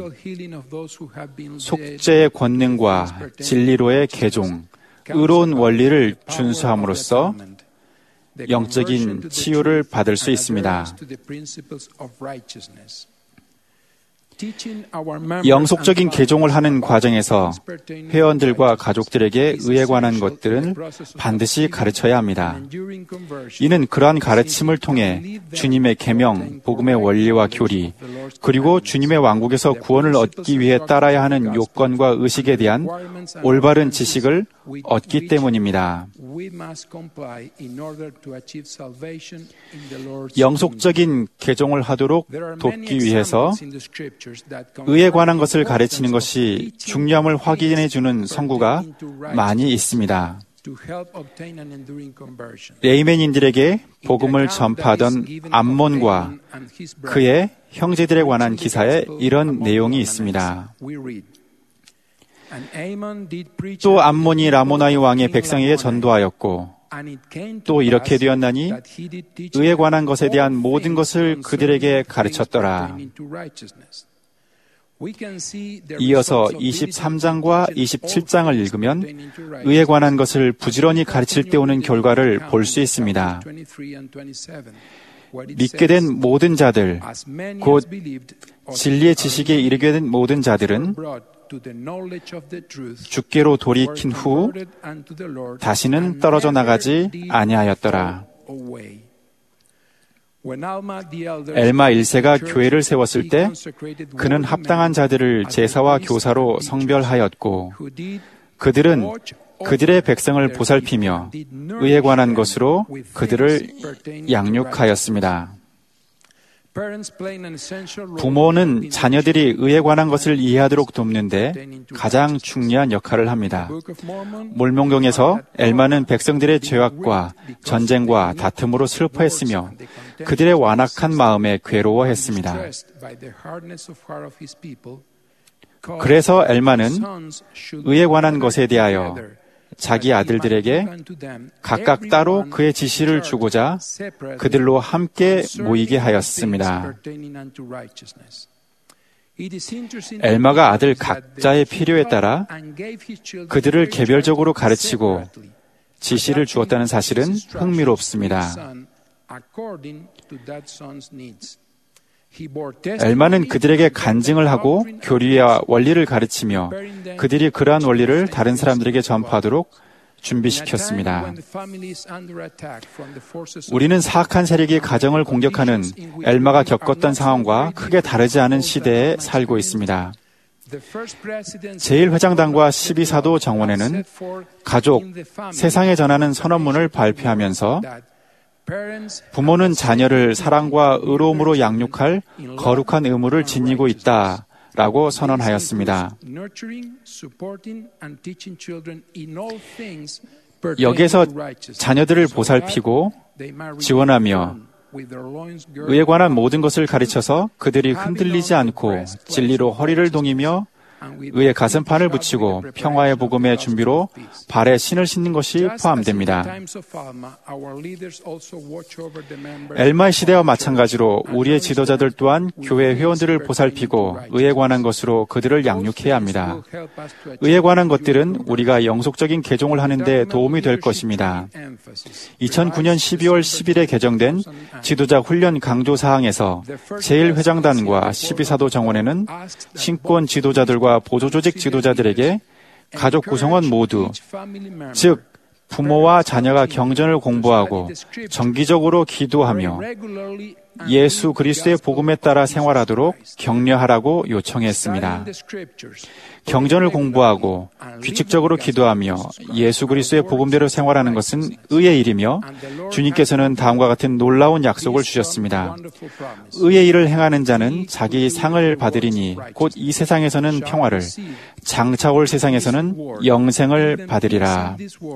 속죄의 권능과 진리로의 개종, 의로운 원리를 준수함으로써 영적인 치유를 받을 수 있습니다. 영속적인 개종을 하는 과정에서 회원들과 가족들에게 의에 관한 것들은 반드시 가르쳐야 합니다. 이는 그러한 가르침을 통해 주님의 계명, 복음의 원리와 교리, 그리고 주님의 왕국에서 구원을 얻기 위해 따라야 하는 요건과 의식에 대한 올바른 지식을 얻기 때문입니다. 영속적인 개종을 하도록 돕기 위해서 의에 관한 것을 가르치는 것이 중요함을 확인해 주는 성구가 많이 있습니다. 레이맨인들에게 복음을 전파하던 암몬과 그의 형제들에 관한 기사에 이런 내용이 있습니다. 또 암몬이 라모나이 왕의 백성에게 전도하였고 또 이렇게 되었나니 의에 관한 것에 대한 모든 것을 그들에게 가르쳤더라. 이어서 이십삼 장과 이십칠 장을 읽으면 의에 관한 것을 부지런히 가르칠 때 오는 결과를 볼 수 있습니다. 믿게 된 모든 자들, 곧 진리의 지식에 이르게 된 모든 자들은 주께로 돌이킨 후 다시는 떨어져 나가지 아니하였더라. 엘마 일 세가 교회를 세웠을 때 그는 합당한 자들을 제사와 교사로 성별하였고 그들은 그들의 백성을 보살피며 의에 관한 것으로 그들을 양육하였습니다. 부모는 자녀들이 의에 관한 것을 이해하도록 돕는데 가장 중요한 역할을 합니다. 몰몬경에서 엘마는 백성들의 죄악과 전쟁과 다툼으로 슬퍼했으며 그들의 완악한 마음에 괴로워했습니다. 그래서 엘마는 의에 관한 것에 대하여 자기 아들들에게 각각 따로 그의 지시를 주고자 그들로 함께 모이게 하였습니다. 엘마가 아들 각자의 필요에 따라 그들을 개별적으로 가르치고 지시를 주었다는 사실은 흥미롭습니다. 엘마는 그들에게 간증을 하고 교리와 원리를 가르치며 그들이 그러한 원리를 다른 사람들에게 전파하도록 준비시켰습니다. 우리는 사악한 세력이 가정을 공격하는 엘마가 겪었던 상황과 크게 다르지 않은 시대에 살고 있습니다. 제일 회장단과 십이 사도 정원회는 가족, 세상에 전하는 선언문을 발표하면서 부모는 자녀를 사랑과 의로움으로 양육할 거룩한 의무를 지니고 있다라고 선언하였습니다. 여기에서 자녀들을 보살피고 지원하며 의에 관한 모든 것을 가르쳐서 그들이 흔들리지 않고 진리로 허리를 동이며 의에 가슴판을 붙이고 평화의 복음의 준비로 발에 신을 신는 것이 포함됩니다. 엘마의 시대와 마찬가지로 우리의 지도자들 또한 교회 회원들을 보살피고 의에 관한 것으로 그들을 양육해야 합니다. 의에 관한 것들은 우리가 영속적인 개종을 하는 데 도움이 될 것입니다. 이천구 년 십이월 십일에 개정된 지도자 훈련 강조 사항에서 제일 회장단과 십이 사도 정원회는 신권 지도자들과 보조조직 지도자들에게 가족 구성원 모두, 즉 부모와 자녀가 경전을 공부하고 정기적으로 기도하며 예수 그리스도의 복음에 따라 생활하도록 격려하라고 요청했습니다. 경전을 공부하고 규칙적으로 기도하며 예수 그리스도의 복음대로 생활하는 것은 의의 일이며 주님께서는 다음과 같은 놀라운 약속을 주셨습니다. 의의 일을 행하는 자는 자기 상을 받으리니 곧 이 세상에서는 평화를, 장차 올 세상에서는 영생을 받으리라.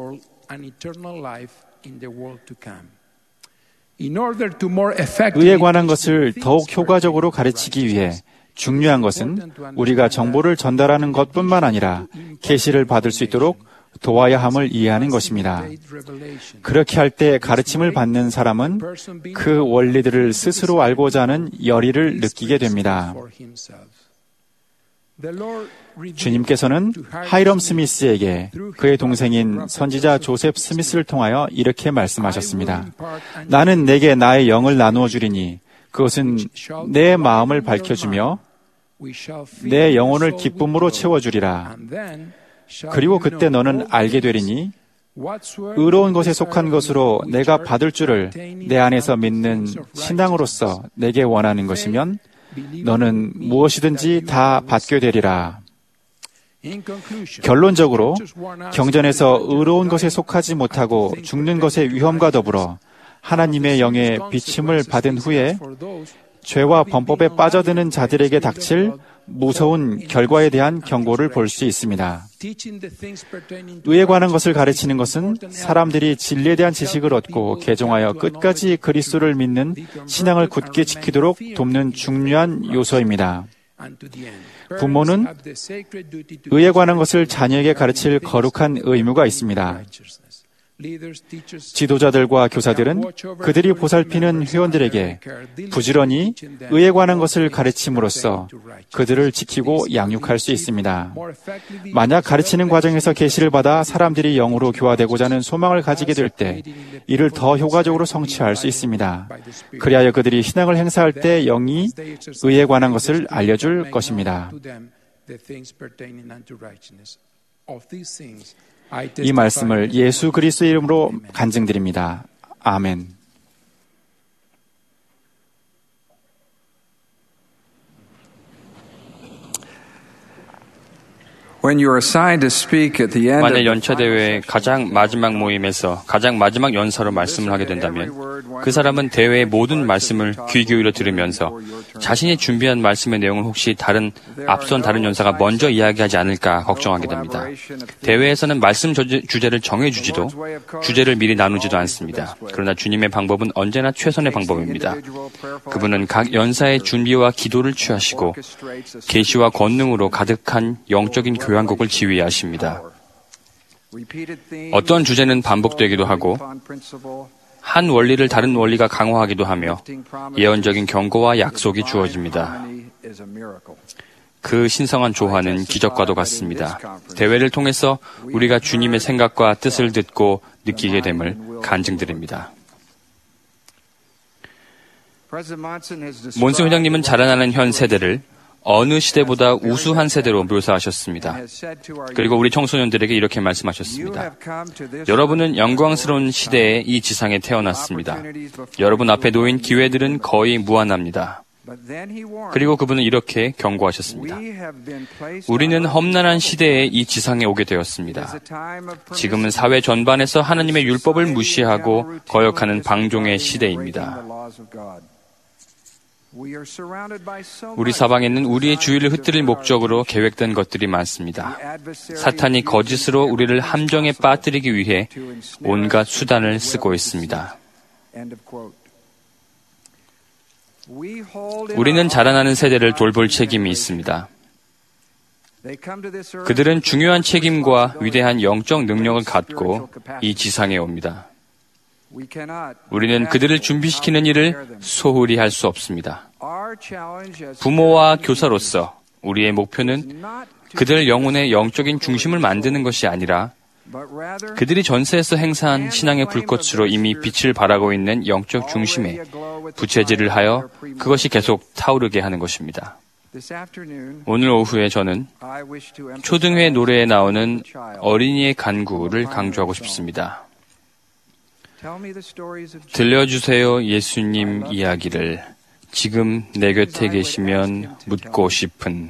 의에 관한 것을 더욱 효과적으로 가르치기 위해 중요한 것은 우리가 정보를 전달하는 것뿐만 아니라 계시를 받을 수 있도록 도와야 함을 이해하는 것입니다. 그렇게 할 때 가르침을 받는 사람은 그 원리들을 스스로 알고자 하는 열의를 느끼게 됩니다. 주님께서는 하이럼 스미스에게 그의 동생인 선지자 조셉 스미스를 통하여 이렇게 말씀하셨습니다. 나는 내게 나의 영을 나누어 주리니 그것은 내 마음을 밝혀주며 내 영혼을 기쁨으로 채워주리라. 그리고 그때 너는 알게 되리니 의로운 것에 속한 것으로 내가 받을 줄을 내 안에서 믿는 신앙으로서 내게 원하는 것이면 너는 무엇이든지 다 받게 되리라. 결론적으로 경전에서 의로운 것에 속하지 못하고 죽는 것의 위험과 더불어 하나님의 영의 비침을 받은 후에 죄와 범법에 빠져드는 자들에게 닥칠 무서운 결과에 대한 경고를 볼 수 있습니다. 의에 관한 것을 가르치는 것은 사람들이 진리에 대한 지식을 얻고 개종하여 끝까지 그리스도를 믿는 신앙을 굳게 지키도록 돕는 중요한 요소입니다. 부모는 의에 관한 것을 자녀에게 가르칠 거룩한 의무가 있습니다. 지도자들과 교사들은 그들이 보살피는 회원들에게 부지런히 의에 관한 것을 가르침으로써 그들을 지키고 양육할 수 있습니다. 만약 가르치는 과정에서 계시를 받아 사람들이 영으로 교화되고자 하는 소망을 가지게 될 때 이를 더 효과적으로 성취할 수 있습니다. 그리하여 그들이 신앙을 행사할 때 영이 의에 관한 것을 알려줄 것입니다. 이 말씀을 예수 그리스도의 이름으로 간증드립니다. 아멘. 만약 연차 대회의 가장 마지막 모임에서 가장 마지막 연사로 말씀을 하게 된다면 그 사람은 대회의 모든 말씀을 귀 기울여 들으면서 자신이 준비한 말씀의 내용을 혹시 다른 앞선 다른 연사가 먼저 이야기하지 않을까 걱정하게 됩니다. 대회에서는 말씀 주제를 정해주지도 주제를 미리 나누지도 않습니다. 그러나 주님의 방법은 언제나 최선의 방법입니다. 그분은 각 연사의 준비와 기도를 취하시고 계시와 권능으로 가득한 영적인 교회 교향곡을 지휘하십니다. 어떤 주제는 반복되기도 하고 한 원리를 다른 원리가 강화하기도 하며 예언적인 경고와 약속이 주어집니다. 그 신성한 조화는 기적과도 같습니다. 대회를 통해서 우리가 주님의 생각과 뜻을 듣고 느끼게 됨을 간증드립니다. 몬슨 회장님은 자라나는 현 세대를 어느 시대보다 우수한 세대로 묘사하셨습니다. 그리고 우리 청소년들에게 이렇게 말씀하셨습니다. 여러분은 영광스러운 시대에 이 지상에 태어났습니다. 여러분 앞에 놓인 기회들은 거의 무한합니다. 그리고 그분은 이렇게 경고하셨습니다. 우리는 험난한 시대에 이 지상에 오게 되었습니다. 지금은 사회 전반에서 하나님의 율법을 무시하고 거역하는 방종의 시대입니다. 우리 사방에는 우리의 주의를 흩뜨릴 목적으로 계획된 것들이 많습니다. 사탄이 거짓으로 우리를 함정에 빠뜨리기 위해 온갖 수단을 쓰고 있습니다. 우리는 자라나는 세대를 돌볼 책임이 있습니다. 그들은 중요한 책임과 위대한 영적 능력을 갖고 이 지상에 옵니다. 우리는 그들을 준비시키는 일을 소홀히 할 수 없습니다. 부모와 교사로서 우리의 목표는 그들 영혼의 영적인 중심을 만드는 것이 아니라 그들이 전세에서 행사한 신앙의 불꽃으로 이미 빛을 발하고 있는 영적 중심에 부채질을 하여 그것이 계속 타오르게 하는 것입니다. 오늘 오후에 저는 초등회 노래에 나오는 어린이의 간구를 강조하고 싶습니다. 들려주세요, 예수님 이야기를. 지금 내 곁에 계시면 묻고 싶은.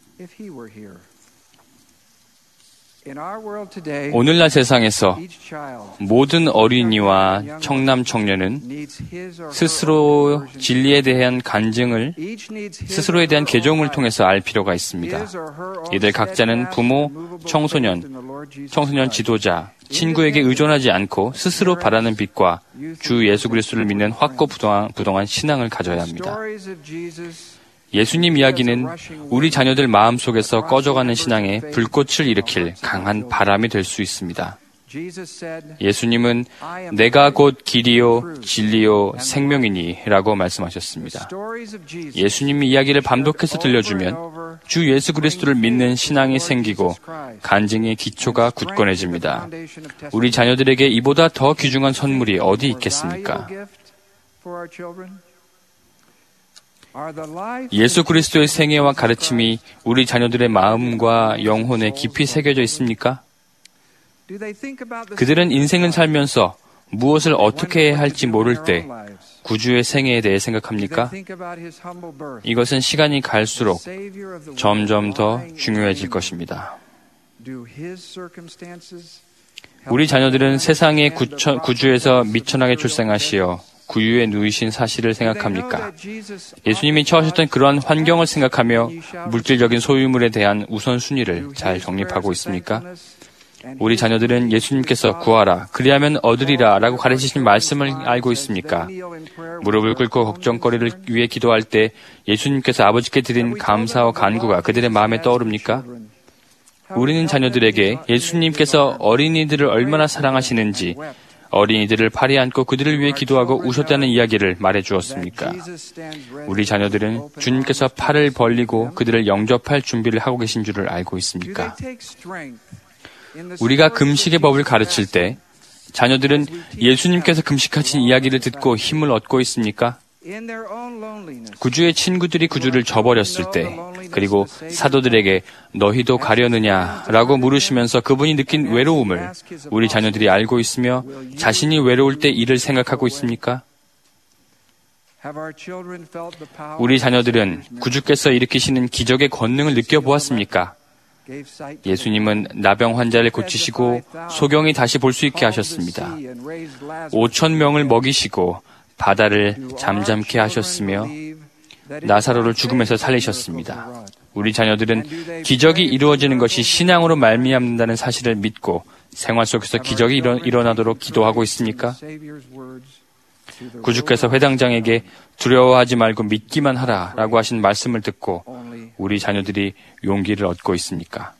오늘날 세상에서 모든 어린이와 청남 청년은 스스로 진리에 대한 간증을, 스스로에 대한 개종을 통해서 알 필요가 있습니다. 이들 각자는 부모, 청소년, 청소년 지도자, 친구에게 의존하지 않고 스스로 바라는 빛과 주 예수 그리스도를 믿는 확고부동한 부동한 신앙을 가져야 합니다. 예수님 이야기는 우리 자녀들 마음속에서 꺼져가는 신앙에 불꽃을 일으킬 강한 바람이 될 수 있습니다. 예수님은 내가 곧 길이요 진리요 생명이니 라고 말씀하셨습니다. 예수님이 이야기를 반복해서 들려주면 주 예수 그리스도를 믿는 신앙이 생기고 간증의 기초가 굳건해집니다. 우리 자녀들에게 이보다 더 귀중한 선물이 어디 있겠습니까? 예수 그리스도의 생애와 가르침이 우리 자녀들의 마음과 영혼에 깊이 새겨져 있습니까? 그들은 인생을 살면서 무엇을 어떻게 해야 할지 모를 때 구주의 생애에 대해 생각합니까? 이것은 시간이 갈수록 점점 더 중요해질 것입니다. 우리 자녀들은 세상의 구처, 구주에서 미천하게 출생하시어 구유에 누이신 사실을 생각합니까? 예수님이 처하셨던 그러한 환경을 생각하며 물질적인 소유물에 대한 우선순위를 잘 정립하고 있습니까? 우리 자녀들은 예수님께서 구하라, 그리하면 얻으리라 라고 가르치신 말씀을 알고 있습니까? 무릎을 꿇고 걱정거리를 위해 기도할 때 예수님께서 아버지께 드린 감사와 간구가 그들의 마음에 떠오릅니까? 우리는 자녀들에게 예수님께서 어린이들을 얼마나 사랑하시는지, 어린이들을 팔에 안고 그들을 위해 기도하고 우셨다는 이야기를 말해 주었습니까? 우리 자녀들은 주님께서 팔을 벌리고 그들을 영접할 준비를 하고 계신 줄을 알고 있습니까? 우리가 금식의 법을 가르칠 때 자녀들은 예수님께서 금식하신 이야기를 듣고 힘을 얻고 있습니까? 구주의 친구들이 구주를 저버렸을 때, 그리고 사도들에게 너희도 가려느냐 라고 물으시면서 그분이 느낀 외로움을 우리 자녀들이 알고 있으며 자신이 외로울 때 이를 생각하고 있습니까? 우리 자녀들은 구주께서 일으키시는 기적의 권능을 느껴보았습니까? 예수님은 나병 환자를 고치시고 소경이 다시 볼 수 있게 하셨습니다. 오천 명을 먹이시고 바다를 잠잠케 하셨으며 나사로를 죽음에서 살리셨습니다. 우리 자녀들은 기적이 이루어지는 것이 신앙으로 말미암는다는 사실을 믿고 생활 속에서 기적이 일어, 일어나도록 기도하고 있습니까? 구주께서 회당장에게 두려워하지 말고 믿기만 하라 라고 하신 말씀을 듣고 우리 자녀들이 용기를 얻고 있습니까?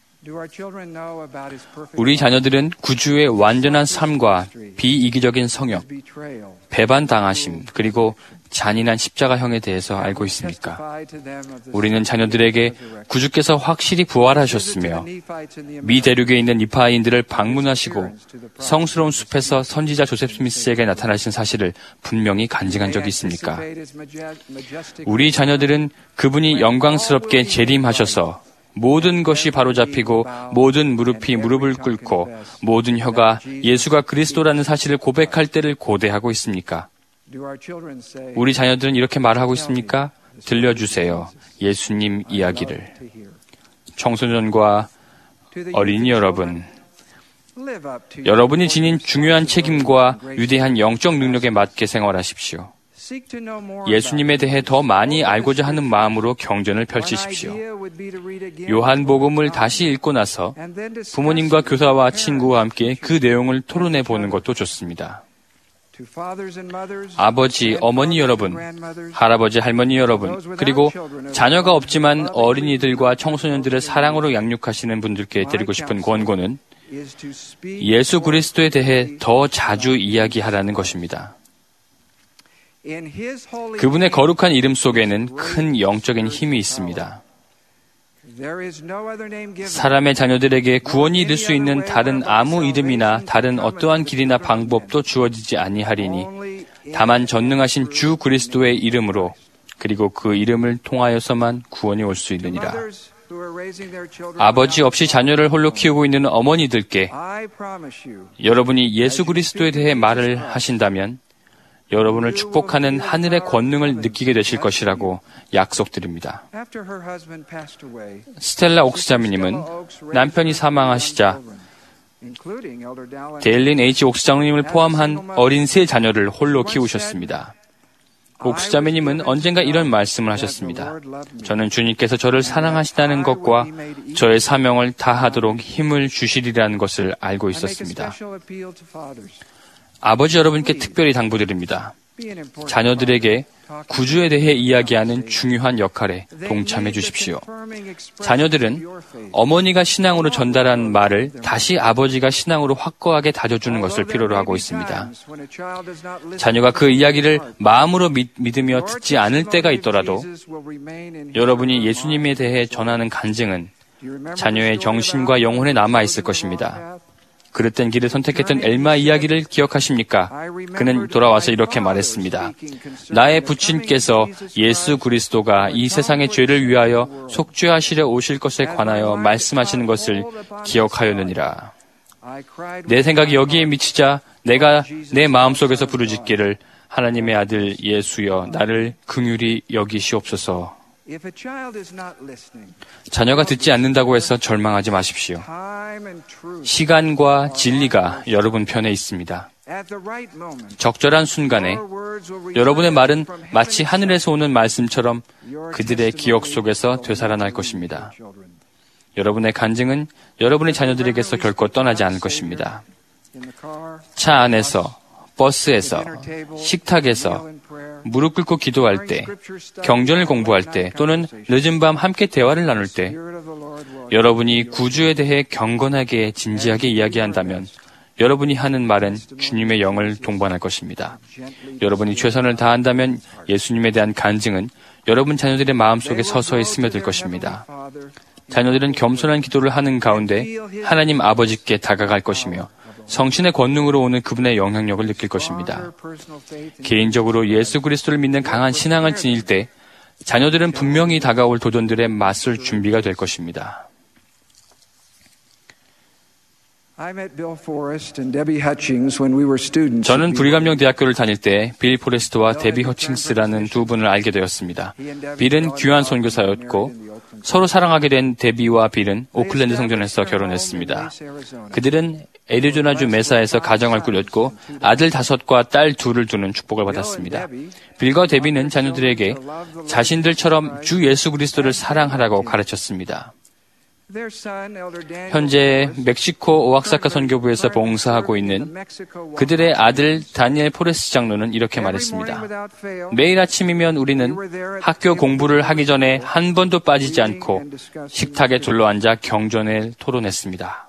우리 자녀들은 구주의 완전한 삶과 비이기적인 성역, 배반당하심, 그리고 잔인한 십자가형에 대해서 알고 있습니까? 우리는 자녀들에게 구주께서 확실히 부활하셨으며 미대륙에 있는 니파인들을 방문하시고 성스러운 숲에서 선지자 조셉 스미스에게 나타나신 사실을 분명히 간증한 적이 있습니까? 우리 자녀들은 그분이 영광스럽게 재림하셔서 모든 것이 바로잡히고 모든 무릎이 무릎을 꿇고 모든 혀가 예수가 그리스도라는 사실을 고백할 때를 고대하고 있습니까? 우리 자녀들은 이렇게 말하고 있습니까? 들려주세요, 예수님 이야기를. 청소년과 어린이 여러분, 여러분이 지닌 중요한 책임과 위대한 영적 능력에 맞게 생활하십시오. 예수님에 대해 더 많이 알고자 하는 마음으로 경전을 펼치십시오. 요한복음을 다시 읽고 나서 부모님과 교사와 친구와 함께 그 내용을 토론해 보는 것도 좋습니다. 아버지, 어머니 여러분, 할아버지, 할머니 여러분, 그리고 자녀가 없지만 어린이들과 청소년들을 사랑으로 양육하시는 분들께 드리고 싶은 권고는 예수 그리스도에 대해 더 자주 이야기하라는 것입니다. 그분의 거룩한 이름 속에는 큰 영적인 힘이 있습니다. 사람의 자녀들에게 구원이 이룰 수 있는 다른 아무 이름이나 다른 어떠한 길이나 방법도 주어지지 아니하리니 다만 전능하신 주 그리스도의 이름으로, 그리고 그 이름을 통하여서만 구원이 올 수 있느니라. 아버지 없이 자녀를 홀로 키우고 있는 어머니들께 여러분이 예수 그리스도에 대해 말을 하신다면 여러분을 축복하는 하늘의 권능을 느끼게 되실 것이라고 약속드립니다. 스텔라 옥스자매님은 남편이 사망하시자 데일린 H. 옥스 장로님을 포함한 어린 세 자녀를 홀로 키우셨습니다. 옥스 자매님은 언젠가 이런 말씀을 하셨습니다. 저는 주님께서 저를 사랑하시다는 것과 저의 사명을 다하도록 힘을 주시리라는 것을 알고 있었습니다. 아버지 여러분께 특별히 당부드립니다. 자녀들에게 구주에 대해 이야기하는 중요한 역할에 동참해 주십시오. 자녀들은 어머니가 신앙으로 전달한 말을 다시 아버지가 신앙으로 확고하게 다져주는 것을 필요로 하고 있습니다. 자녀가 그 이야기를 마음으로 믿, 믿으며 듣지 않을 때가 있더라도 여러분이 예수님에 대해 전하는 간증은 자녀의 정신과 영혼에 남아있을 것입니다. 그릇된 길을 선택했던 엘마 이야기를 기억하십니까? 그는 돌아와서 이렇게 말했습니다. 나의 부친께서 예수 그리스도가 이 세상의 죄를 위하여 속죄하시려 오실 것에 관하여 말씀하시는 것을 기억하였느니라. 내 생각이 여기에 미치자 내가 내 마음속에서 부르짖기를 하나님의 아들 예수여 나를 긍휼히 여기시옵소서. 자녀가 듣지 않는다고 해서 절망하지 마십시오. 시간과 진리가 여러분 편에 있습니다. 적절한 순간에 여러분의 말은 마치 하늘에서 오는 말씀처럼 그들의 기억 속에서 되살아날 것입니다. 여러분의 간증은 여러분의 자녀들에게서 결코 떠나지 않을 것입니다. 차 안에서, 버스에서, 식탁에서, 무릎 꿇고 기도할 때, 경전을 공부할 때, 또는 늦은 밤 함께 대화를 나눌 때, 여러분이 구주에 대해 경건하게 진지하게 이야기한다면 여러분이 하는 말은 주님의 영을 동반할 것입니다. 여러분이 최선을 다한다면 예수님에 대한 간증은 여러분 자녀들의 마음속에 서서히 스며들 것입니다. 자녀들은 겸손한 기도를 하는 가운데 하나님 아버지께 다가갈 것이며 성신의 권능으로 오는 그분의 영향력을 느낄 것입니다. 개인적으로 예수 그리스도를 믿는 강한 신앙을 지닐 때 자녀들은 분명히 다가올 도전들에 맞설 준비가 될 것입니다. 저는 브리감령 대학교를 다닐 때 빌 포레스트와 데비 허칭스라는 두 분을 알게 되었습니다. 빌은 귀한 선교사였고 서로 사랑하게 된 데비와 빌은 오클랜드 성전에서 결혼했습니다. 그들은 애리조나주 메사에서 가정을 꾸렸고 아들 다섯과 딸 둘을 두는 축복을 받았습니다. 빌과 데비는 자녀들에게 자신들처럼 주 예수 그리스도를 사랑하라고 가르쳤습니다. 현재 멕시코 오아사카 선교부에서 봉사하고 있는 그들의 아들 다니엘 포레스 장로는 이렇게 말했습니다. 매일 아침이면 우리는 학교 공부를 하기 전에 한 번도 빠지지 않고 식탁에 둘러앉아 경전을 토론했습니다.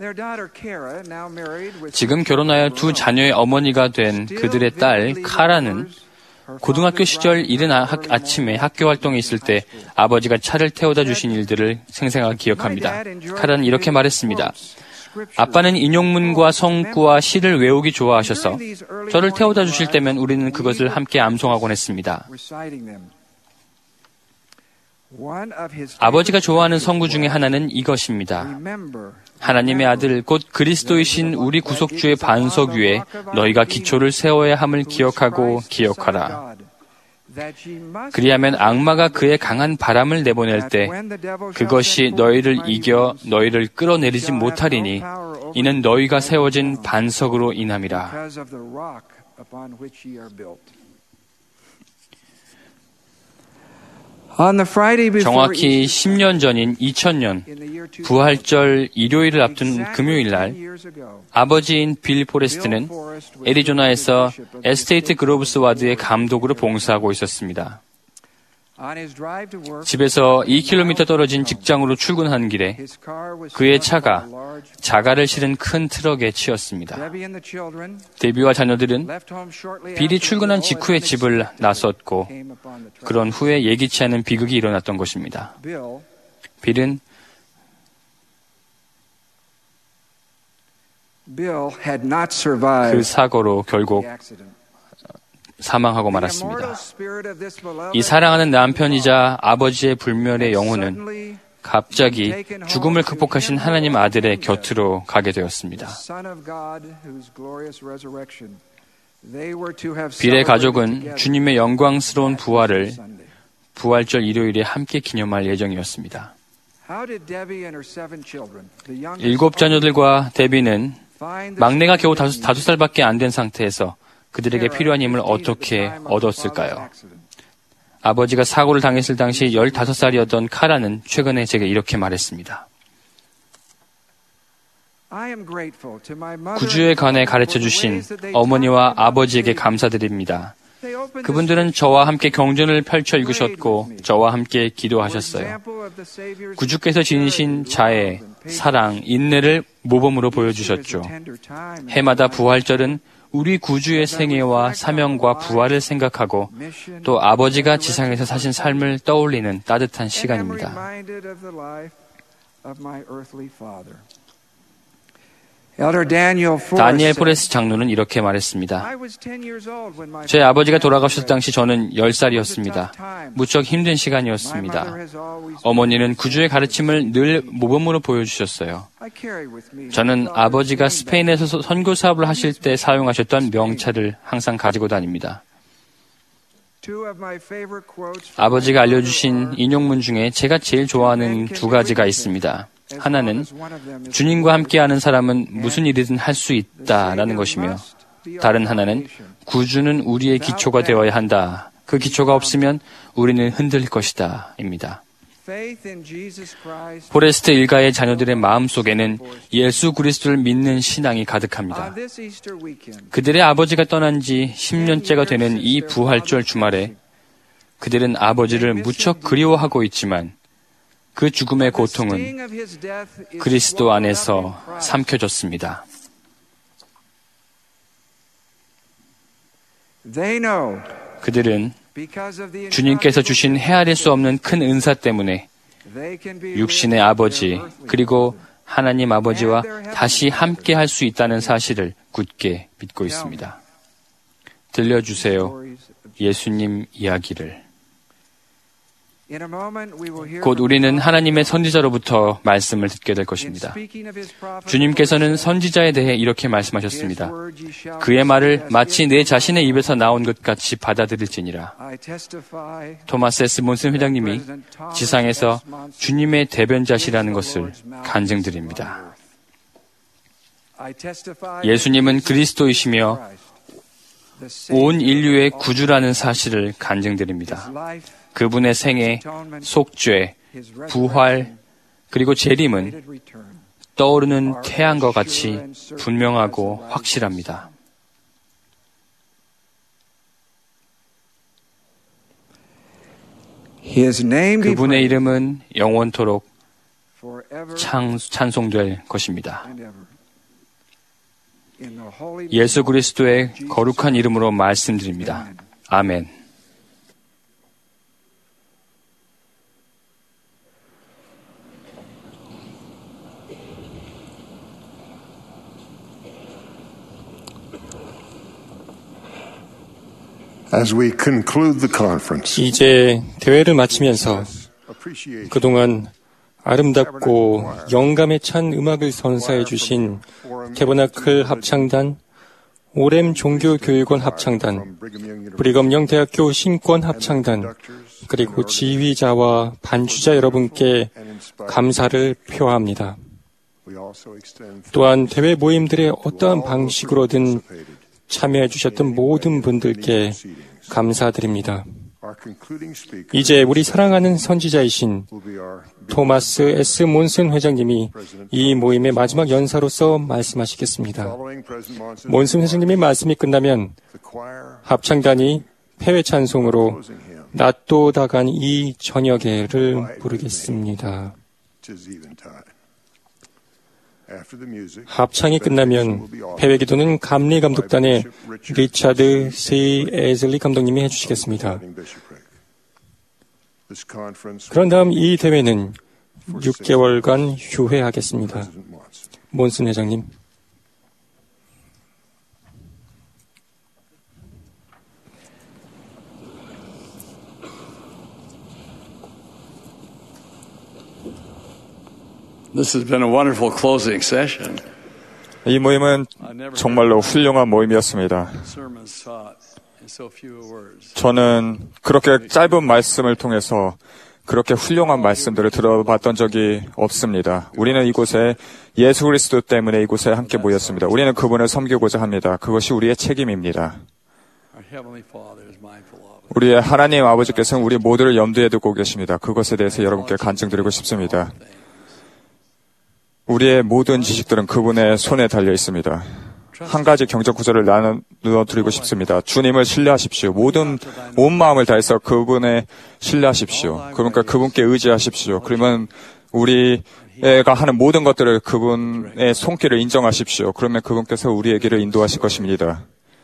지금 결혼하여 두 자녀의 어머니가 된 그들의 딸 카라는 고등학교 시절 이른 아, 아침에 학교 활동에 있을 때 아버지가 차를 태워다 주신 일들을 생생하게 기억합니다. 카라는 이렇게 말했습니다. 아빠는 인용문과 성구와 시를 외우기 좋아하셔서 저를 태워다 주실 때면 우리는 그것을 함께 암송하곤 했습니다. 아버지가 좋아하는 성구 중에 하나는 이것입니다. 하나님의 아들 곧 그리스도이신 우리 구속주의 반석 위에 너희가 기초를 세워야 함을 기억하고 기억하라. 그리하면 악마가 그의 강한 바람을 내보낼 때 그것이 너희를 이겨 너희를 끌어내리지 못하리니 이는 너희가 세워진 반석으로 인함이라. 정확히 십 년 전인 이천 년 부활절 일요일을 앞둔 금요일 날 아버지인 빌 포레스트는 애리조나에서 에스테이트 그로브스 와드의 감독으로 봉사하고 있었습니다. 집에서 이 킬로미터 떨어진 직장으로 출근하는 길에 그의 차가 자가를 실은 큰 트럭에 치였습니다. 데비와 자녀들은 빌이 출근한 직후에 집을 나섰고 그런 후에 예기치 않은 비극이 일어났던 것입니다. 빌은 그 사고로 결국 사망하고 말았습니다. 이 사랑하는 남편이자 아버지의 불멸의 영혼은 갑자기 죽음을 극복하신 하나님 아들의 곁으로 가게 되었습니다. 빌의 가족은 주님의 영광스러운 부활을 부활절 일요일에 함께 기념할 예정이었습니다. 일곱 자녀들과 데비는 막내가 겨우 다섯, 다섯 살밖에 안 된 상태에서 그들에게 필요한 힘을 어떻게 얻었을까요? 아버지가 사고를 당했을 당시 열다섯 살이었던 카라는 최근에 제게 이렇게 말했습니다. 구주에 관해 가르쳐주신 어머니와 아버지에게 감사드립니다. 그분들은 저와 함께 경전을 펼쳐 읽으셨고 저와 함께 기도하셨어요. 구주께서 지니신 자애, 사랑, 인내를 모범으로 보여주셨죠. 해마다 부활절은 우리 구주의 생애와 사명과 부활을 생각하고 또 아버지가 지상에서 사신 삶을 떠올리는 따뜻한 시간입니다. 다니엘 포레스 장로는 이렇게 말했습니다. 제 아버지가 돌아가셨을 당시 저는 열 살이었습니다. 무척 힘든 시간이었습니다. 어머니는 구주의 가르침을 늘 모범으로 보여주셨어요. 저는 아버지가 스페인에서 선교 사업을 하실 때 사용하셨던 명찰을 항상 가지고 다닙니다. 아버지가 알려주신 인용문 중에 제가 제일 좋아하는 두 가지가 있습니다. 하나는 주님과 함께하는 사람은 무슨 일이든 할 수 있다라는 것이며 다른 하나는 구주는 우리의 기초가 되어야 한다. 그 기초가 없으면 우리는 흔들릴 것이다. 입니다. 포레스트 일가의 자녀들의 마음속에는 예수 그리스도를 믿는 신앙이 가득합니다. 그들의 아버지가 떠난 지 십 년째가 되는 이 부활절 주말에 그들은 아버지를 무척 그리워하고 있지만 그 죽음의 고통은 그리스도 안에서 삼켜졌습니다. 그들은 주님께서 주신 헤아릴 수 없는 큰 은사 때문에 육신의 아버지 그리고 하나님 아버지와 다시 함께 할 수 있다는 사실을 굳게 믿고 있습니다. 들려주세요. 예수님 이야기를. 곧 우리는 하나님의 선지자로부터 말씀을 듣게 될 것입니다. 주님께서는 선지자에 대해 이렇게 말씀하셨습니다. 그의 말을 마치 내 자신의 입에서 나온 것 같이 받아들일지니라. 토마스 에스 몬슨 회장님이 지상에서 주님의 대변자시라는 것을 간증드립니다. 예수님은 그리스도이시며 온 인류의 구주라는 사실을 간증드립니다. 그분의 생애, 속죄, 부활, 그리고 재림은 떠오르는 태양과 같이 분명하고 확실합니다. 그분의 이름은 영원토록 찬, 찬송될 것입니다. 예수 그리스도의 거룩한 이름으로 말씀드립니다. 아멘. 이제 대회를 마치면서 그동안 아름답고 영감에 찬 음악을 선사해 주신 태버나클 합창단, 오렘 종교교육원 합창단, 브리검영 대학교 신권 합창단, 그리고 지휘자와 반주자 여러분께 감사를 표합니다. 또한 대회 모임들의 어떠한 방식으로든 참여해 주셨던 모든 분들께 감사드립니다. 이제 우리 사랑하는 선지자이신 토마스 에스 몬슨 회장님이 이 모임의 마지막 연사로서 말씀하시겠습니다. 몬슨 회장님의 말씀이 끝나면 합창단이 폐회 찬송으로 낮도 다간 이 저녁에를 부르겠습니다. 합창이 끝나면 폐회 기도는 감리 감독단의 리차드 C. 에즐리 감독님이 해주시겠습니다. 그런 다음 이 대회는 육 개월간 휴회하겠습니다. 몬슨 회장님. This has been a wonderful closing session. 이 모임은 정말로 훌륭한 모임이었습니다. 저는 그렇게 짧은 말씀을 통해서 그렇게 훌륭한 말씀들을 들어봤던 적이 없습니다. 우리는 이곳에 예수 그리스도 때문에 이곳에 함께 모였습니다. 우리는 그분을 섬기고자 합니다. 그것이 우리의 책임입니다. 우리의 하나님 아버지께서는 우리 모두를 염두에 두고 계십니다. 그것에 대해서 여러분께 간증드리고 싶습니다. 우리의 모든 지식들은 그분의 손에 달려 있습니다. 한 가지 경적 구절을 나눠드리고 싶습니다. 주님을 신뢰하십시오. 모든 온 마음을 다해서 그분에 신뢰하십시오. 그러니까 그분께 의지하십시오. 그러면 우리가 하는 모든 것들을 그분의 손길을 인정하십시오. 그러면 그분께서 우리의 길을 인도하실 것입니다.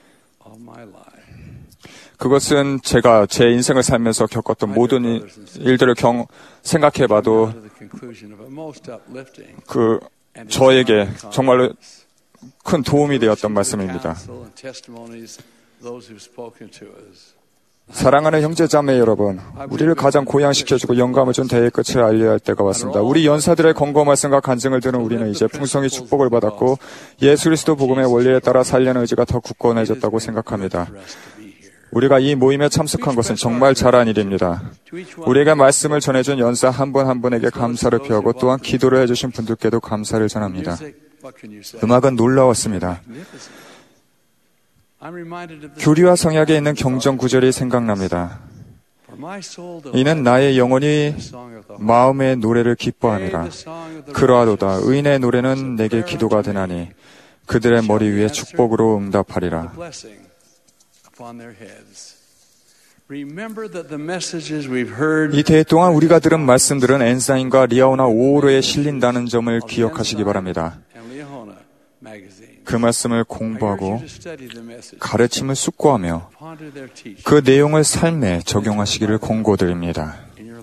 그것은 제가 제 인생을 살면서 겪었던 모든 일들을 경, 생각해봐도 그 저에게 정말로 큰 도움이 되었던 말씀입니다. 사랑하는 형제자매 여러분, 우리를 가장 고양시켜주고 영감을 준 대의 끝을 알려야 할 때가 왔습니다. 우리 연사들의 권고 말씀과 간증을 들은 우리는 이제 풍성히 축복을 받았고 예수 그리스도 복음의 원리에 따라 살려는 의지가 더 굳건해졌다고 생각합니다. 우리가 이 모임에 참석한 것은 정말 잘한 일입니다. 우리에게 말씀을 전해준 연사 한 분 한 분에게 감사를 표하고 또한 기도를 해주신 분들께도 감사를 전합니다. 음악은 놀라웠습니다. 교리와 성약에 있는 경전 구절이 생각납니다. 이는 나의 영혼이 마음의 노래를 기뻐함이라. 그러하도다 의인의 노래는 내게 기도가 되나니 그들의 머리 위에 축복으로 응답하리라. 이 대회 동안 우리가 들은 말씀들은 엔사인과 리아오나 오오로에 실린다는 점을 기억하시기 바랍니다. 그 말씀을 공부하고 가르침을 숙고하며 그 내용을 삶에 적용하시기를 권고드립니다.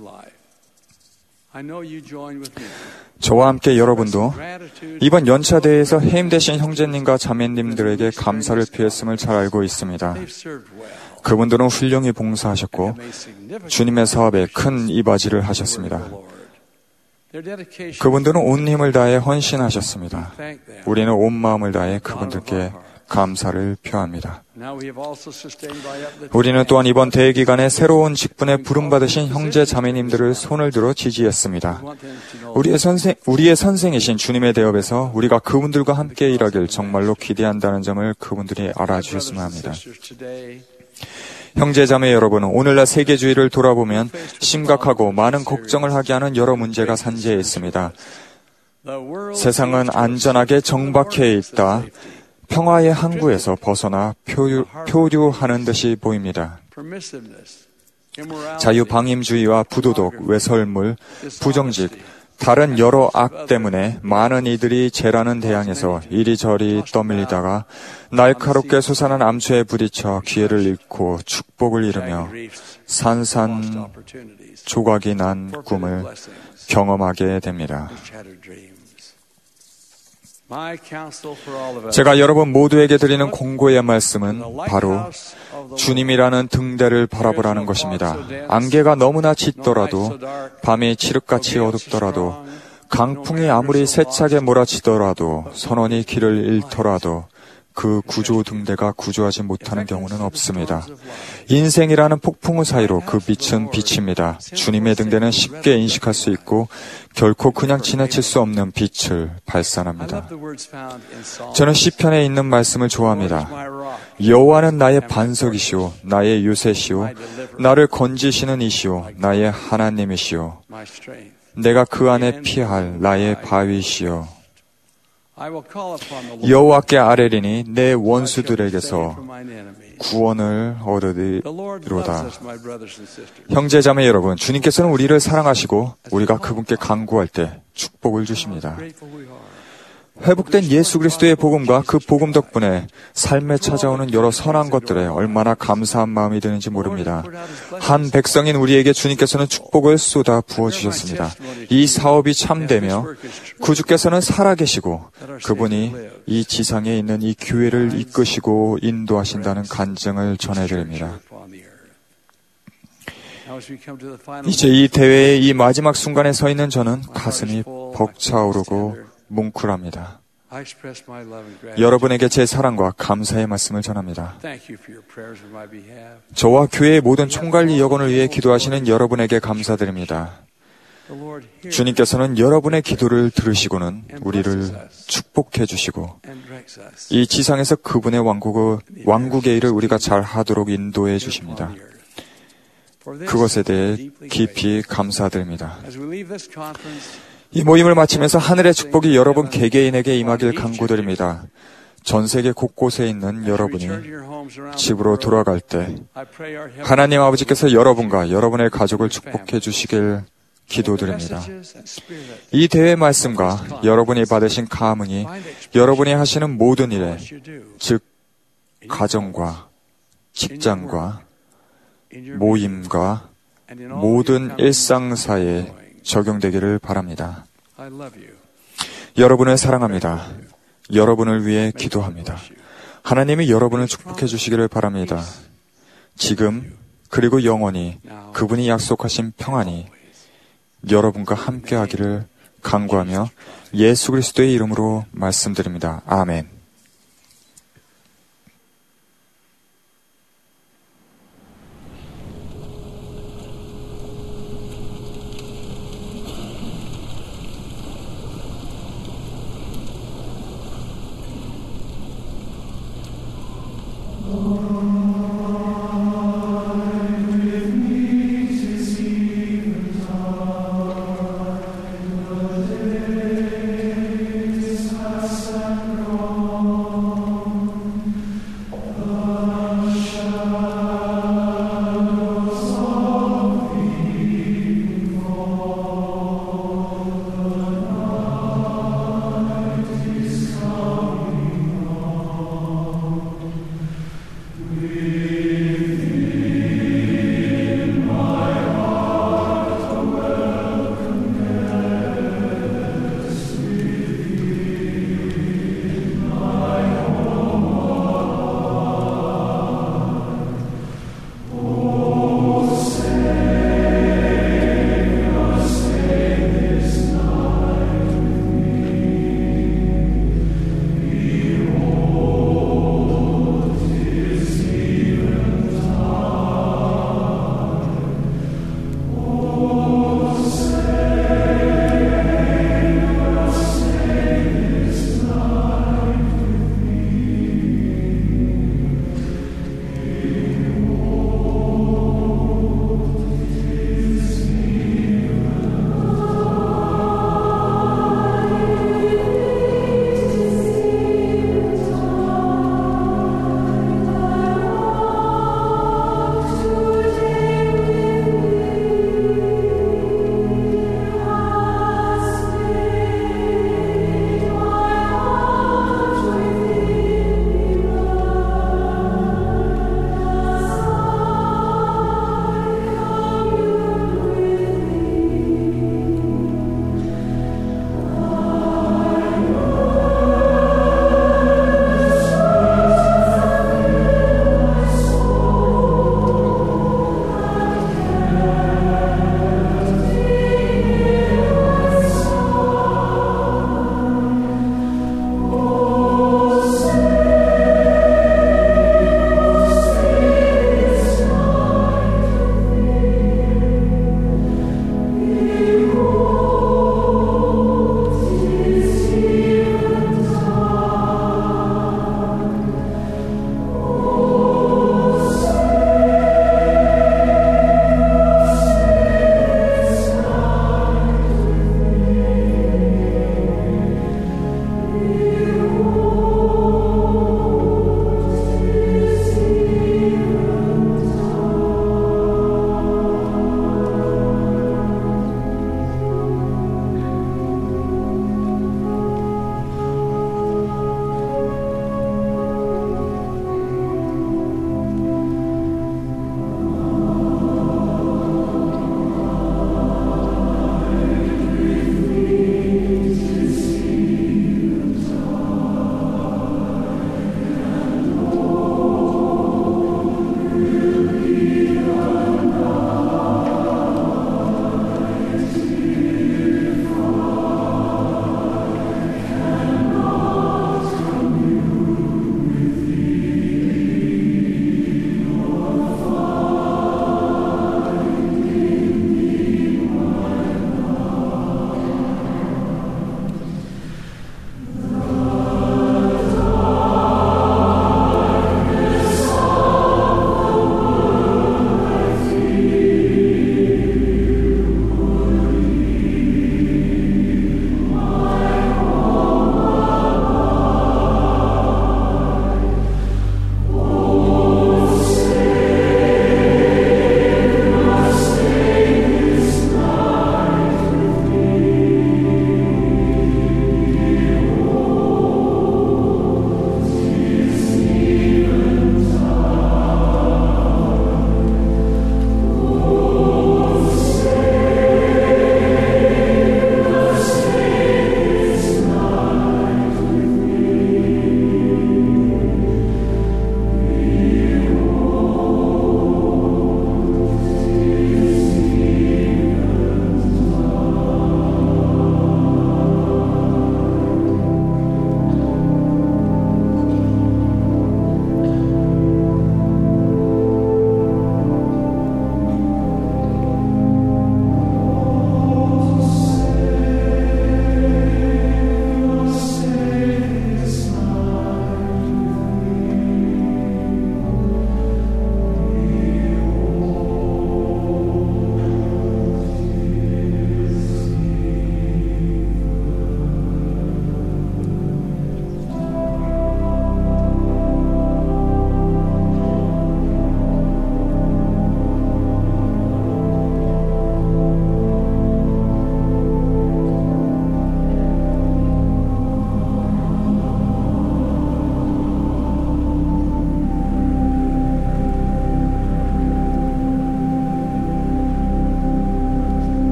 저와 함께 여러분도 이번 연차대회에서 해임되신 형제님과 자매님들에게 감사를 표했음을 잘 알고 있습니다. 그분들은 훌륭히 봉사하셨고 주님의 사업에 큰 이바지를 하셨습니다. 그분들은 온 힘을 다해 헌신하셨습니다. 우리는 온 마음을 다해 그분들께 감사를 표합니다. 우리는 또한 이번 대회 기간에 새로운 직분에 부름받으신 형제 자매님들을 손을 들어 지지했습니다. 우리의 선생, 우리의 선생이신 주님의 대업에서 우리가 그분들과 함께 일하길 정말로 기대한다는 점을 그분들이 알아주셨으면 합니다. 형제자매 여러분, 오늘날 세계주의를 돌아보면 심각하고 많은 걱정을 하게 하는 여러 문제가 산재해 있습니다. 세상은 안전하게 정박해 있다. 평화의 항구에서 벗어나 표류, 표류하는 듯이 보입니다. 자유방임주의와 부도덕, 외설물, 부정직, 다른 여러 악 때문에 많은 이들이 재라는 대양에서 이리저리 떠밀리다가 날카롭게 솟아난 암초에 부딪혀 기회를 잃고 축복을 잃으며 산산 조각이 난 꿈을 경험하게 됩니다. 제가 여러분 모두에게 드리는 공고의 말씀은 바로 주님이라는 등대를 바라보라는 것입니다. 안개가 너무나 짙더라도, 밤이 칠흑같이 어둡더라도, 강풍이 아무리 세차게 몰아치더라도, 선원이 길을 잃더라도 그 구조 등대가 구조하지 못하는 경우는 없습니다. 인생이라는 폭풍우 사이로 그 빛은 빛입니다. 주님의 등대는 쉽게 인식할 수 있고 결코 그냥 지나칠 수 없는 빛을 발산합니다. 저는 시편에 있는 말씀을 좋아합니다. 여호와는 나의 반석이시오, 나의 요새시오, 나를 건지시는 이시오, 나의 하나님이시오. 내가 그 안에 피할 나의 바위시오. 여호와께 아뢰리니 내 원수들에게서 구원을 얻으리로다. 형제자매 여러분, 주님께서는 우리를 사랑하시고 우리가 그분께 간구할 때 축복을 주십니다. 회복된 예수 그리스도의 복음과 그 복음 덕분에 삶에 찾아오는 여러 선한 것들에 얼마나 감사한 마음이 드는지 모릅니다. 한 백성인 우리에게 주님께서는 축복을 쏟아 부어주셨습니다. 이 사업이 참되며 구주께서는 살아계시고 그분이 이 지상에 있는 이 교회를 이끄시고 인도하신다는 간증을 전해드립니다. 이제 이 대회의 이 마지막 순간에 서 있는 저는 가슴이 벅차오르고 뭉클합니다. 여러분에게 제 사랑과 감사의 말씀을 전합니다. 저와 교회의 모든 총관리 여건을 위해 기도하시는 여러분에게 감사드립니다. 주님께서는 여러분의 기도를 들으시고는 우리를 축복해 주시고 이 지상에서 그분의 왕국의, 왕국의 일을 우리가 잘 하도록 인도해 주십니다. 그것에 대해 깊이 감사드립니다. 이 모임을 마치면서 하늘의 축복이 여러분 개개인에게 임하길 간구드립니다. 전 세계 곳곳에 있는 여러분이 집으로 돌아갈 때 하나님 아버지께서 여러분과 여러분의 가족을 축복해 주시길 기도드립니다. 이 대회 말씀과 여러분이 받으신 감흥이 여러분이 하시는 모든 일에, 즉 가정과 직장과 모임과 모든 일상사에 적용되기를 바랍니다. 여러분을 사랑합니다. 여러분을 위해 기도합니다. 하나님이 여러분을 축복해 주시기를 바랍니다. 지금 그리고 영원히 그분이 약속하신 평안이 여러분과 함께하기를 간구하며 예수 그리스도의 이름으로 말씀드립니다. 아멘. Oh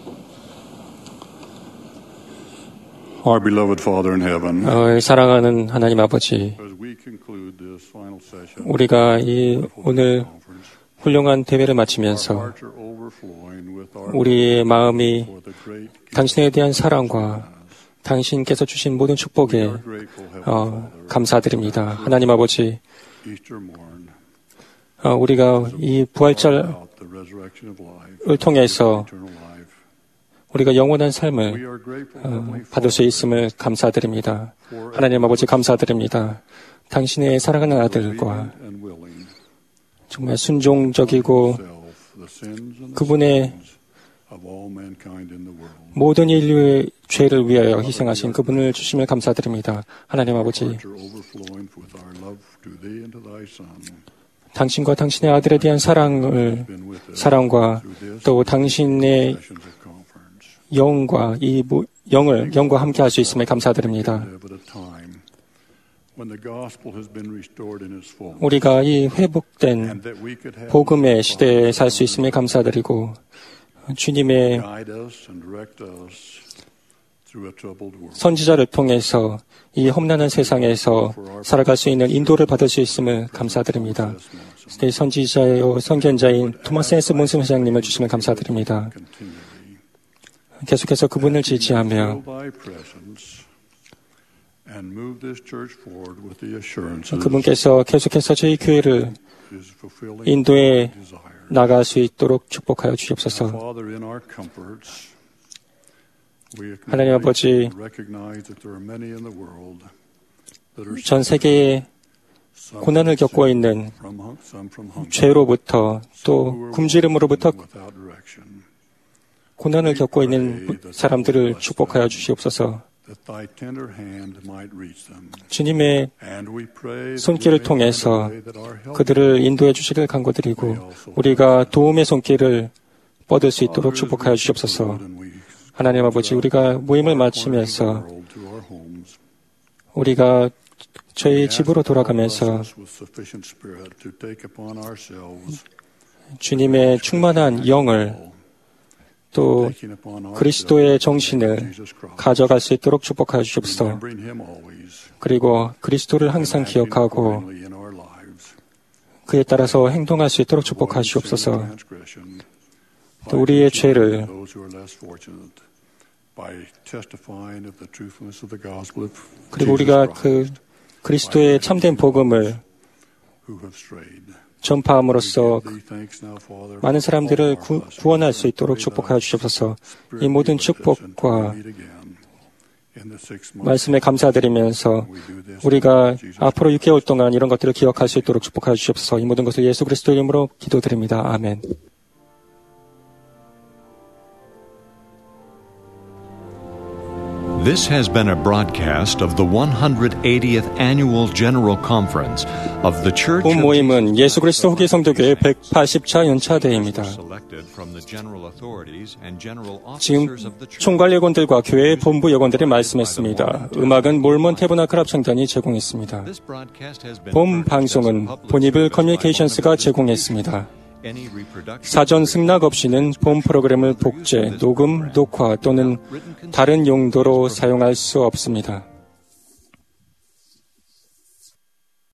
Our beloved Father in heaven, 어, 사랑하는 하나님 아버지, 우리가 이 오늘 훌륭한 대회를 마치면서 우리의 마음이 당신에 대한 사랑과 당신께서 주신 모든 축복에 어, 감사드립니다. 하나님 아버지, 어, 우리가 이 부활절을 통해서 우리가 영원한 삶을 어, 받을 수 있음을 감사드립니다. 하나님 아버지 감사드립니다. 당신의 사랑하는 아들과 정말 순종적이고 그분의 모든 인류의 죄를 위하여 희생하신 그분을 주심을 감사드립니다. 하나님 아버지, 당신과 당신의 아들에 대한 사랑을, 사랑과 또 당신의 영과 이 영을, 영과 함께 할 수 있음을 감사드립니다. 우리가 이 회복된 복음의 시대에 살 수 있음을 감사드리고 주님의 선지자를 통해서 이 험난한 세상에서 살아갈 수 있는 인도를 받을 수 있음을 감사드립니다. 선지자요 선견자인 토마스 앤스 몬슨 회장님을 주시면 감사드립니다. 계속해서 그분을 지지하며 그분께서 계속해서 저희 교회를 인도에 나갈 수 있도록 축복하여 주시옵소서. 하나님 아버지, 전 세계에 고난을 겪고 있는 죄로부터 또 굶주림으로부터 고난을 겪고 있는 사람들을 축복하여 주시옵소서. 주님의 손길을 통해서 그들을 인도해 주시길 간구드리고 우리가 도움의 손길을 뻗을 수 있도록 축복하여 주시옵소서. 하나님 아버지, 우리가 모임을 마치면서 우리가 저희 집으로 돌아가면서 주님의 충만한 영을 또 그리스도의 정신을 가져갈 수 있도록 축복하여 주옵소서. 그리고 그리스도를 항상 기억하고 그에 따라서 행동할 수 있도록 축복하여 주옵소서. 또 우리의 죄를 그리고 우리가 그 그리스도의 참된 복음을 전파함으로써 많은 사람들을 구, 구원할 수 있도록 축복하여 주시옵소서. 이 모든 축복과 말씀에 감사드리면서 우리가 앞으로 육 개월 동안 이런 것들을 기억할 수 있도록 축복하여 주시옵소서. 이 모든 것을 예수 그리스도 이름으로 기도드립니다. 아멘. This has been a broadcast of the one hundred eightieth Annual General Conference of the Church 본 모임은 예수 그리스도 후기 성도교회 백팔십 차 연차대회입니다. 지금 총괄 여건들과 교회의 본부 여건들이 말씀했습니다. 음악은 몰몬 태버나클 합창단이 제공했습니다. 본 방송은 보니블 커뮤니케이션스가 제공했습니다. 사전 승낙 없이는 본 프로그램을 복제, 녹음, 녹화 또는 다른 용도로 사용할 수 없습니다.